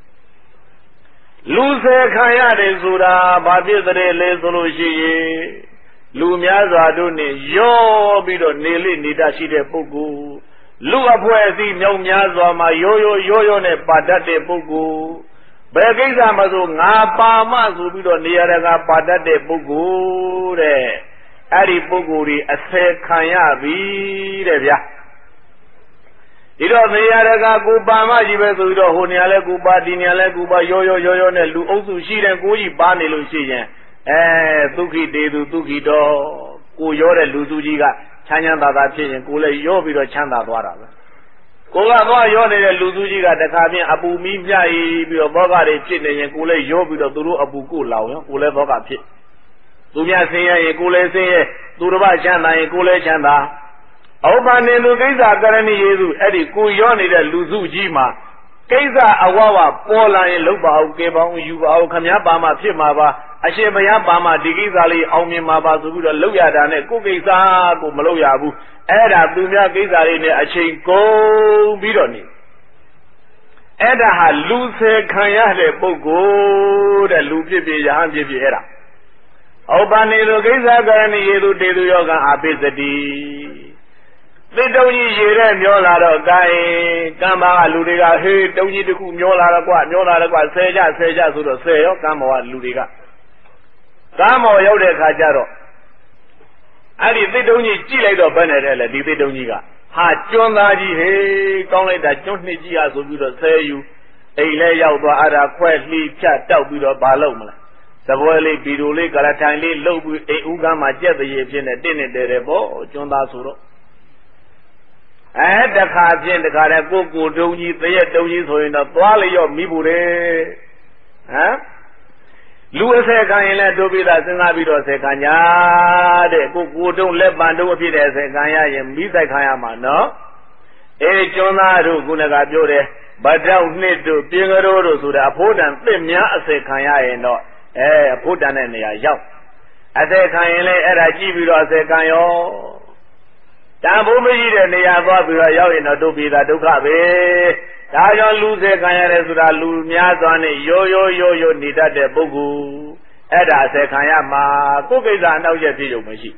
လူစေခံရတယ်ဆိုတာဘာဖြစ်တဲ့လဲဆိုလို့ရှိရင်လူများစွာတို့နဲ့ရောပြီးတော့နေလိနေတတ်ရှိတဲ့ပုဂ္ဂိုလ်လူအဖွဲ့အစည်းမြောက်များစွာမှာရောရောရောရောနဲ့ပါတတ်တဲ့ပုဂ္ဂိုလ်ဘယ်ကိစ္စမှဆိုငါပါမဆိုပြီးတော့နေရာတကာပါတတ်တဲ့ပုဂ္ဂိုလ်တဲ့အဲ့ဒီပုဂ္ဂိုလ်ဒီအဆယ်ခံရပြီတဲ့ဗျာဒီတော့နေရာတကာကိုပါမကြီးပဲဆိုပြီးတော့ဟိုနေရာလဲကိုပါဒီနေရာလဲကိုပါရောရောရောရောနဲ့လူအုပ်စုရှိတဲ့ကိုကြီးပါနေလို့ရှိရင်အဲသုခိတေသူသုခိတော်ကိုရောတဲ့လူစုကြီးကချမ်းချမ်းသာသာဖြစ်ရင်ကိုလည်းရောပြီးတော့ချမ်းသာသွားတာပဲကိုကသွားရောနေတဲ့လူစုကြီးကတခါပြင်အပူမီးပြရပြီးတော့ဘောကတွေဖြစ်နေရင်ကိုလည်းရောပြီးတော့သူတို့အပူကိုလောင်ရောကိုလည်းဘောကဖြစ်သူများဆင်းရဲရင်ကိုယ်လည်းဆင်းရဲသူတစ်ပါးချမ်းသာရင်ကိုယ်လည်းချမ်းသာဥပ္ပန္နေလူကိစ္စကရဏီယေစုအဲ့ဒီကိုရောနေတဲ့လူစုကြီးမှာကိစ္စအဝဝပေါ်လာရင်လုတ်ပါအောင်ကဲပါအောင်ယူပါအောင်ခမည်းပါမှဖြစ်မှာပါအရှင်ဘုရားပါမှဒီကိစ္စလေးအောင်မြင်မှာပါဆိုပြီးတော့လောက်ရတာနဲ့ကိုယ်ကိစ္စကိုမလုပ်ရဘူးအဲ့ဒါသူများကိစ္စလေးနဲ့အချိန်ကုန်ပြီးတော့နေအဲ့ဒါဟာလူဆယ်ခံရတဲ့ပုဂ္ဂိုလ်တဲ့လူဖြစ်ဖြစ်ရဟန်းဖြစ်ဖြစ်အဲ့ဒါဥပ္ပန္နေလူကိစ္စကရဏီယေသူတေသူယောဂံအာပိစတိသစ်တုံးကြီးရေတဲ့မျောလာတော့ကိုင်ကံပါကလူတွေကဟေးတုံးကြီးတစ်ခုမျောလာတော့ကွမျောလာတော့ကွဆယ်ကြဆယ်ကြဆိုတော့ဆယ်ရောကံမောကလူတွေကကံမောရောက်တဲ့ခါကျတော့အဲ့ဒီသစ်တုံးကြီးကြည့်လိုက်တော့ဘယ်နဲ့တဲ့လဲဒီသစ်တုံးကြီးကဟာကျွန်းသားကြီးဟေးကောင်းလိုက်တာကျွန်းနှစ်ကြီးอ่ะဆိုပြီးတော့ဆယ်ယူအိမ်လဲရောက်သွားအဲ့ဒါခွဲလှီးဖြတ်တောက်ပြီးတော့ဘာလုပ်မလဲသပွဲလေးဗီဒီယိုလေးကရထိုင်လေးလှုပ်ပြီးအိမ်ဥကမ်းမှာကြက်တရေဖြစ်နေတင့်နေတယ်တယ်ပေါ့ကျွန်းသားဆိုတော့အဲတခါဖြင့်တခါတည်းကိုကိုတုံးကြီးတရက်တုံးကြီးဆိုရင်တော့သွားလျော့မိဘူးတယ်ဟမ်လူအစဲခံရင်လည်းဒုပိသစဉ်းစားပြီးတော့ဆေခံညာတဲ့ကိုကိုတုံးလက်ပံတုံးအဖြစ်တဲ့ဆေခံရရင်မိဆိုင်ခံရမှာနော်အေးကျွန်းသားတို့ခုနကပြောတယ်ဗတောက်နှစ်တို့ပြင်းကရိုးတို့ဆိုတဲ့အဖို့တန်သစ်များအစဲခံရရင်တော့အဲအဖို့တန်တဲ့နေရာရောက်အစဲခံရင်လည်းအဲ့ဒါကြည့်ပြီးတော့အစဲခံရောတန်ဖိုးမရှိတဲ့နေရာသွားပြီးတော့ရောက်ရင်တော့ဒုပိသဒုက္ခပဲဒါကြောင့်လူစေခံရတယ်ဆိုတာလူများစွာနဲ့ရိုးရိုးရိုးရိုးနေတတ်တဲ့ပုဂ္ဂိုလ်အဲ့ဒါစေခံရမှာကိုယ်ကိစ္စအနောက်ရက်ဖြစ်ရုံမရှိ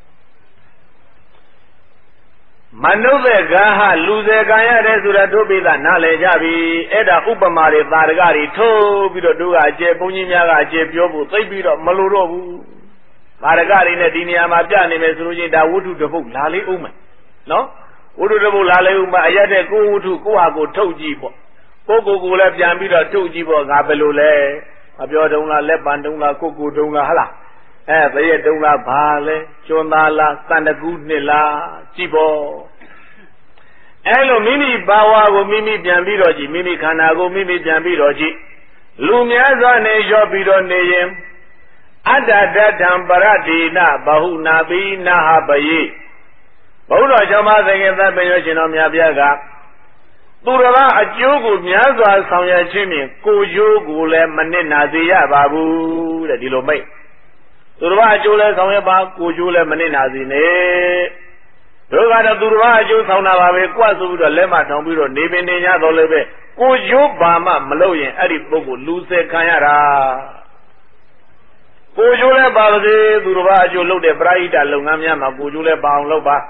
မနုဿေကဟလူစေခံရတယ်ဆိုတာဒုပိသနားလည်ကြပြီအဲ့ဒါဥပမာတွေသာရကတွေထိုးပြီးတော့တို့ကအကျေဘုန်းကြီးများကအကျေပြောဖို့သိပြီးတော့မလိုတော့ဘူးသာရကတွေနဲ့ဒီနေရာမှာပြနေမယ်ဆိုလို့ချင်းဒါဝတ္ထုတစ်ပုဒ်လာလေးဦးမယ်နော်ဝတ္ထုတစ်ပုဒ်လာလေးဦးမှာအရက်တဲ့ကိုဝတ္ထုကိုဟာကိုထုတ်ကြည့်ပေါ့ကိုကိုကိုလည်းပြန်ပြီးတော့ထုတ်ကြည့်ပေါ့ငါဘယ်လိုလဲမပြောတုံးလားလက်ပံတုံးလားကိုကိုတုံးလားဟလားအဲတရက်တုံးလားဘာလဲကျွန်းသားလားစန္ဒကူးနှစ်လားကြည့်ပေါ့အဲလိုမိမိဘာဝကိုမိမိပြန်ပြီးတော့ကြည့်မိမိခန္ဓာကိုမိမိပြန်ပြီးတော့ကြည့်လူများစွာနဲ့ရော့ပြီးတော့နေရင်အတ္တတထံပရတိနဘဟုနာပိနာဟပယေဘုရားကျောင်းမသင်္ကေတပင်ရရှင်တော်မြတ်ဗျာကသူတော်ဘာအကျိုးကိုများစွာဆောင်ရွက်ခြင်းဖြင့်ကိုကျိုးကိုလည်းမနစ်နာစေရပါဘူးတဲ့ဒီလိုမိတ်သူတော်ဘာအကျိုးလည်းဆောင်ရွက်ပါကိုကျိုးလည်းမနစ်နာစေနဲ့တို့ကတော့သူတော်ဘာအကျိုးဆောင်တာပါပဲကြွဆိုပြီးတော့လက်မထောင်ပြီးတော့နေပင်နေကြတော့လည်းပဲကိုကျိုးဘာမှမလုပ်ရင်အဲ့ဒီပုဂ္ဂိုလ်လူဆယ်ခံရတာကိုကျိုးလည်းပါပါစေသူတော်ဘာအကျိုးလုပ်တဲ့ပရိဟိတလုပ်ငန်းများမှာကိုကျိုးလည်းပါအောင်လုပ်ပါ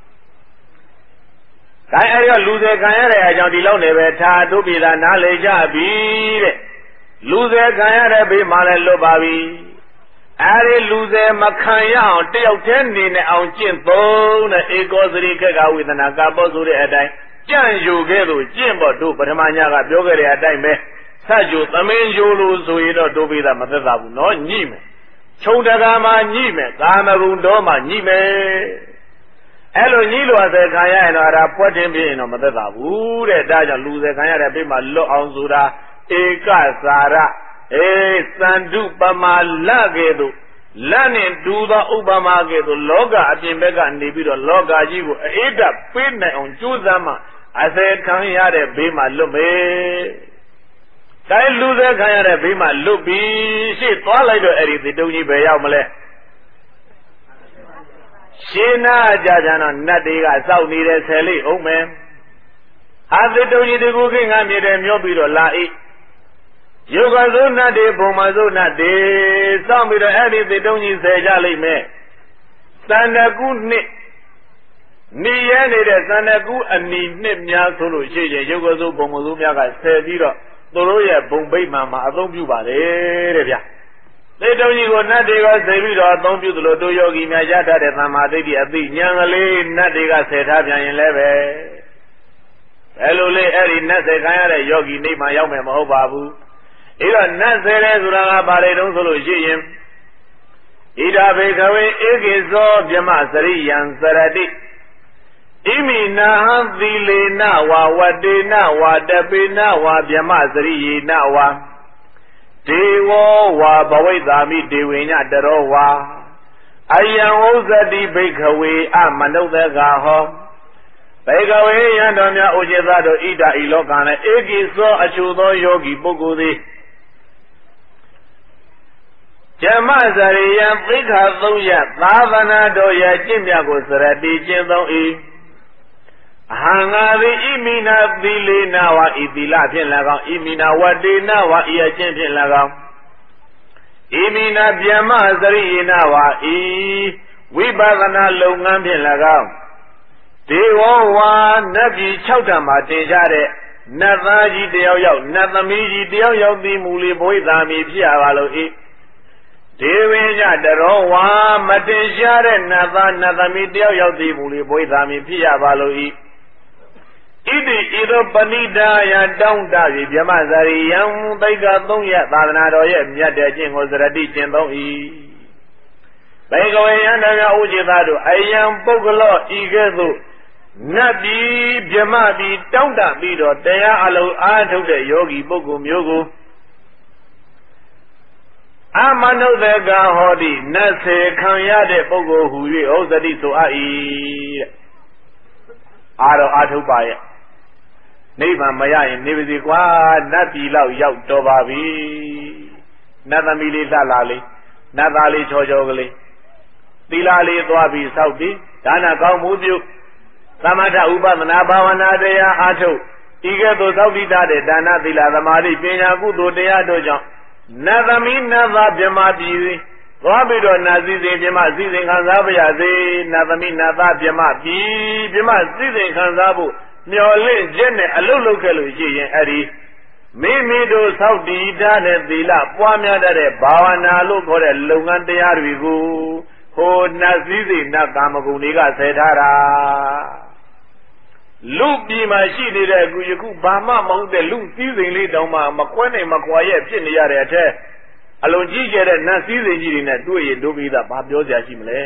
ဒါအဲ့ဒီလူတွေခံရတဲ့အကြောင်းဒီလောက်နေပဲသာတို့ပြည်သာနားလေကြပြီတဲ့လူတွေခံရတဲ့ဘေးမှာလည်းလွတ်ပါပြီအဲ့ဒီလူတွေမခံရအောင်တယောက်တည်းနေနေအောင်ကျင့်သုံးတဲ့ဧကောသရိကကဝေဒနာကပေါ်ဆိုတဲ့အတိုင်းကြံ့ယူခဲ့လို့ကျင့်ဖို့တို့ပထမညကပြောခဲ့တဲ့အတိုင်းပဲဆက်ယူသမင်းယူလို့ဆိုရင်တော့တို့ပြည်သာမသက်သာဘူးနော်ညှိမယ်ခြုံတကာမှာညှိမယ်ကာမဂုဏ်တော်မှာညှိမယ်အဲ့လိုကြီးလို့အစေခံရရင်တော့ဒါပွက်တင်ပြရင်တော့မသက်သာဘူးတဲ့ဒါကြောင့်လူစေခံရတဲ့ပြိမှာလွတ်အောင်ဆိုတာဧကစာရအေသန္တုပမာလကဲ့သို့လက်နဲ့တူသောဥပမာကဲ့သို့လောကအပြင်ဘက်ကနေပြီးတော့လောကကြီးကိုအေးတပေးနိုင်အောင်ကြိုးစားမှအစေခံရတဲ့ဘေးမှာလွတ်မယ်။ဒါလူစေခံရတဲ့ဘေးမှာလွတ်ပြီးရှေ့သွားလိုက်တော့အဲ့ဒီသေတုံးကြီးပဲရောက်မလဲ။ရှင်းနာကြကြတော့နတ်တွေကစောက်နေတဲ့ဆယ်လေးအောင်မယ်အာသတုံကြီးတကူကငါမြေတယ်မျောပြီးတော့လာအိယောဂဇုနတ်တွေဘုံမဇုနတ်တွေစောင့်ပြီးတော့အဲ့ဒီသေတုံကြီးဆယ်ကြလိမ့်မယ်သန္တကုနှစ်နေရနေတဲ့သန္တကုအနီနှစ်များဆိုလို့ရှိရင်ယောဂဇုဘုံမဇုများကဆယ်ပြီးတော့သူတို့ရဲ့ဘုံဗိမာန်မှာအသုံးပြုပါတယ်တဲ့ဗျာသေတုံကြီးကိုနတ်တွေကဆယ်ပြီးတော့အသုံးပြုသလိုတို့ယောဂီများရတတ်တဲ့သမာဓိအသိဉာဏ်ကလေးနတ်တွေကဆယ်ထားပြန်ရင်လည်းပဲအဲလိုလေးအဲ့ဒီနတ်ဆယ်ခံရတဲ့ယောဂီနေမှရောက်မယ်မဟုတ်ပါဘူးအဲ့တော့နတ်ဆယ်တဲ့ဆိုတာကဘာတွေတုံးဆိုလို့ရှိရင်ဣဒဘေခဝေဧကိဇောဗြမစရိယံစရတိဣမိနာဟံသီလေနဝါဝတေနဝါတပေနဝါဗြမစရိယေနဝါဒေဝဝါဘဝိသာမိဒေဝိညတရောဝါအယံဝုဇတိဘိခဝေအမနုဿကဟောဘိခဝေယံတော်များဥจิตတို့ဣဒဤလောက၌ဧကိသောအချို့သောယောဂီပုဂ္ဂိုလ်သည်ဇမဇရိယံသိခာသုံးရသာသနာတော်ရဲ့ကျင့်မြတ်ကိုစရတိကျင့်သုံး၏အဟံငါသည်ဣမိနာသီလေနဝါဤသီလဖြင့်၎င်းဣမိနာဝတေနဝါဤအကျင့်ဖြင့်၎င်းဣမိနာဗျမစရိယေနဝါဤဝိပဿနာလုပ်ငန်းဖြင့်၎င်းဒေဝဝါနတ်ပြည်၆ဓာတ်မှာတင်ကြတဲ့နတ်သားကြီးတယောက်ယောက်နတ်သမီးကြီးတယောက်ယောက်သည်မူလီဘိုးသာမီဖြစ်ရပါလို့ဤဒေဝိညတရောဝါမတင်ရှားတဲ့နတ်သားနတ်သမီးတယောက်ယောက်သည်မူလီဘိုးသာမီဖြစ်ရပါလို့ဤဣတိဣသောပဏိဒါယတောင်းတပြီဗြဟ္မဇရိယံသိက္ခာသုံးရသာသနာတော်ရဲ့မြတ်တဲ့ကျင့်ကိုစရတိကျင့်သုံး၏ဘေကဝေယံတော်ဥจิตတို့အယံပုဂ္ဂလောဤကဲ့သို့နတ်ပြည်ဗြဟ္မပြည်တောင်းတပြီးတော့တရားအလုံးအားထုတ်တဲ့ယောဂီပုဂ္ဂိုလ်မျိုးကိုအမနုဿကဟောတိနတ်စေခံရတဲ့ပုဂ္ဂိုလ်ဟူ၍ဩဇတိဆိုအပ်၏တဲ့အာတော်အားထုတ်ပါရဲ့နိဗ္ဗာန်မရရင်နေပါစေကွာနတ်ပြည်လောက်ရောက်တော်ပါပြီနတ်သမီးလေးလှလာလေးနတ်သားလေးချောချောကလေးသီလလေးသွားပြီးစောက်ပြီးဒါနကောင်းမှုပြုသမထဥပဒနာဘာဝနာတရားအားထုတ်ဤကဲ့သို့သောက်တည်တဲ့ဒါနသီလသမာဓိပညာကုသိုလ်တရားတို့ကြောင့်နတ်သမီးနတ်သားမြမပြည်သွားပြီးတော့နတ်စည်းစိမ်မြမစည်းစိမ်ခံစားပါရစေနတ်သမီးနတ်သားမြမပြည်မြမစည်းစိမ်ခံစားဖို့မျော်လင့်ချက်နဲ့အလုတ်လုပ်ခဲ့လို့ရှိရင်အဲ့ဒီမိမိတို့သောက်တည်တဲ့သီလပွားများတဲ့ဘာဝနာလို့ခေါ်တဲ့လုပ်ငန်းတရားတွေကိုဟိုနတ်စည်းစိမ်နတ်ကာမဂုဏ်တွေကဆယ်ထားတာလူပြည်မှာရှိနေတဲ့အခုယခုဘာမှမဟုတ်တဲ့လူစည်းစိမ်လေးတောင်မှမကွဲနိုင်မကွာရဲ့ဖြစ်နေရတဲ့အထက်အလုံးကြီးကျတဲ့နတ်စည်းစိမ်ကြီးတွေနဲ့တွေ့ရင်ဒုပိသဘာပြောစရာရှိမလဲ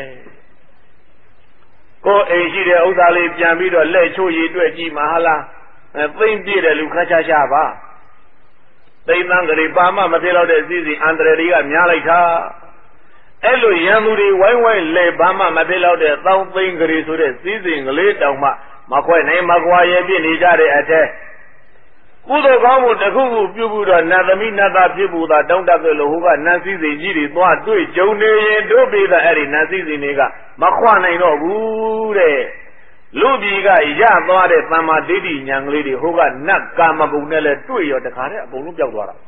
ကိုယ်အိမ်ရှိတဲ့ဥစ္စာလေးပြန်ပြီးတော့လက်ချိုးရည်တွေ့ကြည့်မှာဟာလားသိမ့်ပြည့်တယ်လူခါချာချာပါသိမ့်သံကလေးပါမမဖြစ်တော့တဲ့စည်းစိမ်အန္တရာယ်တွေကများလိုက်တာအဲ့လိုရန်သူတွေဝိုင်းဝိုင်းလဲဘာမှမဖြစ်တော့တဲ့သောင်းသိမ့်ကလေးဆိုတဲ့စည်းစိမ်ကလေးတောင်မှမခွဲနိုင်မကွာရဲ့ဖြစ်နေကြတဲ့အထက်ကုသိုလ်ကောင်းမှုတစ်ခုခုပြုပြီးတော့နတ်သမီးနတ်သားဖြစ်ဖို့သာတောင်းတကြလို့ဟိုကနတ်စည်းစိမ်ကြီးတွေသွားတွေ့ကြုံနေရင်တို့ပိသအဲ့ဒီနတ်စည်းစိမ်တွေကမခွာနိုင်တော့ဘူးတဲ့လူပြည်ကရသွားတဲ့သမ္မာဒိဋ္ဌိဉာဏ်ကလေးတွေဟိုကနတ်ကာမဂုဏ်နဲ့လဲတွေ့ရောတခါတည်းအကုန်လုံးပျောက်သွားတာဣ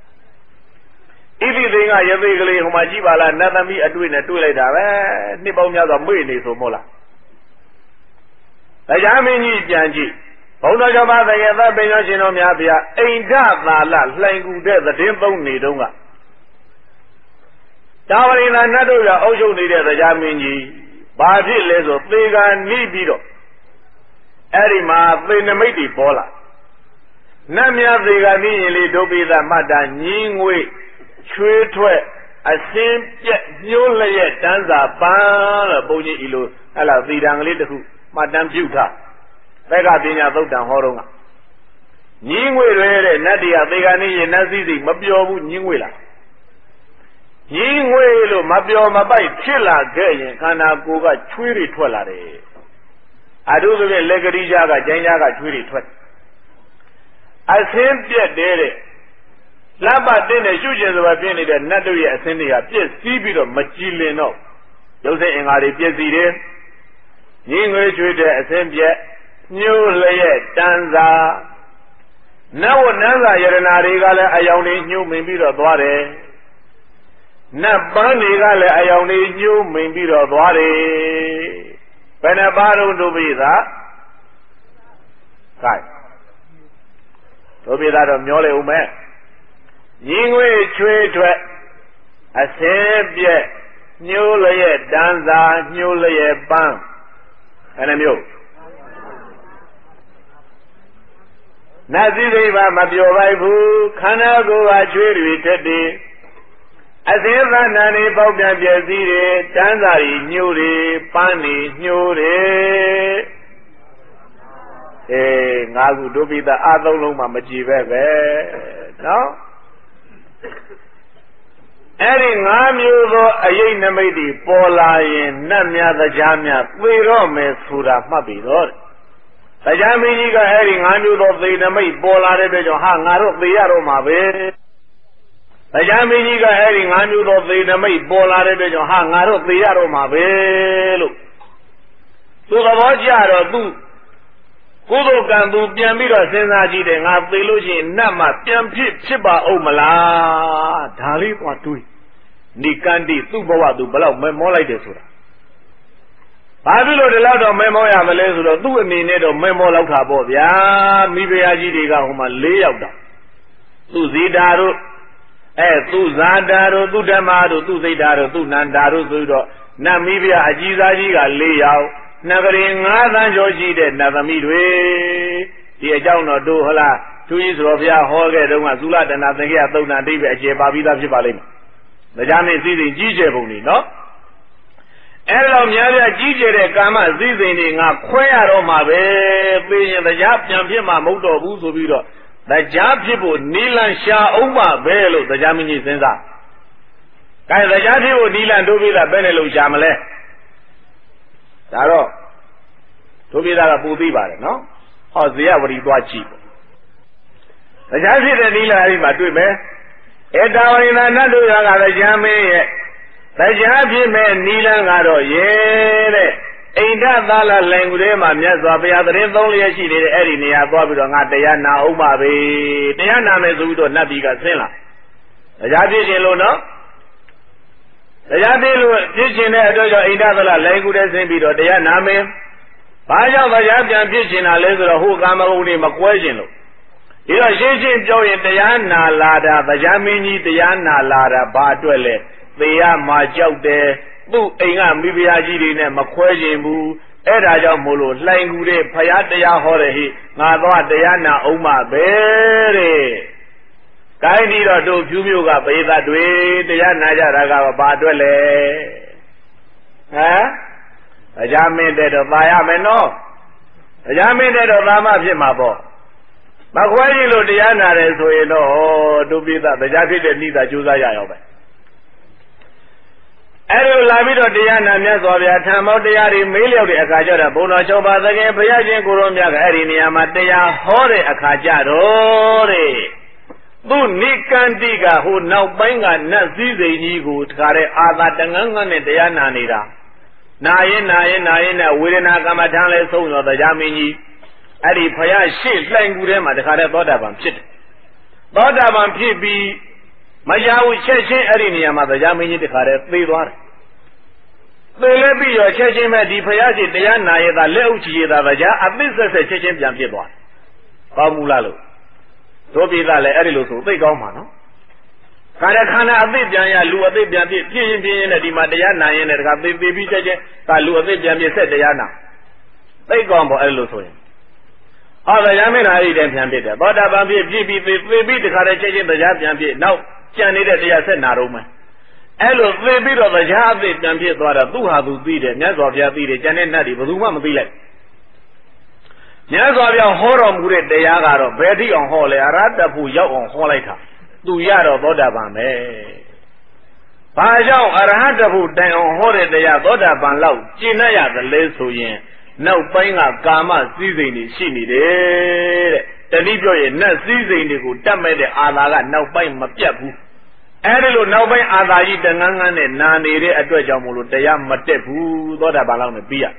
တိသိင်္ဂရသေးကလေးဟိုမှာကြည့်ပါလားနတ်သမီးအတွေ့နဲ့တွေ့လိုက်တာပဲနှစ်ပေါင်းများစွာမေ့နေဆိုမို့လားတရားမင်းကြီးပြန်ကြည့်ဘုံတော်ကြောင့်ပါတကယ်သက်ပင်ရောရှင်တော်များဗျာအိန္ဒသာလလှိုင်ကူတဲ့သတင်းသုံးနေတုန်းကတာဝရိန္ဒနတ်တို့ကအုပ်ချုပ်နေတဲ့တရားမင်းကြီးဘာဖြစ်လဲဆိုသေကံနိပြီးတော့အဲ့ဒီမှာသေနမိတ်တွေပေါ်လာနတ်များသေကံနိရင်လေဒုပိသမတ္တညင်းငွေချွေးထွက်အစင်းပြက်ညှိုးလျက်တန်းစာပန်းလို့ဘုန်းကြီးဤလိုအဲ့လားသေတံကလေးတစ်ခုမှတ်တမ်းပြုထားသက်ကပညာသုတ်တံဟောတော့ကညင်းငွေတွေတဲ့နတ်တရားသေကံနိရင်နတ်စည်းစိမ်မပြောဘူးညင်းငွေလားညင်းငွေလို့မပြောမပိုက်ဖြစ်လာခဲ့ရင်ခန္ဓာကိုယ်ကချွေးတွေထွက်လာတယ်အထုဆိုရင်လက်ကလေးကြားကကျိုင်းကြားကချွေးတွေထွက်အစင်းပြက်တဲ့တဲ့လပ်ပါတင်းနဲ့ရှုကျင်စွာပြင်းနေတဲ့နတ်တို့ရဲ့အစင်းတွေကပြည့်စည်းပြီးတော့မကြည်လင်တော့ရုပ်စိတ်အင်္ဂါတွေပြည့်စည်တယ်ညင်းငွေချွေးတဲ့အစင်းပြက်ညှိုးလျက်တန်းစာနတ်ဝနန်းစာယရနာတွေကလည်းအယောင်တွေညှိုးမင်ပြီးတော့သွားတယ်နတ်ပန်းတွေကလည်းအယောင်တွေညှိုးမင်ပြီးတော့သွားတယ်ဘယ်နှပါတော့ဒုပိသကဲဒုပိသတော့မျောလေဦးမယ်ညီငွေချွေးထွက်အစင်းပြက်ညှိုးလျက်တန်းစာညှိုးလျက်ပန်းအဲ့လိုမျိုးနတ်စည်းစိမ်ပါမပြောပါဘူးခန္ဓာကိုယ်ကချွေးတွေတက်တယ်အစင်းသဏ္ဍာန်တွေပေါက်ပြန်ပြည့်စည်တယ်တန်းစာတွေညှိုးတယ်ပန်းတွေညှိုးတယ်အေးငါးခုဒုပိသအသုံးလုံးမှမကြည့်ပဲပဲနော်အဲ့ဒီငါးမျိုးသောအယိတ်နမိတ်တွေပေါ်လာရင်နတ်များတရားများသေတော့မယ်ဆိုတာမှတ်ပြီးတော့တရားမင်းကြီးကအဲ့ဒီငါးမျိုးသောသေနမိတ်ပေါ်လာတဲ့အတွက်ကြောင့်ဟာငါတို့သေရတော့မှာပဲတရားမင်းကြီးကအဲ့ဒီငါးမျိုးသောသေနမိတ်ပေါ်လာတဲ့အတွက်ကြောင့်ဟာငါတို့သေရတော့မှာပဲလို့သူသဘောကျတော့သူကုသိုလ်ကံသူပြန်ပြီးတော့စဉ်းစားကြည့်တယ်ငါသေလို့ရှိရင်နတ်မှာပြန်ဖြစ်ဖြစ်ပါဦးမလားဒါလေးကတွေးနိကန္တိသူ့ဘဝသူဘယ်လောက်မဲမောလိုက်တယ်ဆိုတာဘာဖြစ်လို့ဒီလောက်တော့မဲမောရမလဲဆိုတော့သူ့အနေနဲ့တော့မဲမောလောက်တာပေါ့ဗျာမိဖုရားကြီးတွေကဟိုမှာ၄ယောက်တာသူ့ဇေတာတို့အဲသူ့ဇာတာတို့သူ့ဓမ္မတို့သူ့စိတ်ဓာတို့သူ့နန္တာတို့ဆိုတော့နတ်မိဖုရားအကြီးစားကြီးက၄ယောက်နဂရီငါးသန်းကျော်ရှိတဲ့နတ်သမီးတွေဒီအကြောင်းတော့တို့ဟလားသူကြီးဆိုတော်ဘုရားဟောခဲ့တုန်းကသုလတနာသင်္ကေယသုတ်တန်အတိပ္ပယ်အခြေပါပြီးသားဖြစ်ပါလိမ့်မယ်။ဒါကြောင့်မင်းစည်းစိမ်ကြီးကျယ်ပုံနေနော်။အဲလိုများများကြီးကျယ်တဲ့ကာမစည်းစိမ်တွေငါခွဲရတော့မှာပဲ။သိရင်တရားပြန်ဖြစ်မှာမဟုတ်တော့ဘူးဆိုပြီးတော့တရားဖြစ်ဖို့နီလန်ရှာအောင်ပါပဲလို့တရားမင်းကြီးစဉ်းစား။အဲတရားဖြစ်ဖို့နီလန်တို့ပြီးတာပဲနဲ့လို့ရှာမလဲ။ဒါတော့ဒုပိသကပူသိပါတယ်နော်ဟောဇေယဝရီသွားကြည့်တရားဖြစ်တဲ့နိလအဲ့ဒီမှာတွေ့မယ်ဧတာဝရိန္ဒနတ်တို့ရကတရားမင်းရဲ့တရားဖြစ်မဲ့နိလန်းကတော့ရဲတဲ့အိန္ဒသာလလိုင်ကူထဲမှာမြတ်စွာဘုရားတရင်သုံးလျက်ရှိနေတဲ့အဲ့ဒီနေရာသွားပြီးတော့ငါတရားနာအောင်ပါပဲတရားနာမယ်ဆိုပြီးတော့နတ်ပြည်ကဆင်းလာတရားဖြစ်ခြင်းလို့နော်တရားသိလို့ဖြစ်ခြင်းတဲ့အတွက်ကြောင့်အိန္ဒသလလိုင်ကူတဲ့ဆင်းပြီးတော့တရားနာမယ်။ဘာကြောင့်တရားပြန်ဖြစ်ခြင်းတာလဲဆိုတော့ဟိုကာမဂုဏ်တွေမကွဲခြင်းလို့ဒီတော့ရှင်းရှင်းပြောရင်တရားနာလာတာတရားမင်းကြီးတရားနာလာတာဘာအတွက်လဲသေရမှာကြောက်တယ်သူ့အိမ်ကမိဖုရားကြီးတွေနဲ့မခွဲခြင်းဘူးအဲ့ဒါကြောင့်မို့လို့လှိုင်ကူတဲ့ဖရာတရားဟောတယ်ဟိငါတော့တရားနာအောင်ပါပဲတဲ့ကိုင်းဒီတော့တို့ဖြူမျိုးကပေသားတွေတရားနာကြတာကဘာအတွက်လဲဟမ်တရားမင်းတဲ့တော့ပါရမယ်နော်တရားမင်းတဲ့တော့သာမဖြစ်မှာပေါ့မခွဲကြီးလို့တရားနာတယ်ဆိုရင်တော့တို့ပိသတရားဖြစ်တဲ့နိဒာကြိုးစားရအောင်ပဲအဲ့လိုလာပြီးတော့တရားနာမြတ်စွာဘုရားထံမောတရားတွေမေးလျောက်တဲ့အခါကျတော့ဘုံတော်၆ပါးသခင်ဘုရားရှင်ကိုရောမြတ်ကအဲ့ဒီနေရာမှာတရားဟောတဲ့အခါကျတော့တဲ့သူနိကန္တိကဟိုနောက်ပိုင်းကနတ်စည်းစိမ်ကြီးကိုတခါတဲ့အာသာတငန်းငန်းနဲ့တရားနာနေတာနာရင်နာရင်နာရင်နဲ့ဝေဒနာကမ္မထံလဲဆုံးတော့တရားမင်းကြီးအဲ့ဒီဘုရားရှေ့လှိုင်ကူထဲမှာတခါတဲ့သောတာပန်ဖြစ်တယ်သောတာပန်ဖြစ်ပြီးမရဘူးချက်ချင်းအဲ့ဒီနေရာမှာတရားမင်းကြီးတခါတဲ့သေသွားတယ်သေလဲပြီးရောချက်ချင်းပဲဒီဘုရားရှေ့တရားနာရတာလက်ဥချီရတာတရားအသစ်ဆက်ဆက်ချက်ချင်းပြန်ဖြစ်သွားတယ်ကောင်းမှုလားလို့တို့ပြည်သားလည်းအဲ့ဒီလိုဆိုသိကောင်းမှာနော်ခါတဲ့ခန္ဓာအသစ်ပြန်ရလူအသစ်ပြန်ပြည့်ပြည့်ရင်ပြည့်ရင်နဲ့ဒီမှာတရားနာရင်လည်းတခါသေသေးပြီးချက်ချင်းဒါလူအသစ်ပြန်ပြည့်ဆက်တရားနာသိကောင်းပေါ့အဲ့လိုဆိုရင်ဟောတရားမင်းသားအဲ့ဒီတည်းပြန်ပြည့်တယ်သောတာပန်ပြည့်ပြည့်ပြီးသေသေးပြီးတခါတဲ့ချက်ချင်းတရားပြန်ပြည့်နောက်ကြံနေတဲ့တရားဆက်နာတော့မယ်အဲ့လိုသေပြီးတော့တရားအသစ်ပြန်ပြည့်သွားတော့သူ့ဟာသူသိတယ်မြတ်စွာဘုရားသိတယ်ကျန်တဲ့နတ်တွေဘယ်သူမှမသိလိုက်မြတ်စွာဘုရားဟောတော်မူတဲ့တရားကတော့ဘယ်ထိအောင်ဟောလဲအရဟတဖို့ရောက်အောင်ဟောလိုက်တာသူရတော့သောတာပန်ပဲဘာကြောင့်အရဟတဖို့တိုင်အောင်ဟောတဲ့တရားသောတာပန်လောက်ကျင့်ရသလဲဆိုရင်နောက်ပိုင်းကကာမစည်းစိမ်တွေရှိနေတယ်တဲ့တတိပြောရင်နတ်စည်းစိမ်တွေကိုတတ်မဲ့တဲ့အာသာကနောက်ပိုင်းမပြတ်ဘူးအဲဒီလိုနောက်ပိုင်းအာသာကြီးတငန်းငန်းနဲ့နာနေတဲ့အတွက်ကြောင့်မို့လို့တရားမတက်ဘူးသောတာပန်လောက်နဲ့ပြီးရ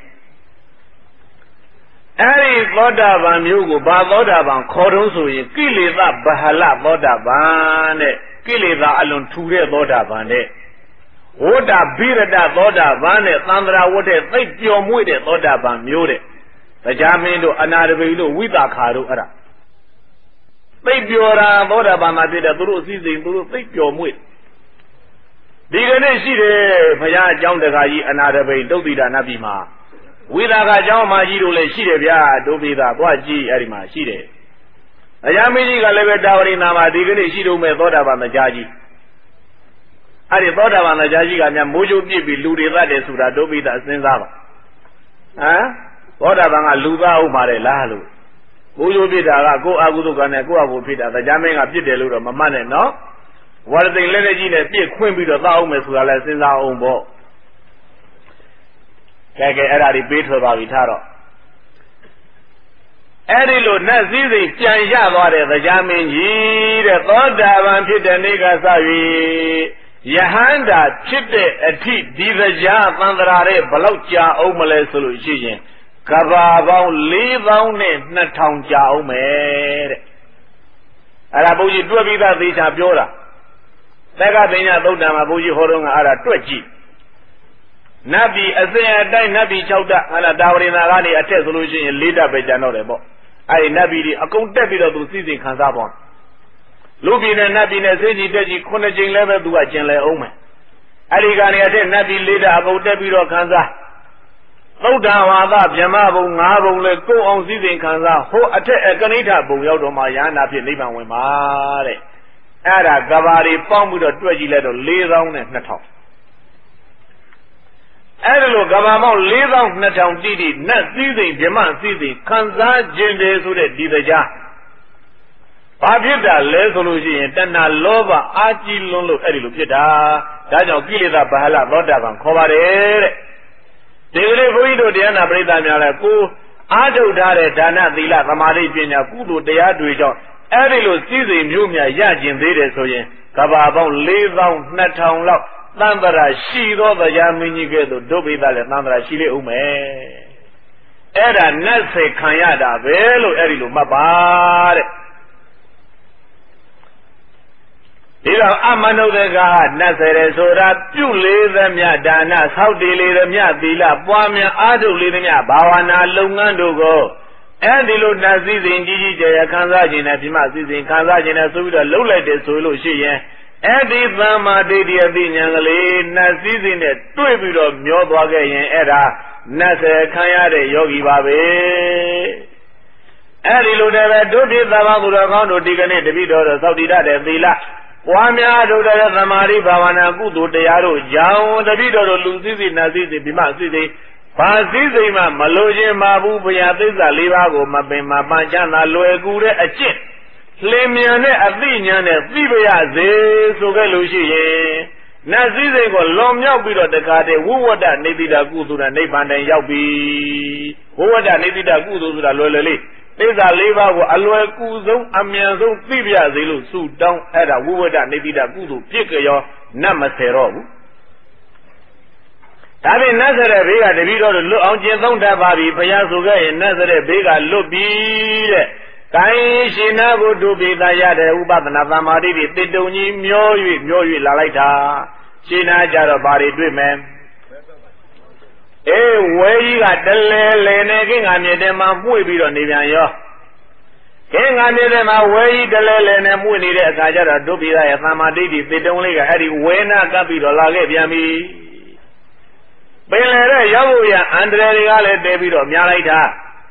အဲ့ဒီသောတာပန်မျိုးကိုဘာသောတာပန်ခေါ်တော့ဆိုရင်ကိလေသာဗဟလသောတာပန်တဲ့ကိလေသာအလွန်ထူတဲ့သောတာပန်တဲ့ဝဋ္ဌဘိရတသောတာပန်နဲ့သန္တရာဝဋ္ဌသိပ်ပျော်မွေ့တဲ့သောတာပန်မျိုးတဲ့တရားမင်းတို့အနာတပိတို့ဝိသခါတို့အဲ့ဒါသိပ်ပျော်တာသောတာပန်မှာဖြစ်တဲ့သူတို့အစည်းစိမ်သူတို့သိပ်ပျော်မွေ့ဒီကနေ့ရှိတယ်ဘုရားအကြောင်းတခါကြီးအနာတပိတုတ်တိဒါနပြီမှာဝိသကာเจ้าမကြီးတို့လည်းရှိတယ်ဗျာဒုပိသာသွားကြည့်အဲ့ဒီမှာရှိတယ်အရာမင်းကြီးကလည်းပဲတာဝရိနာမှာဒီကနေ့ရှိတော့မဲ့သောတာပန်တရားကြီးအဲ့ဒီသောတာပန်တရားကြီးကများမိုးကြိုးပြစ်ပြီးလူတွေသတ်တယ်ဆိုတာဒုပိသာစဉ်းစားပါဟမ်သောတာပန်ကလူသားဟုတ်ပါတယ်လားလို့မိုးကြိုးပြစ်တာကကိုယ်အာဟုသုကနဲ့ကိုယ့်အကိုဖြစ်တာတရားမင်းကပြစ်တယ်လို့တော့မမှတ်နဲ့နော်ဝရသိလက်လက်ကြီးနဲ့ပြစ်ခွင့်ပြီးတော့သတ်အောင်မယ်ဆိုတာလည်းစဉ်းစားအောင်ပေါ့ကဲကဲအဲ့ဒါဒီပေးထွက်ပါပြီထားတော့အဲ့ဒီလိုနတ်စည်းစိမ်ပြန်ရသွားတဲ့တရားမင်းကြီးတဲ့သောတာပန်ဖြစ်တဲ့နေ့ကစ၍ယဟန္တာဖြစ်တဲ့အထိဒီတရားသံဃာရဲ့ဘလောက်ကြာအောင်မလဲဆိုလို့ရှိရင်ကဘာပေါင်းလေးသောင်းနဲ့နှစ်ထောင်ကြာအောင်မယ်တဲ့အဲ့ဒါဘုန်းကြီးတွက်ပြီးသားသေချာပြောတာသက္ကပညာသုတ်တံမှာဘုန်းကြီးဟောတော့ကအဲ့ဒါတွက်ကြည့်နတ်ပြည်အစဉ်အတိုင်းနတ်ပြည်၆တပ်ဟာလားတာဝရိနာကနေအထက်ဆိုလို့ရှိရင်၄တပ်ပဲကျန်တော့တယ်ပေါ့အဲ့ဒီနတ်ပြည်တွေအကုန်တက်ပြီးတော့သူစီစဉ်ခံစားပေါ့လူပြည်နဲ့နတ်ပြည်နဲ့စိတ်ကြီးတက်ကြီးခုနှစ်ကြိမ်လည်းပဲသူကကျင်လဲအောင်မယ်အဲ့ဒီကနေအထက်နတ်ပြည်၄တပ်အကုန်တက်ပြီးတော့ခံစားသုဒ္ဓဝါဒဗြဟ္မဘုံ၅ဘုံလဲကိုယ်အောင်စီစဉ်ခံစားဟိုအထက်ကကဏိဋ္ဌဘုံရောက်တော့မှယန္တာဖြစ်နိဗ္ဗာန်ဝင်ပါတဲ့အဲ့ဒါကဘာတွေပေါင်းပြီးတော့တွက်ကြည့်လိုက်တော့၄သောင်းနဲ့၂ထောင်အဲ့ဒါလိုကဘာပေါင်း၄သောင်း၂ထောင်တိတိနတ်စည်းစိမ်ဗြဟ္မစည်းစိမ်ခံစားခြင်းတယ်ဆိုတဲ့ဒီတရားဘာဖြစ်တာလဲဆိုလို့ရှိရင်တဏှာလောဘအာကြီးလွန်းလို့အဲ့ဒီလိုဖြစ်တာဒါကြောင့်ကိလေသာဗဟလသောတာပန်ခေါ်ပါတယ်တဲ့ဒီကလေးဘုန်းကြီးတို့တရားနာပရိသတ်များလဲကိုအားထုတ်ထားတဲ့ဒါနသီလသမာဓိပညာကုသိုလ်တရားတွေကြောင့်အဲ့ဒီလိုစည်းစိမ်မျိုးများရကျင်သေးတယ်ဆိုရင်ကဘာပေါင်း၄သောင်း၂ထောင်လောက်သံဃာရှိသောတရားမင်းကြီးကဲ့သို့ဒုဗိဒလည်းသံဃာရှိလေဦးမယ်အဲ့ဒါနတ်စေခံရတာပဲလို့အဲ့ဒီလိုမှတ်ပါတဲ့ဒီတော့အမနုဿကနတ်စေရဆိုတာပြုလေသမျှဒါနဆောက်တည်လေသမျှသီလပွားများအားထုတ်လေသမျှဘာဝနာလုပ်ငန်းတို့ကိုအဲ့ဒီလိုနတ်စည်းစိမ်ကြီးကြီးကျယ်ကျယ်ခံစားခြင်းနဲ့ပြမစည်းစိမ်ခံစားခြင်းနဲ့ဆိုပြီးတော့လှုပ်လိုက်တယ်ဆိုလို့ရှိရင်အဲ့ဒီသမ္မာဒိဋ္ဌိအသိဉာဏ်ကလေးနတ်စည်းစိမ်နဲ့တွေ့ပြီးတော့မျောသွားခဲ့ရင်အဲ့ဒါနတ်စေခံရတဲ့ယောဂီပါပဲအဲဒီလိုတည်းပဲဒုတိယသဘာဝတော်ကောင်းတို့ဒီကနေ့တပိတော်သောတိရတဲ့သီလပွားများတို့တဲ့သမာဓိဘာဝနာကုသိုလ်တရားတို့ကြောင့်တပိတော်တို့လူစည်းစိနတ်စည်းစိဒီမစည်းစိဘာစည်းစိမှမလိုခြင်းမဘူးဘုရားသစ္စာလေးပါးကိုမပင်မပန်းချမ်းသာလွယ်ကူတဲ့အကျင့်လင်းမြန်တဲ့အသိဉာဏ်နဲ့သိပါရစေဆိုခဲ့လို့ရှိရင်နတ်စည်းစိကိုလွန်မြောက်ပြီးတော့တခါတည်းဝိဝတ္တနေတိတာကုသိုလ်နဲ့နိဗ္ဗာန်တိုင်ရောက်ပြီဝိဝတ္တနေတိတာကုသိုလ်ဆိုတာလွယ်လွယ်လေးသစ္စာလေးပါးကိုအလွယ်ကူဆုံးအမြန်ဆုံးသိပြစေလို့ဆုတောင်းအဲ့ဒါဝိဝတ္တနေတိတာကုသိုလ်ဖြစ်ကြရောနတ်မဆယ်တော့ဘူးဒါဖြင့်နတ်ဆတဲ့ဘေးကတပည့်တော်လွတ်အောင်ကျင့်သုံးတတ်ပါပြီဘုရားဆိုခဲ့ရင်နတ်ဆတဲ့ဘေးကလွတ်ပြီတဲ့ကိုင်းရှင်နာကိုတို့ပိသာရတဲ့ဥပဒနာသမာဓိတွေတိတုံကြီးမျော၍မျော၍လာလိုက်တာရှင်နာကြတော့ဘာတွေတွေ့မယ်အေးဝဲကြီးကတလဲလဲနဲ့ခင်းကမြေတဲမှာမှု့ပြီးတော့နေပြန်ရောခင်းကမြေတဲမှာဝဲကြီးတလဲလဲနဲ့မှု့နေတဲ့အခါကျတော့တို့ပိသာရဲ့သမာဓိတွေတိတုံလေးကအဲ့ဒီဝဲနာကပ်ပြီးတော့လာခဲ့ပြန်ပြီပင်လေတဲ့ရောက်ဖို့ရအန္တရာယ်တွေကလည်းတဲပြီးတော့များလိုက်တာ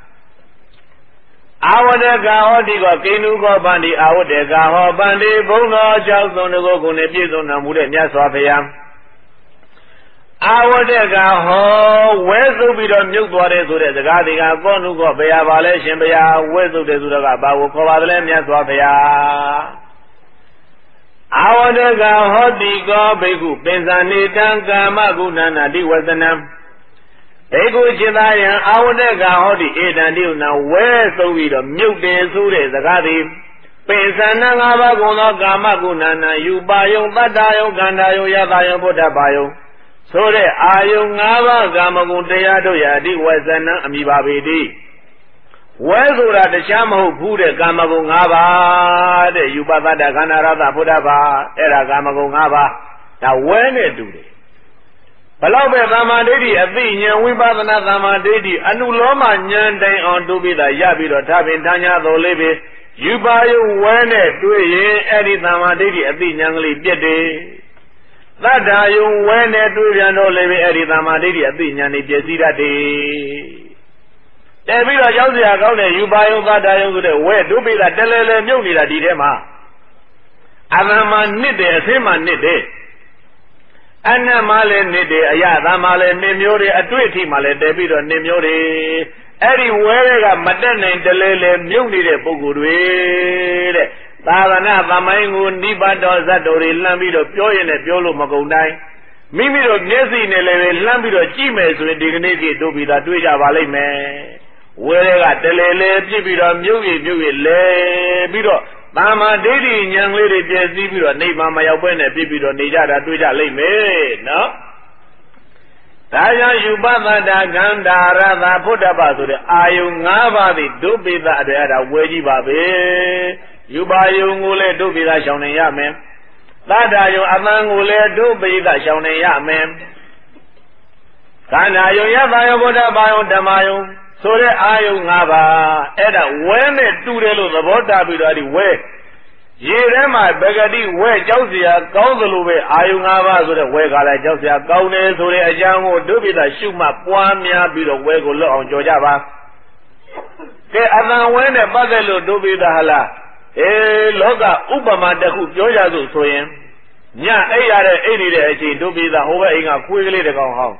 အာဝတကဟောတိကကိနုကောပန္တိအာဝတကဟောပန္တိဘုံတော်၆စုံတကုကိုနဲ့ပြည့်စုံတော်မူတဲ့မြတ်စွာဘုရားအာဝတကဟောဝဲစုပ်ပြီးတော့မြုပ်သွားတယ်ဆိုတဲ့စကားတွေကကောနုကောဘုရားပါလဲရှင်ဘုရားဝဲစုပ်တယ်ဆိုတော့ကဘာကိုခေါ်ပါသလဲမြတ်စွာဘုရားအာဝတကဟောတိကောဘိက္ခုပင်စနေတံကာမဂုဏနာတိဝသနံဘေကုจิตာယံအာဝတကဟောတိဧတံတိဥနာဝဲဆုံးပြီးတော့မြုပ်တယ်ဆိုတဲ့စကားသည်ပင်စနံငါးပါးကုန်သောကာမဂုဏနာယူပါယုံတတ္တယုံခန္ဓာယုံယတယုံဘုဒ္ဓဘာယုံဆိုတဲ့အာယုံငါးပါးကာမဂုဏတရားတို့ရာတိဝေဇနံအမိပါပေတိဝဲဆိုတာတရားမဟုတ်ဘူးတဲ့ကာမဂုဏ်၅ပါးတဲ့ယူပတ္တခန္ဓာရတဘုဒ္ဓဘာအဲ့ဒါကာမဂုဏ်၅ပါးဒါဝဲနဲ့တူတယ်ဘလောက်ပဲသမ္မာဒိဋ္ဌိအသိဉာဏ်ဝိပဿနာသမ္မာဒိဋ္ဌိအနုလောမဉာဏ်တိုင်အောင်တူပြီးသားရပြီးတော့ဒါပင်တညာတော်လေးပဲယူပါယုဝဲနဲ့တွေ့ရင်အဲ့ဒီသမ္မာဒိဋ္ဌိအသိဉာဏ်ကလေးပြည့်တယ်သတ္တယုံဝဲနဲ့တွေ့ပြန်တော့လည်းပဲအဲ့ဒီသမ္မာဒိဋ္ဌိအသိဉာဏ်นี่ပြည့်စည်တတ်တယ်တဲပြီးတော့ရောက်เสียကောင်းတဲ့ယူပါယုသတ္တယုံဆိုတဲ့ဝဲတို့ပြီးသားတလဲလဲမြုပ်နေတာဒီထဲမှာအမှန်မှနစ်တယ်အသိမှနစ်တယ်အနတ်မှလည်းနစ်တယ်အယသာမှလည်းနစ်မျိုးတွေအတွေ့အထိမှလည်းတဲပြီးတော့နစ်မျိုးတွေအဲ့ဒီဝဲတွေကမတက်နိုင်တလဲလဲမြုပ်နေတဲ့ပုဂ္ဂိုလ်တွေတဲ့သာသနာသမိုင်းကိုနိဗ္ဗာန်တော်ဇတ်တော်တွေလှမ်းပြီးတော့ပြောရင်လည်းပြောလို့မကုန်တိုင်းမိမိတို့မျက်စိနဲ့လည်းပဲလှမ်းပြီးတော့ကြည့်မယ်ဆိုရင်ဒီကနေ့ကြီးတို့ပြီးသားတွေ့ကြပါလိမ့်မယ်ဝဲတွေကတလဲလဲပြစ်ပြီးတော့မြုပ်ရမြုပ်ရလဲပြီးတော့သာမဒိဋ္ဌိဉာဏ်လေးတွေပြည့်စည်ပြီးတော့နိဗ္ဗာန်မရောက်ဘဲနဲ့ပြစ်ပြီးတော့နေကြတာတွေ့ကြလိမ့်မယ်နော်ဒါကြောင့်ယူပသတ္တခန္ဓာရသဘုဒ္ဓဘာဆိုတဲ့အာယုံ၅ပါးသည်ဒုပိသအတွက်အဲ့ဒါဝဲကြီးပါပဲယူပါယုံကိုလည်းဒုပိသရှောင်နေရမယ်သတ္တယုံအမှန်ကိုလည်းဒုပိသရှောင်နေရမယ်ခန္ဓာယုံယသယုံဘုဒ္ဓဘာယုံဓမ္မယုံဆိုတဲ့အာယုံ၅ပါးအဲ့ဒါဝဲနဲ့တူတယ်လို့သဘောတာပြီးတော့ဒီဝဲရေထဲမှာပဂတိဝဲကြောက်เสียကောင်းသလိုပဲအာယုံ၅ပါးဆိုတဲ့ဝဲကလည်းကြောက်เสียကောင်းတယ်ဆိုတဲ့အကြောင်းကိုဒုပိသရှုမှတ်ပွားများပြီးတော့ဝဲကိုလွတ်အောင်ကြော်ကြပါကဲအတန်ဝဲနဲ့ပတ်သက်လို့ဒုပိသဟလားအေးလောကဥပမာတစ်ခုပြောကြစို့ဆိုရင်ညအိပ်ရတဲ့အိပ်နေတဲ့အချိန်ဒုပိသဟိုဘက်အိမ်ကခွေးကလေးတစ်ကောင်ဟောင်း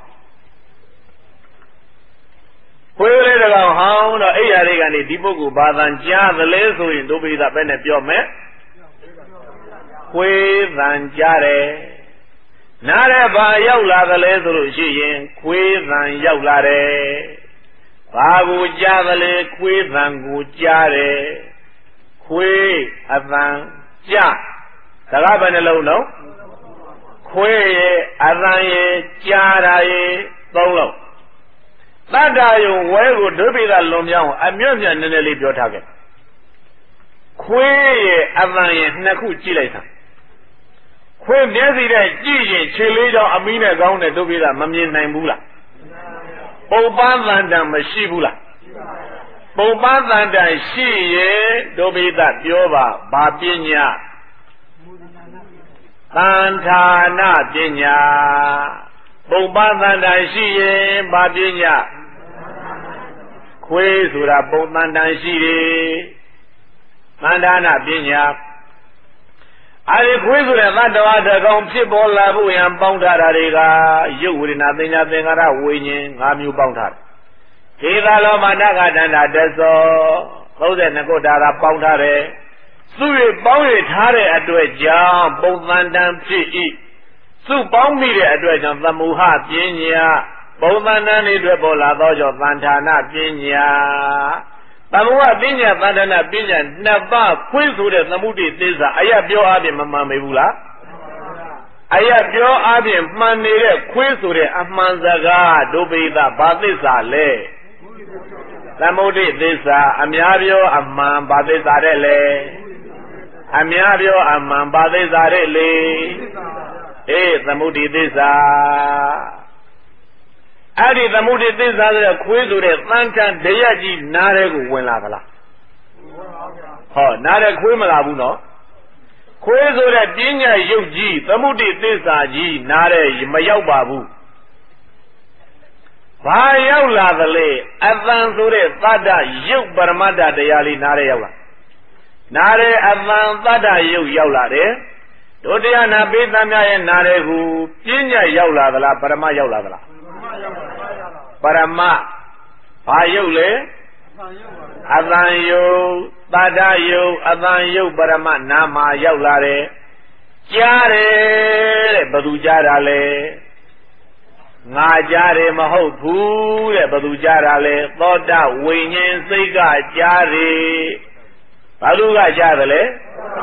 ခွေးကလေးတစ်ကောင်ဟောင်းတော့အိပ်ရတဲ့ကနေဒီပုဂ္ဂိုလ်ဘာသာကြားသလဲဆိုရင်ဒုပိသပဲနဲ့ပြောမယ်ခွေးသံကြားတယ်နားတဲ့ဘာရောက်လာသလဲဆိုလို့ရှိရင်ခွေးသံရောက်လာတယ်ဘာကိုကြားသလဲခွေးသံကိုကြားတယ်ခွေးအသံကြားဒါကဘယ်နှလုံးလုံးခွေးရဲ့အသံရဲ့ကြားတာရဲ့သုံးလုံးတတ္တယုံဝဲကိုဒုပိသလွန်မြောင်းအမြတ်မြတ်နည်းနည်းလေးပြောထားခဲ့ခွေးရဲ့အသံရဲ့နှစ်ခုကြည့်လိုက်တာခွေးမျက်စိနဲ့ကြည့်ရင်ခြေလေးချောင်းအမီးနဲ့ကောင်းတဲ့ဒုပိသမမြင်နိုင်ဘူးလားပုံပန်းသံတံမရှိဘူးလားပုံပန်းသံတံရှိရဲ့ဒုပိသပြောပါဘာပညာသံဌာနပညာပုံပန်းသံတံရှိရဲ့ဘာပညာခွေးဆိုတာပုံသဏ္ဍာန်ရှိတယ်သန္တာနာပညာအဲဒီခွေးဆိုတဲ့သတ္တဝါတကောင်ဖြစ်ပေါ်လာဖို့ရန်ပေါင်းထားတာတွေကရုပ်ဝေဒနာသင်ညာသင်္ခါရဝိညာဉ်၅မျိုးပေါင်းထားတယ်ခေသာလောမနဂတန္တာတသောသုံးဆယ်နှစ်ခုဒါသာပေါင်းထားတယ်သူ့ရဲ့ပေါင်းရထားတဲ့အတွက်ကြောင့်ပုံသဏ္ဍာန်ဖြစ်၏သူ့ပေါင်းမိတဲ့အတွက်ကြောင့်သမုဟပညာပုံသဏ္ဍာန်တွေအတွက်ပေါ်လာသောကြောင့်သန္ဌာနပညာသမုဟပညာသန္ဌာနပညာနှစ်ပါးခွင့်ဆိုတဲ့သမှုတ္တိသစ္စာအယပြောအားဖြင့်မမှန်မေဘူးလားအယပြောအားဖြင့်မှန်နေတဲ့ခွင့်ဆိုတဲ့အမှန်စကားဒုပိသဘာသစ္စာလဲသမုဒ္ဒိသစ္စာအများပြောအမှန်ဘာသစ္စာတဲ့လဲအများပြောအမှန်ဘာသစ္စာတဲ့လေအေးသမုဒ္ဒိသစ္စာအဲ့ဒီသမုဒ္ဒိသစ္စာဆိုတဲ့ခွေးဆိုတဲ့သံဃာတရားကြီးနားတဲ့ကိုဝင်လာသလားဟောနားတဲ့ခွေးမလာဘူးနော်ခွေးဆိုတဲ့ပညာရုပ်ကြီးသမုဒ္ဒိသစ္စာကြီးနားတဲ့မရောက်ပါဘူးဘာရောက်လာသလဲအတန်ဆိုတဲ့သတ္တယုတ်ပရမတ္တတရားလေးနားရဲရောက်လာနားရဲအတန်သတ္တယုတ်ရောက်လာတယ်တို့တရားနာပိသမြရဲ့နားရဲကိုပညာရောက်လာသလားပရမရောက်လာသလားပရမဘာယုတ်လဲအတန်ယုတ်သတ္တယုတ်အတန်ယုတ်ပရမနာမရောက်လာတယ်ကြားတယ်တဲ့ဘယ်သူကြားတာလဲငါကြားတယ်မဟုတ်ဘူးတဲ့ဘယ်သူကြားတာလဲသောတာဝိညာဉ်စိတ်ကကြားတယ်ဘာလို့ကကြားတယ်လဲ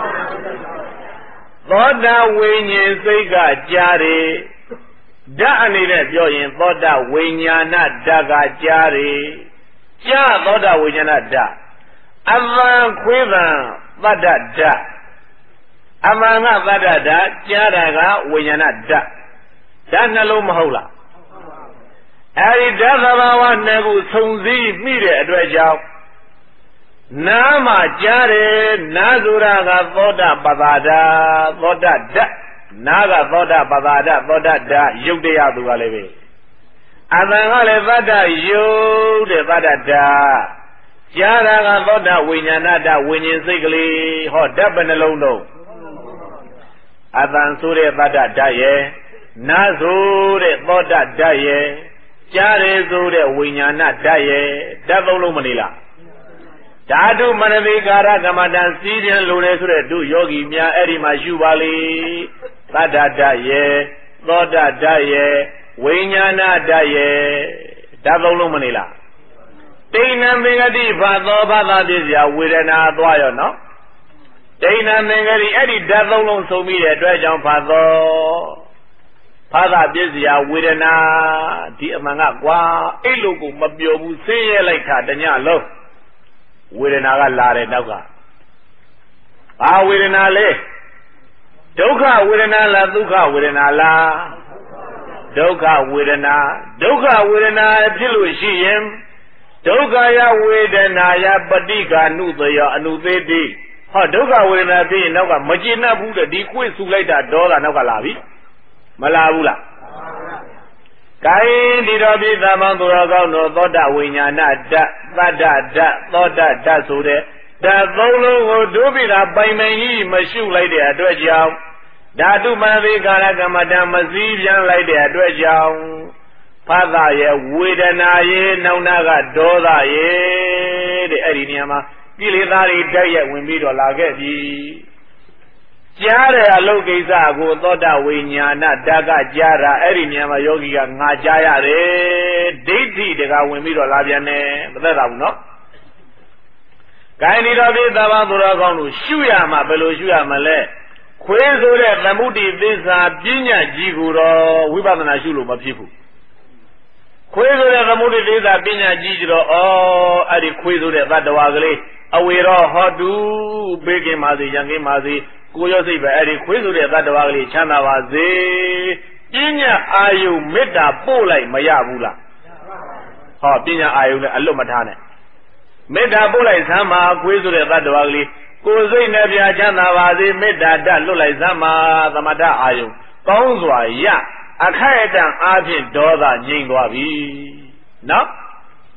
သောတာဝိညာဉ်စိတ်ကကြားတယ်ဓာတ်အနေနဲ့ပြောရင်သောတာဝိညာဏဓာတ်ကကြားတယ်ကြားသောတာဝိညာဏဓာတ်အမှန်ခွေးသံသတ္တဓာတ်အမှန်ကသတ္တဓာတ်ကြားတာကဝိညာဏဓာတ်ဓာတ်နှလုံးမဟုတ်လားအဲဒီဓာတ်သဘာဝနှစ်ခုစုံစည်းမိတဲ့အတွက်ကြောင့်နားမှာကြားတယ်နားဆိုတာကသောတာပတ္တာဓာတ်သောတာဓာတ်နားကသောတာပတ္တာဓာတ်သောတာဓာတ်ရုပ်တရားသူကလည်းပဲအတန်ကလည်းသတ္တယုတ်တဲ့သတ္တဓာတ်ကြားတာကသောတာဝိညာဏဓာတ်ဝိညာဉ်စိတ်ကလေးဟောဓာတ်ဘယ်နှလုံးတော့အတန်ဆိုတဲ့သတ္တဓာတ်ရဲ့နားဆိုတဲ့သောတာဓာတ်ရဲ့ကြားတယ်ဆိုတဲ့ဝိညာဏဓာတ်ရဲ့ဓာတ်သုံးလုံးမနေလားဓာတုမနတိကာရကမ္မတံစီးပြန်လိုတယ်ဆိုတဲ့တို့ယောဂီများအဲ့ဒီမှာရှုပါလေသတ္တဓာတ်ရဲ့သောတာဓာတ်ရဲ့ဝိညာဏဓာတ်ရဲ့ဓာတ်သုံးလုံးမနေလားတိဏ္ဏမင်္ဂတိဘာသောဘာသာပစ္စယဝေဒနာသွားရောနော်တိဏ္ဏမင်္ဂတိအဲ့ဒီဓာတ်သုံးလုံးဆုံးပြီးတဲ့အတွက်ကြောင့်ဘာသောဘာသာပစ္စယဝေဒနာဒီအမှန်ကကွာအဲ့လိုကိုမပြောဘူးဆင်းရဲလိုက်တာတညလုံးဝေဒနာကလာတယ်နောက်ကဘာဝေဒနာလဲဒုက္ခဝေဒနာလားဒုက္ခဝေဒနာလားဒုက္ခဝေဒနာဒုက္ခဝေဒနာဖြစ်လို့ရှိရင်ဒုက္ခယဝေဒနာယပฏิကာနုတယောအနုသေးတိဟောဒုက္ခဝေဒနာဖြစ်ရင်နောက်ကမကျေနပ်ဘူးတဲ့ဒီခွေ့ဆူလိုက်တာဒေါသနောက်ကလာပြီမလာဘူးလားကိုင်းဒီတော်ပြည်သမန်သူတော်ကောင်းတို့သောတာဝိညာဏဓာတ်သတ္တဓာတ်သောတာဓာတ်ဆိုတဲ့ဓာတ်သုံးလုံးကိုဒုပိတာပိုင်ပိုင်ကြီးမရှုလိုက်တဲ့အတွက်ကြောင့်ဓာတုမနတိကာရကမ္မတံမစည်းပြန်လိုက်တဲ့အတွက်ကြောင့်ဖသရဲ့ဝေဒနာရဲ့နောက်နာကဒေါသရဲ့တဲ့အဲ့ဒီနေရာမှာကိလေသာတွေတိုက်ရိုက်ဝင်ပြီးတော့လာခဲ့ပြီကြားတဲ့အလုတ်ကိစ္စကိုသောတာဝိညာဏဓာတ်ကကြားတာအဲ့ဒီနေရာမှာယောဂီကငါကြားရတယ်ဒိဋ္ဌိတကဝင်ပြီးတော့လာပြန်တယ်မသက်သာဘူးနော်ဂိုင်းဒီတော်ပြည်သဘာသူတော်ကောင်းတို့ရှုရမှာဘယ်လိုရှုရမလဲခွေးဆိုတဲ့သမုဒ္ဒိသစ္စာပညာကြီးကိုတော့ဝိပဿနာရှုလို့မဖြစ်ဘူးခွေးဆိုတဲ့သမုဒ္ဒိသစ္စာပညာကြီးကြတော့ဩအဲ့ဒီခွေးဆိုတဲ့သတ္တဝါကလေးအဝေရောဟောတုဘေးကင်းပါစေရန်ကင်းပါစေကိုရောစိတ်ပဲအဲ့ဒီခွေးဆိုတဲ့သတ္တဝါကလေးချမ်းသာပါစေပညာအာယုမေတ္တာပို့လိုက်မရဘူးလားဟောပညာအာယုနဲ့အလွတ်မထားနဲ့မေတ္တာပို့လိုက်သမ်းပါခွေးဆိုတဲ့သတ္တဝါကလေးကိုယ်စိတ်နဲ့ပြချမ်းသာပါစေမေတ္တာဓာတ်လွတ်လိုက်သမ်းပါသမထအာယုကောင်းစွာရအခိုက်အတန့်အားဖြင့်ဒေါသငြိမ်သွားပြီနော်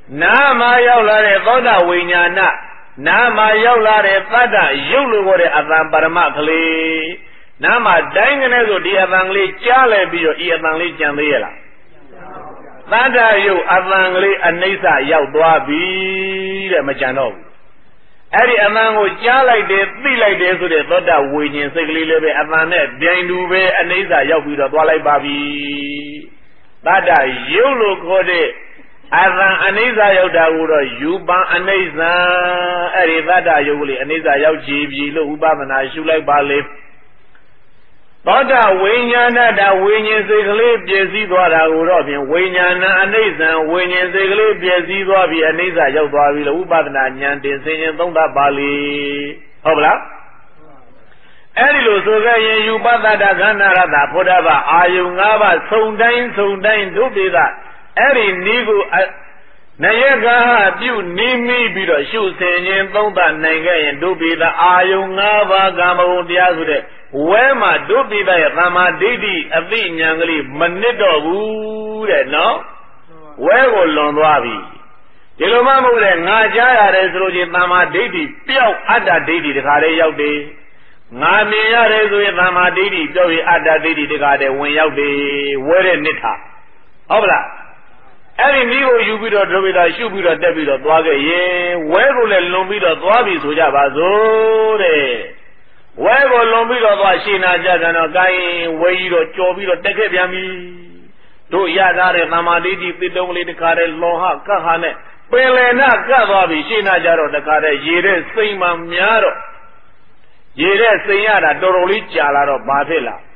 နာမရောက်လာတဲ့သောတာဝိညာဏနာမရောက်လာတဲ့သတ္တရုပ်လို့ခေါ်တဲ့အတန်ပရမကလေးနာမတိုင်းကနေဆိုဒီအတန်ကလေးကြားလဲပြီးတော့ဤအတန်လေးကြံသေးရလားသတ္တရုပ်အတန်ကလေးအနိစ္စရောက်သွားပြီတဲ့မကြံတော့ဘူးအဲ့ဒီအတန်ကိုကြားလိုက်တယ်သိလိုက်တယ်ဆိုတဲ့သောတာဝိညာဉ်စိတ်ကလေးလည်းပဲအတန်နဲ့ပြိုင်တူပဲအနိစ္စရောက်ပြီးတော့သွားလိုက်ပါပြီသတ္တရုပ်လို့ခေါ်တဲ့အတန်အနိစ္စရောက်တာကိုတော့ယူပံအနိစ္စအဲ့ဒီသတ္တရုပ်ကလေးအနိစ္စရောက်ကြည်ပြီလို့ဥပဒနာရှုလိုက်ပါလေသောတာဝိညာဏတဝိညာဉ်စိတ်ကလေးပြည့်စည်သွားတာကိုတော့ဖြင့်ဝိညာဏအနိစ္စဝိညာဉ်စိတ်ကလေးပြည့်စည်သွားပြီအနိစ္စရောက်သွားပြီလို့ဥပဒနာဉာဏ်တင်စဉ်ရင်သုံးသပ်ပါလေဟုတ်ပလားအဲ့ဒီလိုဆိုခဲ့ရင်ယူပသတ္တခန္ဓာရတဘုဒ္ဓဘာအာယုံ၅ပါးစုံတိုင်းစုံတိုင်းဒုပိသအဲ့ဒီနီးကိုနယကပြုနီးမိပြီးတော့ရှုဆင်ခြင်းသုံးသပ်နိုင်ခဲ့ရင်ဒုပိသအာယုံ၅ပါးကာမဂုဏ်တရားဆိုတဲ့ဝဲမှာဒုပိသရဲ့သမ္မာဒိဋ္ဌိအသိဉာဏ်ကလေးမနစ်တော့ဘူးတဲ့နော်ဝဲကိုလွန်သွားပြီဒီလိုမှမဟုတ်တဲ့ငါကြားရတယ်ဆိုလို့ချင်းသမ္မာဒိဋ္ဌိပျောက်အတ္တဒိဋ္ဌိတခါလေးရောက်တယ်ငါမြင်ရတယ်ဆိုရင်သမ္မာဒိဋ္ဌိပျောက်ရင်အတ္တဒိဋ္ဌိတခါတည်းဝင်ရောက်တယ်ဝဲတဲ့နိဋ္ဌာဟုတ်ပလားအဲ့ဒီမိကိုယူပြီးတော့ဒုပိသရှုပြီးတော့တက်ပြီးတော့သွားခဲ့ရင်ဝဲကိုလည်းလွန်ပြီးတော့သွားပြီဆိုကြပါစို့တဲ့ဝဲကိုလွန်ပြီးတော့သွားရှင်းနာကြတယ်တော့ကိုင်းဝဲကြီးတော့ကြော်ပြီးတော့တက်ခဲ့ပြန်ပြီတို့ရထားတဲ့သမာဓိတိသစ်တုံးကလေးတခါတည်းလောဟကတ်ဟာနဲ့ပင်လယ်နာကတ်သွားပြီရှင်းနာကြတော့တခါတည်းရေတဲ့စိမ့်မှများတော့ရေတဲ့စိမ့်ရတာတော်တော်လေးကြာလာတော့ဘာဖြစ်လား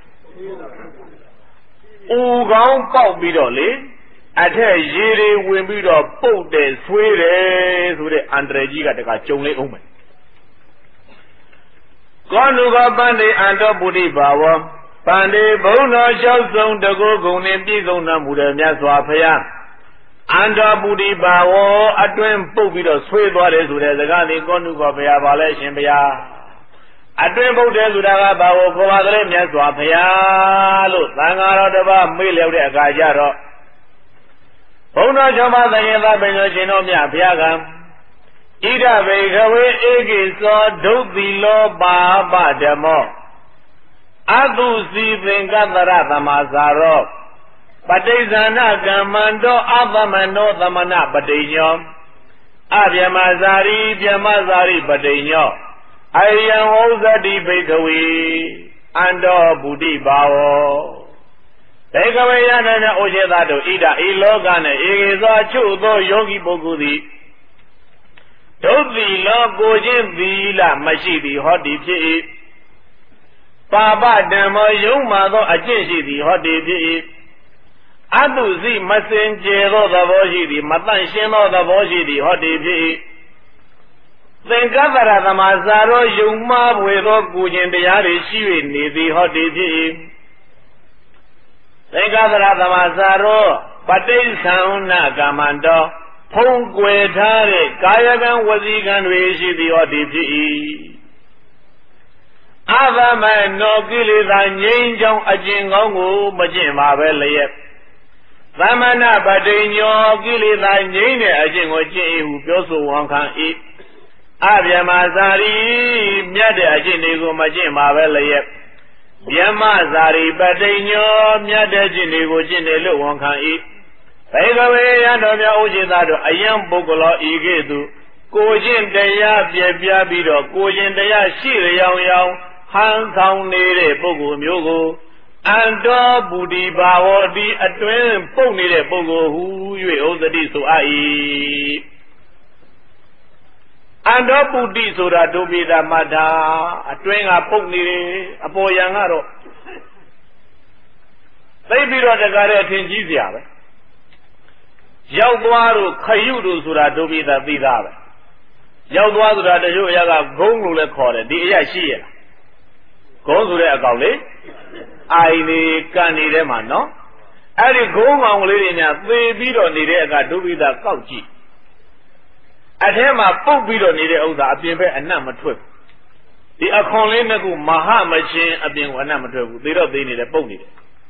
ဥကောင်းပေါက်ပြီးတော့လေအထက်ရေတွေဝင်ပြီးတော့ပုတ်တယ်ဆွေးတယ်ဆိုတဲ့အန္တရာယ်ကြီးကတခါကြုံလေးအောင်မယ်ကောနုကပန္တိအန္တောပုရိဘာဝပန္တိဘုံတော်လျှောက်ဆုံးတကုဂုံနှင့်ပြည့်စုံတော်မူတဲ့မြတ်စွာဘုရားအန္တောပုရိဘာဝအတွင်းပုတ်ပြီးတော့ဆွေးသွားတယ်ဆိုတဲ့စကားလေးကောနုကဘုရားပါလဲရှင်ဘုရားအတွင်းပုတ်တယ်ဆိုတာကဘာကိုခေါ်ပါသလဲမြတ်စွာဘုရားလို့သံဃာတော်တစ်ပါးမေ့လျောက်တဲ့အခါကျတော့ဘုံတော်ကျောင်းမသင်္ကေတပင်တော်ရှင်တော်မြတ်ဘုရားကဣဒဗေခဝေဧကိသောဒုတိလောပါပဓမ္မောအတုစီသင်္ကတရသမာစာရောပဋိဇာနကမ္မန္တောအသမနောသမနပဋိညောအဗျမဇာရိဗျမဇာရိပဋိညောအယံဝဇ္ဇတိဘိကဝေအန္တောဗုဒ္ဓိဘာဝေဘေကဝေယနာနဲ့ဩရှိသတို့ဣဒဤလောကနဲ့ဧကေသောအချို့သောယောဂီပုဂ္ဂိုလ်သည်ဒုတိလောကိုခြင်းသီလမရှိသည်ဟောဒီဖြစ်၏ပါပဓမ္မယုံမှသောအကျင့်ရှိသည်ဟောဒီဖြစ်၏အတုစီမစင်ကြယ်သောသဘောရှိသည်မတန့်ရှင်းသောသဘောရှိသည်ဟောဒီဖြစ်၏သင်္ကပ္ပရသမာစာရောယုံမှားပွေသောကိုခြင်းတရားတွေရှိ၍နေသည်ဟောဒီဖြစ်၏သင်္ကပ္ပရသမာစာရောပဋိသန္နကမ္မန္တောဖုံးကွယ်ထားတဲ့ကာယကံဝစီကံတွေရှိသည်ဟောဒီဖြစ်၏အသမနောကိလေသာငြိမ်းချောင်းအကျင့်ကောင်းကိုမကျင့်ပါပဲလျက်သမဏပတိညောကိလေသာငြိမ်းတဲ့အကျင့်ကိုကျင့်၏ဟုပြောဆိုဝန်ခံ၏အဗျမဇာရိမြတ်တဲ့အကျင့်တွေကိုမကျင့်ပါပဲလျက်ဗျမဇာရိပတိညောမြတ်တဲ့အကျင့်တွေကိုကျင့်တယ်လို့ဝန်ခံ၏ဘေကဝေယံတော်မြတ်ဥจิตတို့အယံပုဂ္ဂလောဤကဲ့သို့ကိုခြင်းတရားပြပြပြီးတော့ကိုခြင်းတရားရှိရရောင်ရောင်ဟန်ဆောင်နေတဲ့ပုဂ္ဂိုလ်မျိုးကိုအန္တောပုတိဘာဝတိအတွင်းပုတ်နေတဲ့ပုဂ္ဂိုလ်ဟူ၍ဥဒတိဆိုအပ်၏အန္တောပုတိဆိုတာဒုပိသမတ္ထာအတွင်းကပုတ်နေတယ်အပေါ်ယံကတော့သိပြီးတော့တကားတဲ့အထင်ကြီးစရာပဲရောက်သွားတို့ခရုတို့ဆိုတာဒုပိသသိသားပဲရောက်သွားဆိုတာတချို့အရာကဂုံးလို့လည်းခေါ်တယ်ဒီအရာရှိရလားဂုံးဆိုတဲ့အကောင်လေအိုင်နေကန်နေတဲ့မှာနော်အဲ့ဒီဂုံးကောင်လေးတွေညာသေပြီးတော့နေတဲ့အခါဒုပိသကောက်ကြည့်အထဲမှာပုတ်ပြီးတော့နေတဲ့ဥစ္စာအပြင်ဘက်အနတ်မထွက်ဘူးဒီအခွန်လေးနှစ်ခုမဟာမချင်းအပြင်ကအနတ်မထွက်ဘူးသေတော့သေနေတယ်ပုတ်နေတယ်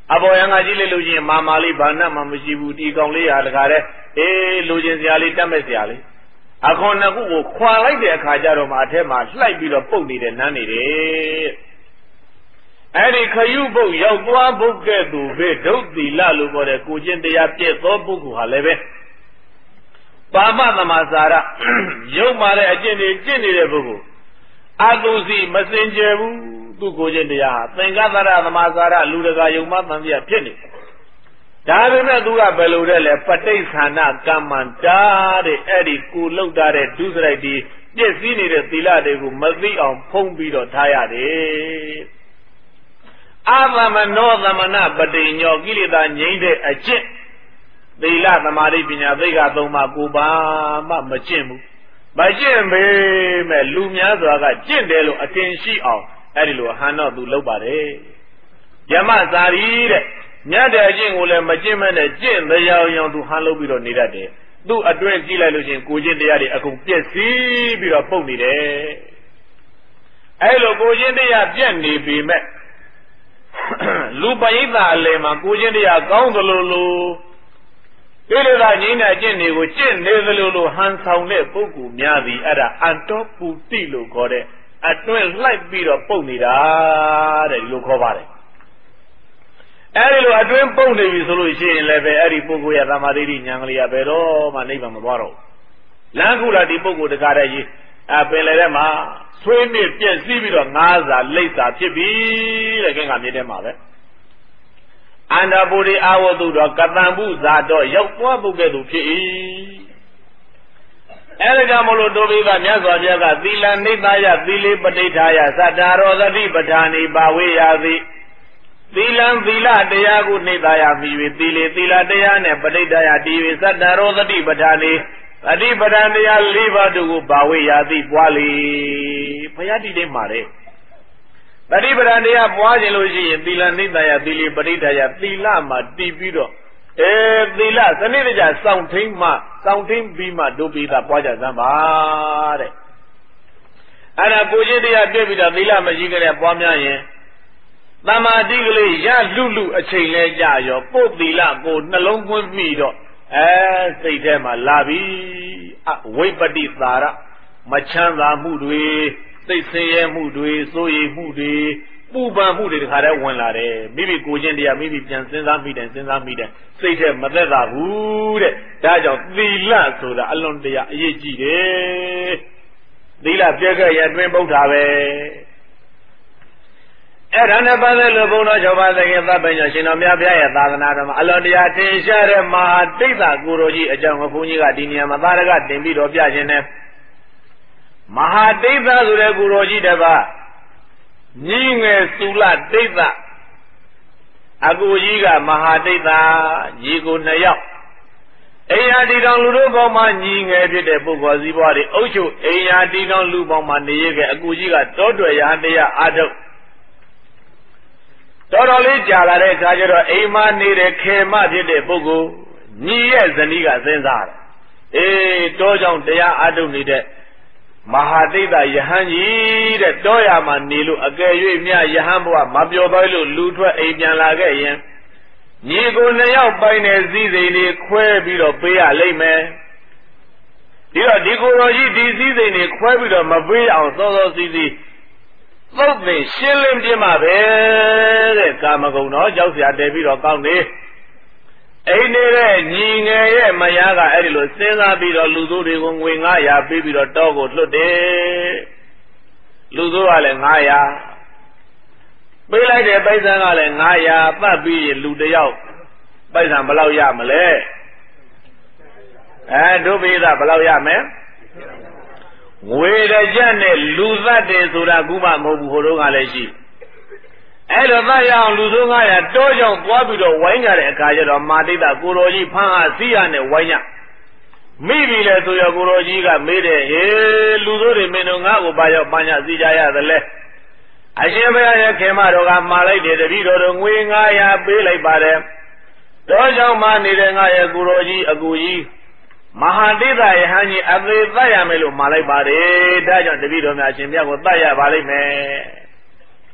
အပေါ်ယံကကြည့်လိုက်လို့ရှိရင်မာမာလေးဘာနဲ့မှမရှိဘူးဒီကောင်လေးဟာတခါတည်းအေးလူချင်းစရာလေးတတ်မဲ့စရာလေးအခွန်နှစ်ခုကိုခွာလိုက်တဲ့အခါကျတော့မှအထက်မှာလှိုက်ပြီးတော့ပုတ်နေတဲ့နန်းနေတယ်အဲ့ဒီခရုပုတ်ရောက်သွားပုတ်ကဲ့သို့ပဲဒုတ်သီလလို့ခေါ်တဲ့ကိုကျင့်တရားပြည့်သောပုဂ္ဂိုလ်ဟာလည်းပဲပါမသမစာရရုပ်မာတဲ့အကျင့်တွေကျင့်နေတဲ့ပုဂ္ဂိုလ်အတုစီမစင်ကြယ်ဘူးသူကိုကျင့်တရားသင်္ကသရသမစာရလူတကာယုံမသံတရားဖြစ်နေဒါပေမဲ့သူကဘယ်လိုလဲလဲပဋိဌာဏကမ္မန္တာတဲ့အဲ့ဒီကိုလောက်တာတဲ့ဒုစရိုက်ဒီပြည့်စည်နေတဲ့သီလတွေကိုမသိအောင်ဖုံးပြီးတော့ထားရတယ်အာသမနောသမဏပတိညောကိလေသာငြိမ့်တဲ့အကျင့်သီလသမာဓိပညာသိက္ခာသုံးပါးကိုပါမှမကျင့်ဘူးမကျင့်ပေမဲ့လူများစွာကကျင့်တယ်လို့အထင်ရှိအောင်အဲ့ဒီလိုဟန်တော့သူလုပ်ပါတယ်ယမဇာရီတဲ့မြတ်တဲ့အကျင့်ကိုလည်းမကျင့်မဲ့နဲ့ကျင့်တရားအောင်သူဟန်လုပ်ပြီးတော့နေတတ်တယ်သူ့အတွင်းကြည့်လိုက်လို့ရှိရင်ကိုကျင့်တရားတွေအကုန်ပြည့်စည်ပြီးတော့ပုတ်နေတယ်အဲ့လိုကိုကျင့်တရားပြည့်နေပေမဲ့လူပရိသတ်အလယ်မှာကိုကျင့်တရားကောင်းသလိုလိုကိလေသာငြိမ်းတဲ့အကျင့်တွေကိုကျင့်နေသလိုလိုဟန်ဆောင်တဲ့ပုဂ္ဂိုလ်များသည်အဲ့ဒါအန္တောပူတိလို့ခေါ်တဲ့အတွင်းလှိုက်ပြီးတော့ပုတ်နေတာတဲ့ဒီလိုခေါ်ပါတယ်အဲ့ဒီလိုအတွင်းပုတ်နေပြီဆိုလို့ရှိရင်လည်းပဲအဲ့ဒီပုဂ္ဂိုလ်ရဲ့သမာဓိဉာဏ်ကလေးကဘယ်တော့မှနိဗ္ဗာန်မသွားတော့ဘူးလမ်းခုလာဒီပုဂ္ဂိုလ်တကားတဲ့ကြီးအပင်လေထဲမှာဆွေးနွေးပြည့်စည်ပြီးတော့ငါးစာလိပ်စာဖြစ်ပြီတဲ့ခင်ဗျာမြေထဲမှာပဲအန္တပုရိအာဝတုတော်ကတံပုဇာတော်ရောက်သွားပုဂ္ဂိုလ်သူဖြစ်၏အဲ့ဒါကြောင့်မလို့ဒုဗိကမြတ်စွာဘုရားကသီလနိတ္တယသီလေပဋိဌာယသတ္တရောသတိပဋ္ဌာနိပါဝေယသိသီလံသီလတရားကိုနိတ္တယမိ၍သီလေသီလတရားနဲ့ပဋိဌာယတည်၍သတ္တရောသတိပဋ္ဌာနိသတိပဋ္ဌာန်တရား၄ပါးတို့ကိုပါဝေယသိပွားလေဘုရားတည်တယ်မှာတဲ့သတိပဋ္ဌာန်တရားပွားခြင်းလို့ရှိရင်သီလနိတ္တယသီလေပဋိဌာယသီလမှာတည်ပြီးတော့အဲသီလစနစ်တကျစောင့်ထိန်မှစောင့်ထိန်ပြီးမှဒုပိသပွားကြစမ်းပါတဲ့အဲ့ဒါကိုချင်းတရားပြည့်ပြီးတော့သီလမရှိကြတဲ့ပွားများရင်သမာဓိကလေးရလူလူအချိန်လဲကြရောကိုယ်သီလကိုနှလုံးသွင်းမိတော့အဲစိတ်ထဲမှာလာပြီအဝိပတိသာရမချမ်းသာမှုတွေစိတ်ဆင်းရဲမှုတွေစိုးရိမ်မှုတွေပူပန်မှုတွေတခါတည်းဝင်လာတယ်မိမိကိုချင်းတရားမိမိပြန်စဉ်းစားမိတယ်စဉ်းစားမိတယ်စိတ်ထဲမသက်သာဘူးတဲ့ဒါကြောင့်သီလဆိုတာအလွန်တရာအရေးကြီးတယ်သီလပြည့်ခဲ့ရအတွင်းပုဒ်တာပဲအဲ့ဒါနဲ့ပတ်သက်လို့ဘုန်းတော်၆ပါးသခင်သဗ္ဗညောရှင်တော်မြတ်ဘုရားရဲ့သာသနာတော်မှာအလွန်တရာထင်ရှားတဲ့မဟာတိတ်္တကိုရိုကြီးအကြောင်းကိုဘုန်းကြီးကဒီနေရာမှာသာရကတင်ပြီးတော့ပြခြင်းနဲ့မဟာတိတ်္တဆိုတဲ့ကိုရိုကြီးတစ်ပါးညီငယ်သုလတိတ်္တအကူကြီးကမဟာတိတ်္တညီကိုနှစ်ယောက်အိယာတီတောင်လူတို့ပေါင်းမှာညီငယ်ဖြစ်တဲ့ပုဂ္ဂိုလ်စည်းပွားတွေအုပ်ချုပ်အိယာတီတောင်လူပေါင်းမှာနေရခဲ့အကူကြီးကတောတွယ်ရဟန်းတရားအားထုတ်တော်တော်လေးကြာလာတဲ့အခါကျတော့အိမ်မနေတဲ့ခေမဖြစ်တဲ့ပုဂ္ဂိုလ်ညီရဲ့ဇနီးကစဉ်းစားတယ်အေးတောကြောင့်တရားအားထုတ်နေတဲ့မဟာတိတ်္တယဟန်ကြီးတဲ့တောရမှာနေလို့အကယ်၍မြယဟန်ဘဝမပြော်သွားလို့လူထွက်အိမ်ပြန်လာခဲ့ရင်ညီကိုနှစ်ယောက်ပိုင်တဲ့စည်းစိမ်တွေခွဲပြီးတော့ပေးရလိမ့်မယ်ဒီတော့ဒီကိုယ်တော်ကြီးဒီစည်းစိမ်တွေခွဲပြီးတော့မပေးအောင်စောစောစီးစီးသုတ်ပင်ရှင်းလင်းပြမှာပဲတဲ့ကာမဂုဏ်တော့ကြောက်စရာတည်ပြီးတော့ကောင်းနေအိမ်နေတဲ့ညီငယ်ရဲ့မယားကအဲ့ဒီလိုစဉ်းစားပြီးတော့လူစိုးတွေကိုငွေငါးရာပေးပြီးတော့တောကိုလွတ်တယ်လူစိုးကလည်းငါးရာပေးလိုက်တဲ့ပိုက်ဆံကလည်းငါးရာပတ်ပြီးရင်လူတယောက်ပိုက်ဆံဘယ်လောက်ရမလဲအဲဒုပိသဘယ်လောက်ရမလဲငွေတကြက်နဲ့လူသတ်တယ်ဆိုတာခုမှမဟုတ်ဘူးဟိုတုန်းကလည်းရှိအဲ့တော့သတ်ရအောင်လူစိုးငါးရာတောကြောင့်သွားပြီးတော့ဝိုင်းကြတဲ့အခါကျတော့မာတိတကိုတော်ကြီးဖမ်းအားစီးရနဲ့ဝိုင်းကြမိပြီလေဆိုရကိုတော်ကြီးကမေးတယ်ဟေးလူစိုးတွေမင်းတို့ငါ့ကိုပါရောက်ပန်းချစီကြရသလဲအရှင်ဘုရားရဲ့ခင်မတော်ကမှာလိုက်တယ်တတိတော်တို့ငွေငါးရာပေးလိုက်ပါတယ်တောကြောင့်မှနေတဲ့ငါရဲ့ကိုတော်ကြီးအကူကြီးမဟာတိတ္တယဟန်ကြီးအသေးသတ်ရမယ်လို့မှာလိုက်ပါတယ်ဒါကြောင့်တပည့်တော်များအရှင်မြတ်ကိုသတ်ရပါလိမ့်မယ်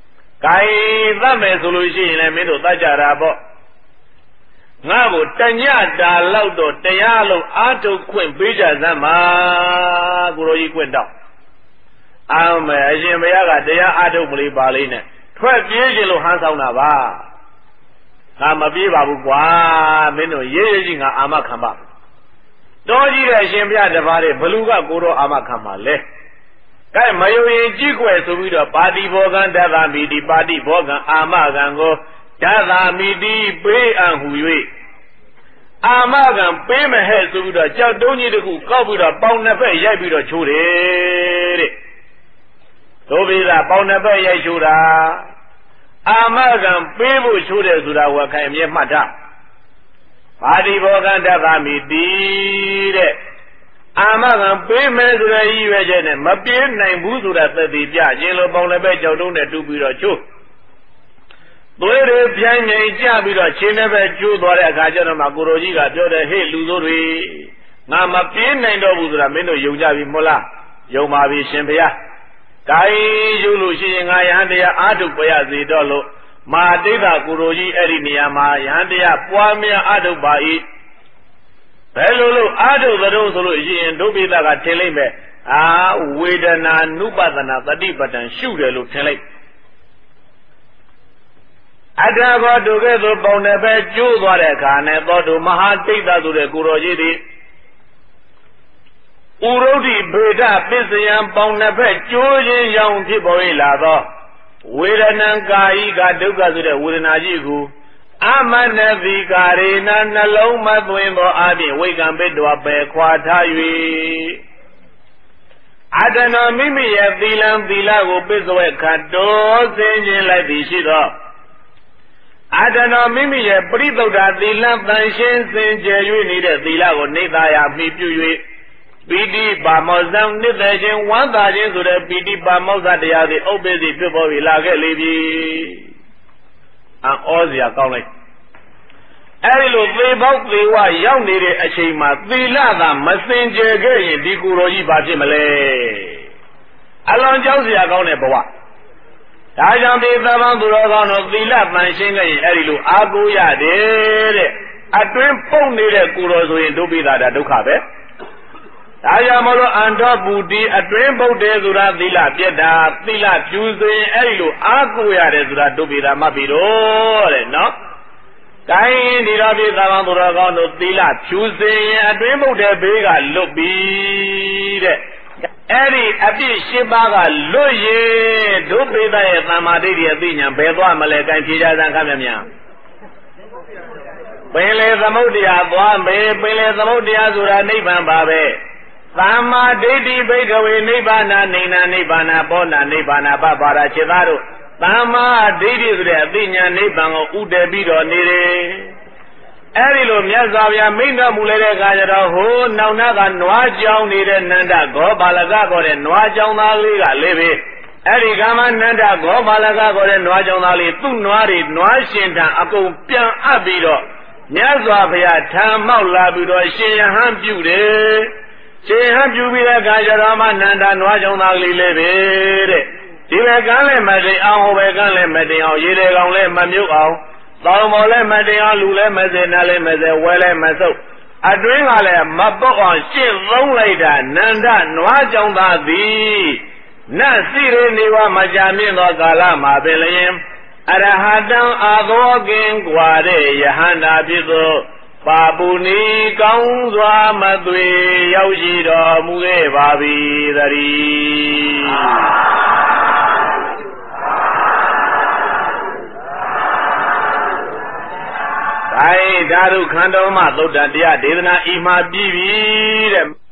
ကိုင်သတ်မယ်ဆိုလို့ရှိရင်လည်းမင်းတို့သတ်ကြတာပေါ့ငါ့ကိုတညတာလောက်တော့တရားလုံးအားထုတ်ခွင့်ပေးကြစမ်းပါကိုရောကြီးခွင့်တော့အောင်မယ်အရှင်ဘုရားကတရားအားထုတ်မလေးပါလေးနဲ့ထွက်ပြေးခြင်းလို့ဟန်းဆောင်တာပါငါမပြေးပါဘူးကွာမင်းတို့ရေးရေးကြီးငါအာမခံပါတော်ကြီးတဲ့အရှင်ဘုရားတပါးတဲ့ဘလူကကိုတော့အာမခံပါလဲကဲမယုံရင်ကြည့်ွယ်ဆိုပြီးတော့ပါတိဘောကံတသမိတိပါတိဘောကံအာမခံကိုတသမိတိပေးအံ့ဟူ၍အာမခံပေးမဟဲ့ဆိုပြီးတော့ကြောက်တုံးကြီးတခုကောက်ပြီးတော့ပေါင်နှစ်ဖက်ရိုက်ပြီးတော့ချိုးတယ်တဲ့သို့ပြီးသာပေါင်နှစ်ဖက်ရိုက်ချိုးတာအာမခံပေးဖို့ချိုးတယ်ဆိုတာဝခိုင်အမြဲမှတ်ထားပါတိဘောကံတသမိတိတဲ့အာမခံပေးမယ်ဆိုတဲ့ရည်ရွယ်ချက်နဲ့မပြေးနိုင်ဘူးဆိုတာသက်သေပြခြင်းလို့ပေါင်လည်းပဲကြောက်တုံးနဲ့တူပြီးတော့ချိုးသွေးတွေပြင်းငိမ်ကြပြီးတော့ခြေနဲ့ပဲကျိုးသွားတဲ့အခါကျတော့မှကိုရိုကြီးကပြောတယ်ဟေ့လူစိုးတွေငါမပြေးနိုင်တော့ဘူးဆိုတာမင်းတို့ယုံကြပြီမို့လားယုံပါပြီရှင်ဘုရားကိုင်းယူလို့ရှိရင်ငါယဟန်တရားအာထုပ်ပြရစီတော့လို့မာတိတ်တာကိုရိုကြီးအဲ့ဒီနေရာမှာယဟန်တရားပွားများအာထုပ်ပါ၏ဘယ်လိုလို့အာထုပ်သတော်ဆိုလို့ရှိရင်ဒုပိသကထင်လိုက်မယ်အာဝေဒနာနုပဒနာတတိပတံရှုတယ်လို့ထင်လိုက်အတ္တဘောတုကဲ့သို့ပေါင်တဲ့ပဲကျိုးသွားတဲ့အခါနဲ့သောတုမဟာတိတ်တာဆိုတဲ့ကိုရောကြီးသည်ဥရုဒ္ဓိဗေဒပစ္စယံပေါင်နှစ်ဖက်ကျိုးခြင်းရောင်ဖြစ်ပေါ်လာသောဝေဒနာကာယိကဒုက္ခဆိုတဲ့ဝေဒနာကြီးကိုအမနတိကာရေနနှလုံးမသွင်းသောအပြင်ဝိကံပိတ္တဝပယ်ခွာထား၍အတနောမိမိရဲ့သီလံသီလကိုပစ္စဝေခတ်တော်ဆင်းခြင်းလိုက်သည်ရှိသောအတနောမိမိရဲ့ပရိသုဒ္ဓသီလတန်ရှင်းစင်ကြယ်၍နေတဲ့သီလကိုနေသာယာမိပြု၍ပိဋိပါမောဇံနှစ်သက်ခြင်းဝမ်းသာခြင်းဆိုတဲ့ပိဋိပါမောဇတရားသည်ဥပ္ပေစီဖြစ်ပေါ်ပြီးလာခဲ့လေပြီအံ့ဩစရာကောင်းလိုက်အဲဒီလိုသေပေါက်သေဝရောက်နေတဲ့အချိန်မှာသီလသာမစင်ကြယ်ခဲ့ရင်ဒီကိုယ်တော်ကြီးဘာဖြစ်မလဲအလွန်ကြောက်စရာကောင်းတဲ့ဘဝဒါကြောင့်ဒီသဗ္ဗံသူတော်ကောင်းတို့သီလပန်ရှင်းခဲ့ရင်အဲ့ဒီလိုအားကိုးရတယ်တဲ့အတွင်းပုံနေတဲ့ကိုယ်တော်ဆိုရင်ဒုပိသတာဒုက္ခပဲဒါကြောင့်မလို့အန္တောပူတိအတွင်းပုတ်တယ်ဆိုတာသီလပြက်တာသီလဖြူစင်အဲ့ဒီလိုအားကိုးရတယ်ဆိုတာဒုပိသမှတ်ပြီးတော့တဲ့နော်ကိုင်းဒီတော့ပြသဗ္ဗံသူတော်ကောင်းတို့သီလဖြူစင်ရင်အတွင်းပုတ်တယ်ဘေးကလွတ်ပြီတဲ့အဲ့ဒီအပြည့်ရှင်းပါးကလွတ်ရင်ဒုပိသရဲ့သမ္မာဒိဋ္ဌိအသိဉာဏ်ဘယ်သွားမလဲကိုင်းဖြေကြစမ်းခမ်းမြများပင်လေသမုဒ္ဒရာသွားမယ်ပင်လေသမုဒ္ဒရာဆိုတာနိဗ္ဗာန်ပါပဲသမ္မာဒိဋ္ဌိဘိက္ခဝေနိဗ္ဗာန်နိဏနိဗ္ဗာန်ဘောနာနိဗ္ဗာန်ပပါဒခြေသားတို့သမ္မာဒိဋ္ဌိဆိုတဲ့အသိဉာဏ်နိဗ္ဗာန်ကိုဥတည်ပြီးတော့နေတယ်အဲ့ဒီလိုမြတ်စွာဘုရားမိန့်တော်မူလိုက်တဲ့အခါကျတော့ဟိုနောင်နာကနွားကြောင်နေတဲ့နန္ဒဂောပါလကခေါ်တဲ့နွားကြောင်သားလေးကလေးပဲအဲ့ဒီကမ္မနန္ဒဂောပါလကခေါ်တဲ့နွားကြောင်သားလေးသူ့နွားတွေနွားရှင်ထံအကုန်ပြန်အပ်ပြီးတော့မြတ်စွာဘုရားထံမောက်လာပြီးတော့ရှင်ယဟန်ပြုတယ်ရှင်ယဟန်ပြုပြီးတဲ့အခါကျတော့မှနန္ဒနွားကြောင်သားလေးလေးပဲတဲ့ဒီဘက်ကန်းလည်းမတင်အောင်ဟိုဘက်ကန်းလည်းမတင်အောင်ရေလေကောင်လည်းမမြုပ်အောင်တောင်ပေါ်လည်းမတင်အောင်လူလည်းမစင်နာလည်းမစင်ဝဲလည်းမဆုပ်အတွင်းကလည်းမပုတ်အောင်ရှင်းသုံးလိုက်တာနန္ဒနွားကြောင်သားသည်နတ်စီရနေဝမကြာမြင့်သောကာလမှာပင်လျင်အရဟတံအာသောကင်ကွာတဲ့ယဟန္တာဖြစ်သောပါပုနီကောင်းစွာမသွေရောက်ရှိတော်မူခဲ့ပါပြီသတည်းအဲဓာတုခန္ဓောမသုဒ္ဓတရားဒေသနာဤမှာပြီးပြီတဲ့